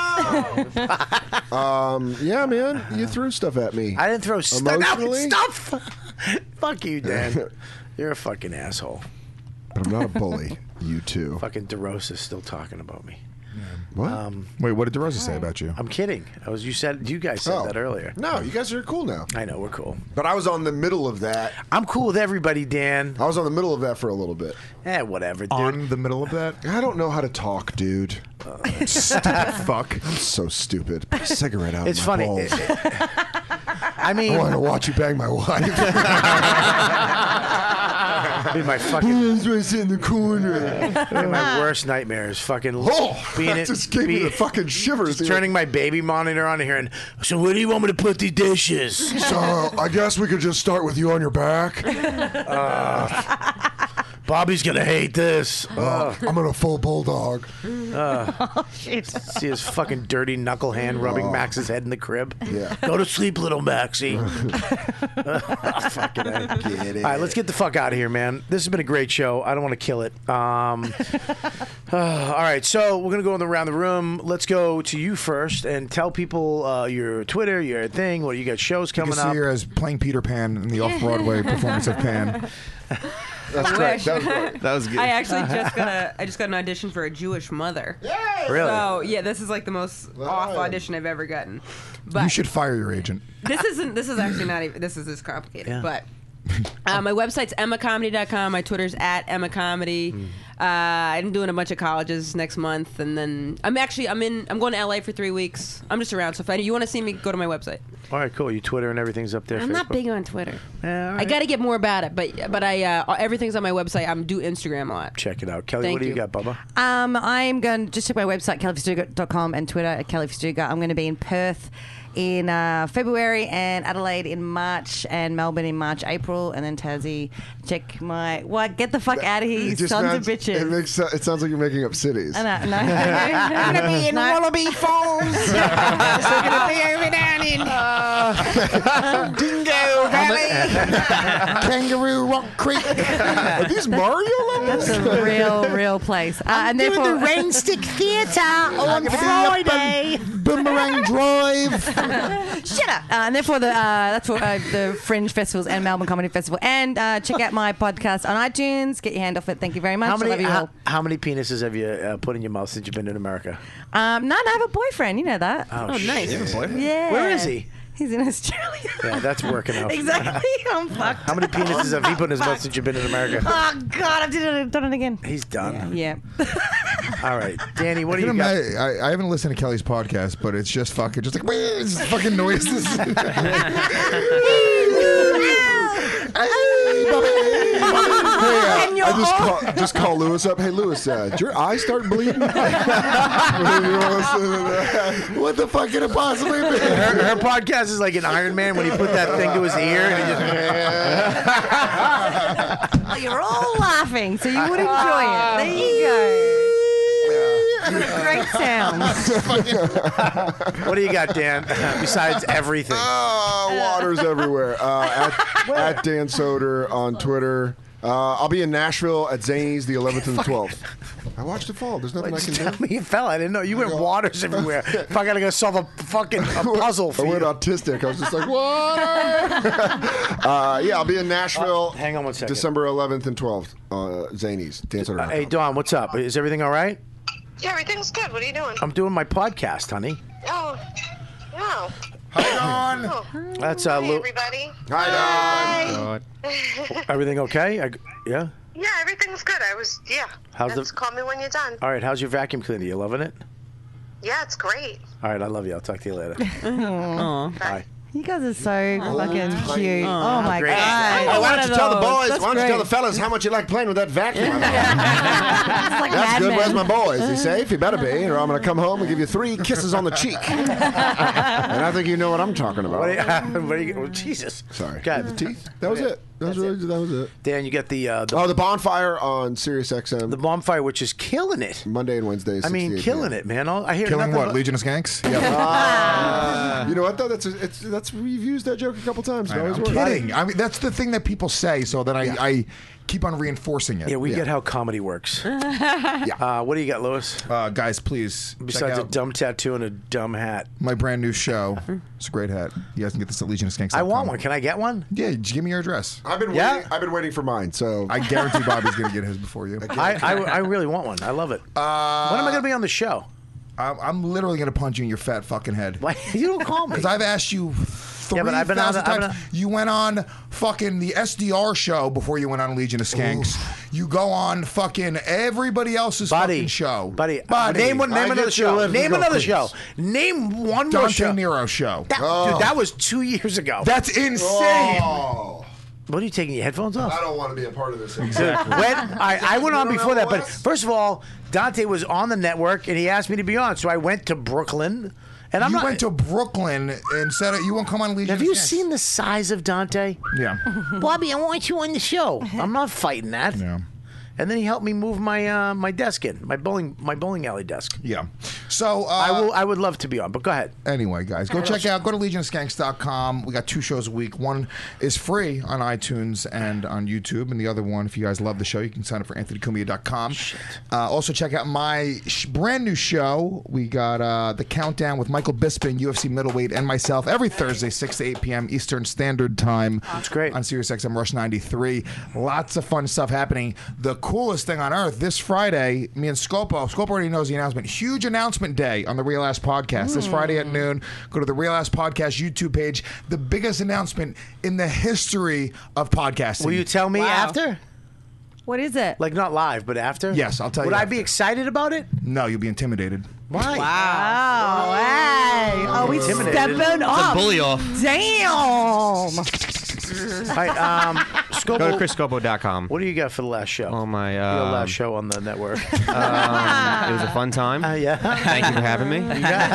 no! Yeah, man, you threw stuff at me. I didn't throw stuff. Emotionally? Stuff. Fuck you, Dan. You're a fucking asshole. But I'm not a bully. You too. Fucking DeRosa's still talking about me. What? Wait, what did DeRosa say about you? I'm kidding. You guys said that earlier. No, you guys are cool now. I know we're cool. But I was on the middle of that. I'm cool with everybody, Dan. I was on the middle of that for a little bit. Whatever, dude. On the middle of that? I don't know how to talk, dude. Stupid fuck. I'm so stupid. Put a cigarette out. It's my funny. balls. I mean, I want to watch you bang my wife. be my fucking. Sit in the corner. My worst nightmare is fucking that just gave me the fucking shivers. Just turning my baby monitor on and hearing. So where do you want me to put these dishes? So I guess we could just start with you on your back. Bobby's gonna hate this. I'm in a full bulldog. Shit. See his fucking dirty knuckle hand rubbing Max's head in the crib. Yeah. Go to sleep, little Maxie. Fucking A. Get it. All right, let's get the fuck out of here, man. This has been a great show. I don't want to kill it. All right, so we're gonna go around the room. Let's go to you first and tell people your Twitter, your thing. What you got? Shows You coming can see up. her as playing Peter Pan in the off-Broadway performance of Pan. That's great. That was great. That was good. I actually just got an audition for a Jewish mother. Really? So yeah, this is like the most off audition I've ever gotten. But You should fire your agent. this is actually not even this complicated. Yeah. But my website's emmacomedy.com. My Twitter's at @emmacomedy. I'm doing a bunch of colleges next month, and then I'm going to LA for 3 weeks. I'm just around, so if you want to see me, go to my website. All right, cool. You Twitter and everything's up there. I'm Facebook. not big on Twitter. Yeah, all I right. got to get more about it, but I everything's on my website. I'm do Instagram a lot. Check it out, Kelly. Thank what do you you. got, Bubba? I'm going to just check my website, kellyfustuga.com, and Twitter at kellyfustuga. I'm going to be in Perth in February, and Adelaide in March, and Melbourne in March, April, and then Tassie. Check my... What? Get the fuck out of here, you It just sons sounds- of bitches. It sounds like you're making up cities. No. I'm gonna be in Wallaby Falls. So gonna be over down in Dingo Valley, Kangaroo Rock Creek. Are these Mario levels? That's a real place. And doing therefore... the Rainstick Theatre on Friday. Boomerang Drive. Shut up. And therefore, that's for the Fringe Festivals and Melbourne Comedy Festival. And check out my podcast on iTunes. Get your hand off it. Thank you very much. I love you all. How many penises have you put in your mouth since you've been in America? None. I have a boyfriend. You know that. Oh, nice. shit. Yeah. Where is he? He's in Australia. Yeah, that's working out. Exactly. I'm fucked. How many penises have he put in his mouth since you've been in America? Oh, God. I've done it again. He's done. Yeah. All right, Danny, what do I you can got? imagine- I haven't listened to Kelly's podcast, but it's just fucking, just like, it's just fucking noises. I just call Lewis up. Hey, Lewis, did your eye start bleeding? What the fuck could it possibly be? Her podcast is like an Iron Man when he put that thing to his ear and he just. Oh, you're all laughing, so you would enjoy it. There you go. Great sounds. What do you got, Dan? Besides everything. Water's everywhere. At Dan Soder on Twitter. I'll be in Nashville at Zanies the 11th and the 12th. I watched it fall. There's nothing I can do. Tell me you fell. I didn't know. You went waters everywhere. If I got to go solve a puzzle for I you. went autistic. I was just like, water! Yeah, I'll be in Nashville. Hang on one second. December 11th and 12th. Zanies. Dan Soder. Hey, Dawn, what's up? Is everything all right? Yeah, everything's good. What are you doing? I'm doing my podcast, honey. Oh, wow. Hi, Dawn. Oh. That's Hey, Lou. everybody. Hi, Everything okay? Yeah? Yeah, everything's good. How's Just call me when you're done. All right, how's your vacuum cleaner? You loving it? Yeah, it's great. All right, I love you. I'll talk to you later. Bye. You guys are so fucking cute. Oh my great. god! Hey, why don't you tell the boys? That's Why don't you tell great. the fellas how much you like playing with that vacuum? It's like That's Mad good. Men. Where's my boys? Is he safe? He better be, or I'm going to come home and give you 3 kisses on the cheek. And I think you know what I'm talking about. Jesus. Sorry. God. The teeth? That was it. That was it. Dan, you get the the bonfire on Sirius XM. The bonfire, which is killing it. Monday and Wednesdays. I mean, killing it, man. I hear Killing nothing what? but- Legion of Skanks? You know what though? That's we've used that joke a couple times. It always I'm works. kidding. I mean, that's the thing that people say, so then I keep on reinforcing it. Yeah, we get how comedy works. What do you got, Lewis? Guys, please. Besides check a out dumb tattoo and a dumb hat. my brand new show. It's a great hat. You guys can get this at LegionofSkanks.com. I want one. Can I get one? Yeah, just give me your address. I've been waiting for mine. So I guarantee Bobby's going to get his before you. I really want one. I love it. When am I going to be on the show? I'm literally going to punch you in your fat fucking head. Why? You don't call me. Because I've asked you 3,000 times. You went on fucking the SDR show before you went on Legion of Skanks. You go on fucking everybody else's fucking show. Buddy. Name another show. Name another show. Name one more show. Dante Nero show. Dude, that was 2 years ago. That's insane. What are you taking your headphones off? I don't want to be a part of this. Exactly. I went on before that, but first of all, Dante was on the network and he asked me to be on, so I went to Brooklyn. And you went to Brooklyn and said you won't come on Legion. Have you seen the size of Dante? Yeah. Bobby, I want you on the show. I'm not fighting that. Yeah. And then he helped me move my my desk in my bowling alley desk. Yeah. So I would love to be on, but go ahead. Anyway, guys, go to LegionofSkanks.com. We got 2 shows a week. One is free on iTunes and on YouTube, and the other one, if you guys love the show, you can sign up for AnthonyCumia.com. Also, check out my brand new show. We got The Countdown with Michael Bisping, UFC middleweight, and myself every Thursday, 6 to 8 p.m. Eastern Standard Time. That's great. On SiriusXM Rush 93. Lots of fun stuff happening. The coolest thing on earth, this Friday, me and Scopo already knows the announcement. Huge announcement day on the Real Ass Podcast. This Friday at noon, go to the Real Ass Podcast YouTube page. The biggest announcement in the history of podcasting. Will you tell me after? What is it? Like not live, but after? Yes, I'll tell you Would I after. be excited about it? No, you'll be intimidated. Why? Wow. Hey. Oh, we Intimidated. stepping off. bully off. Damn. All right, Scopo, Go to ChrisScopo.com. What do you got for the last show? Oh my! Your last show on the network. It was a fun time. Yeah. Thank you for having me.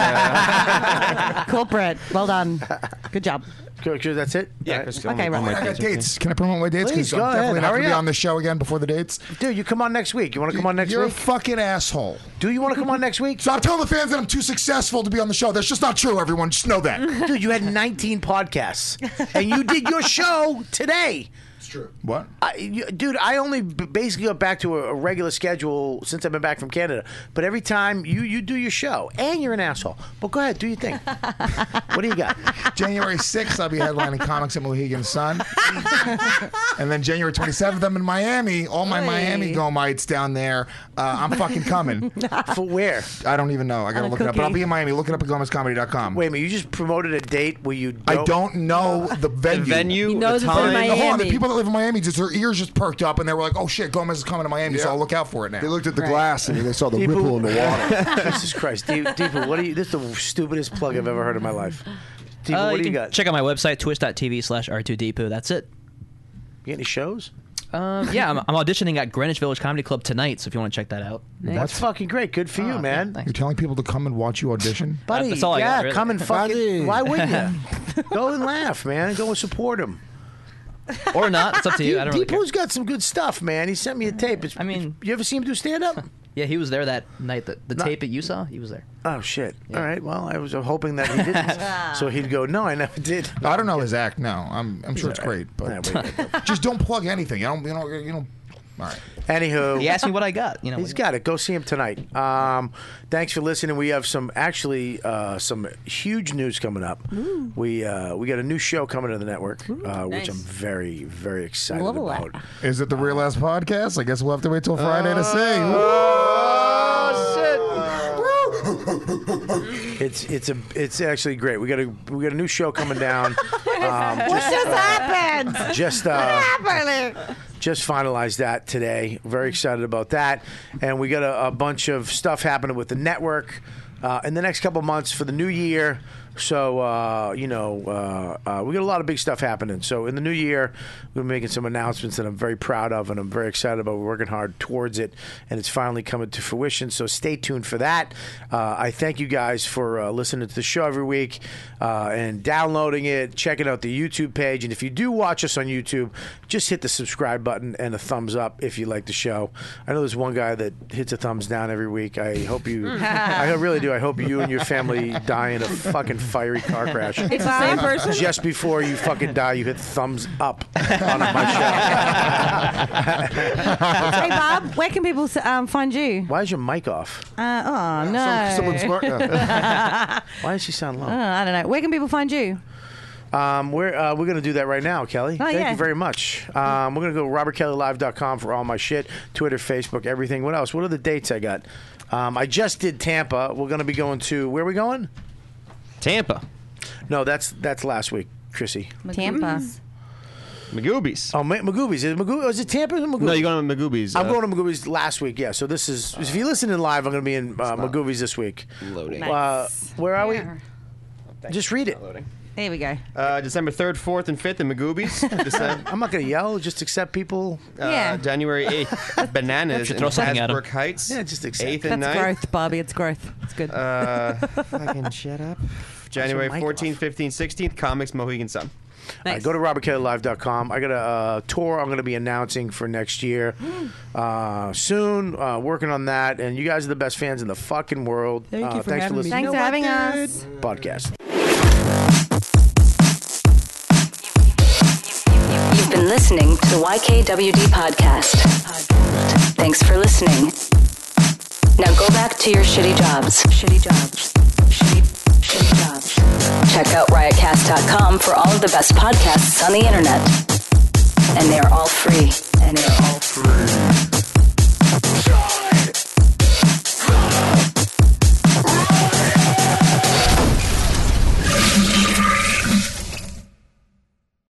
Corporate. Well done. Good job. That's it? Yeah, Okay, right. I got dates. Can I promote my dates? Please, Because go I'm ahead. definitely not going Hurry to be up. on the show again before the dates. Dude, you come on next week. You want to come on next You're week? a fucking asshole. Do you want to come on next week? Stop telling the fans that I'm too successful to be on the show. That's just not true, everyone. Just know that. Dude, you had 19 podcasts. And you did your show today. It's true. What? Dude, I only basically got back to a regular schedule since I've been back from Canada. But every time you do your show, and you're an asshole. But go ahead, do your thing. What do you got? January 6th, I'll be headlining comics at Mohegan Sun. And then January 27th, I'm in Miami. All my Miami Gomites down there. I'm fucking coming. For where? I don't even know. I got to look it up. But I'll be in Miami. Look it up at GomezComedy.com. Wait a minute, you just promoted a date where you I don't know the venue. The venue, He knows the it's in time. Miami. Hold on, the people that live in Miami, just their ears just perked up, and they were like, "Oh shit, Gomez is coming to Miami, so I'll look out for it now." They looked at the glass and they saw the ripple in the water. Jesus Christ, Deepu, what do you? This is the stupidest plug I've ever heard in my life. Deepu, what do you got? Check out my website, twitch.tv/R2Deepu. That's it. You got any shows? Yeah, I'm auditioning at Greenwich Village Comedy Club tonight, so if you want to check that out. That's fucking great. Good for you, man. You're telling people to come and watch you audition, buddy. That's all I got, really. Come and fucking. Why wouldn't you? Go and laugh, man. Go and support him. Or not. It's up to you. I don't really care. Deepu's got some good stuff, man. He sent me a tape. You ever see him do stand-up? Yeah, he was there that night. The tape that you saw, he was there. Oh, shit. All right. Well, I was hoping that he didn't. So he'd go, no, I never did. I don't know his act. No, I'm sure it's great, but just don't plug anything. You know. All right. Anywho, he asked me what I got. You know, he's got it. Go see him tonight. Thanks for listening. We have some huge news coming up. Ooh. We got a new show coming to the network, which I'm very, very excited about. Is it the Real Ass Podcast? I guess we'll have to wait till Friday to see. It's actually great. We got a new show coming down. What just happened? Just finalized that today. Very excited about that. And we got a bunch of stuff happening with the network in the next couple months for the new year. So, we got a lot of big stuff happening. So in the new year, we're making some announcements that I'm very proud of and I'm very excited about. We're working hard towards it, and it's finally coming to fruition. So stay tuned for that. I thank you guys for listening to the show every week and downloading it, checking out the YouTube page. And if you do watch us on YouTube, just hit the subscribe button and a thumbs up if you like the show. I know there's one guy that hits a thumbs down every week. I hope you, I really do. I hope you and your family die in a fucking fiery car crash. It's the same person? Just before you fucking die, you hit thumbs up on my show. Hey, Bob, where can people find you? Why is your mic off? Oh, no. Someone's smart now. Why does she sound low? I don't know. Where can people find you? We're going to do that right now, Kelly. Thank you very much. We're going to go robertkellylive.com for all my shit. Twitter, Facebook, everything. What else? What are the dates I got? I just did Tampa. We're going to be going to... Where are we going? Tampa. No, that's last week, Chrissy. Tampa. Magoobies. Oh, Magoobies. Is it Tampa or Magoobies? No, you're going to Magoobies. I'm going to Magoobies last week, yeah. So this is... If you're listening live, I'm going to be in Magoobies this week. Loading. Nice. Where are we? Just read it. There we go. December 3rd, 4th, and 5th in Magoobies. I'm not going to yell. Just accept people. January 8th, Bananas in throw something at 'em. Hasbrook Heights. Yeah, just accept 8th and That's 9th. growth, Bobby. It's growth. It's good. Fucking shut up. January 14th, 15th, 16th, Comics Mohegan Sun. Nice. Go to robertkellylive.com. I got a tour I'm going to be announcing for next year soon. Working on that. And you guys are the best fans in the fucking world. Thank you for thanks having for me. listening. Thanks for having us. Podcast. You've been listening to the YKWD podcast. Thanks for listening. Now go back to your shitty jobs. Shitty jobs. Shitty jobs. Check out riotcast.com for all of the best podcasts on the internet. And they are all free.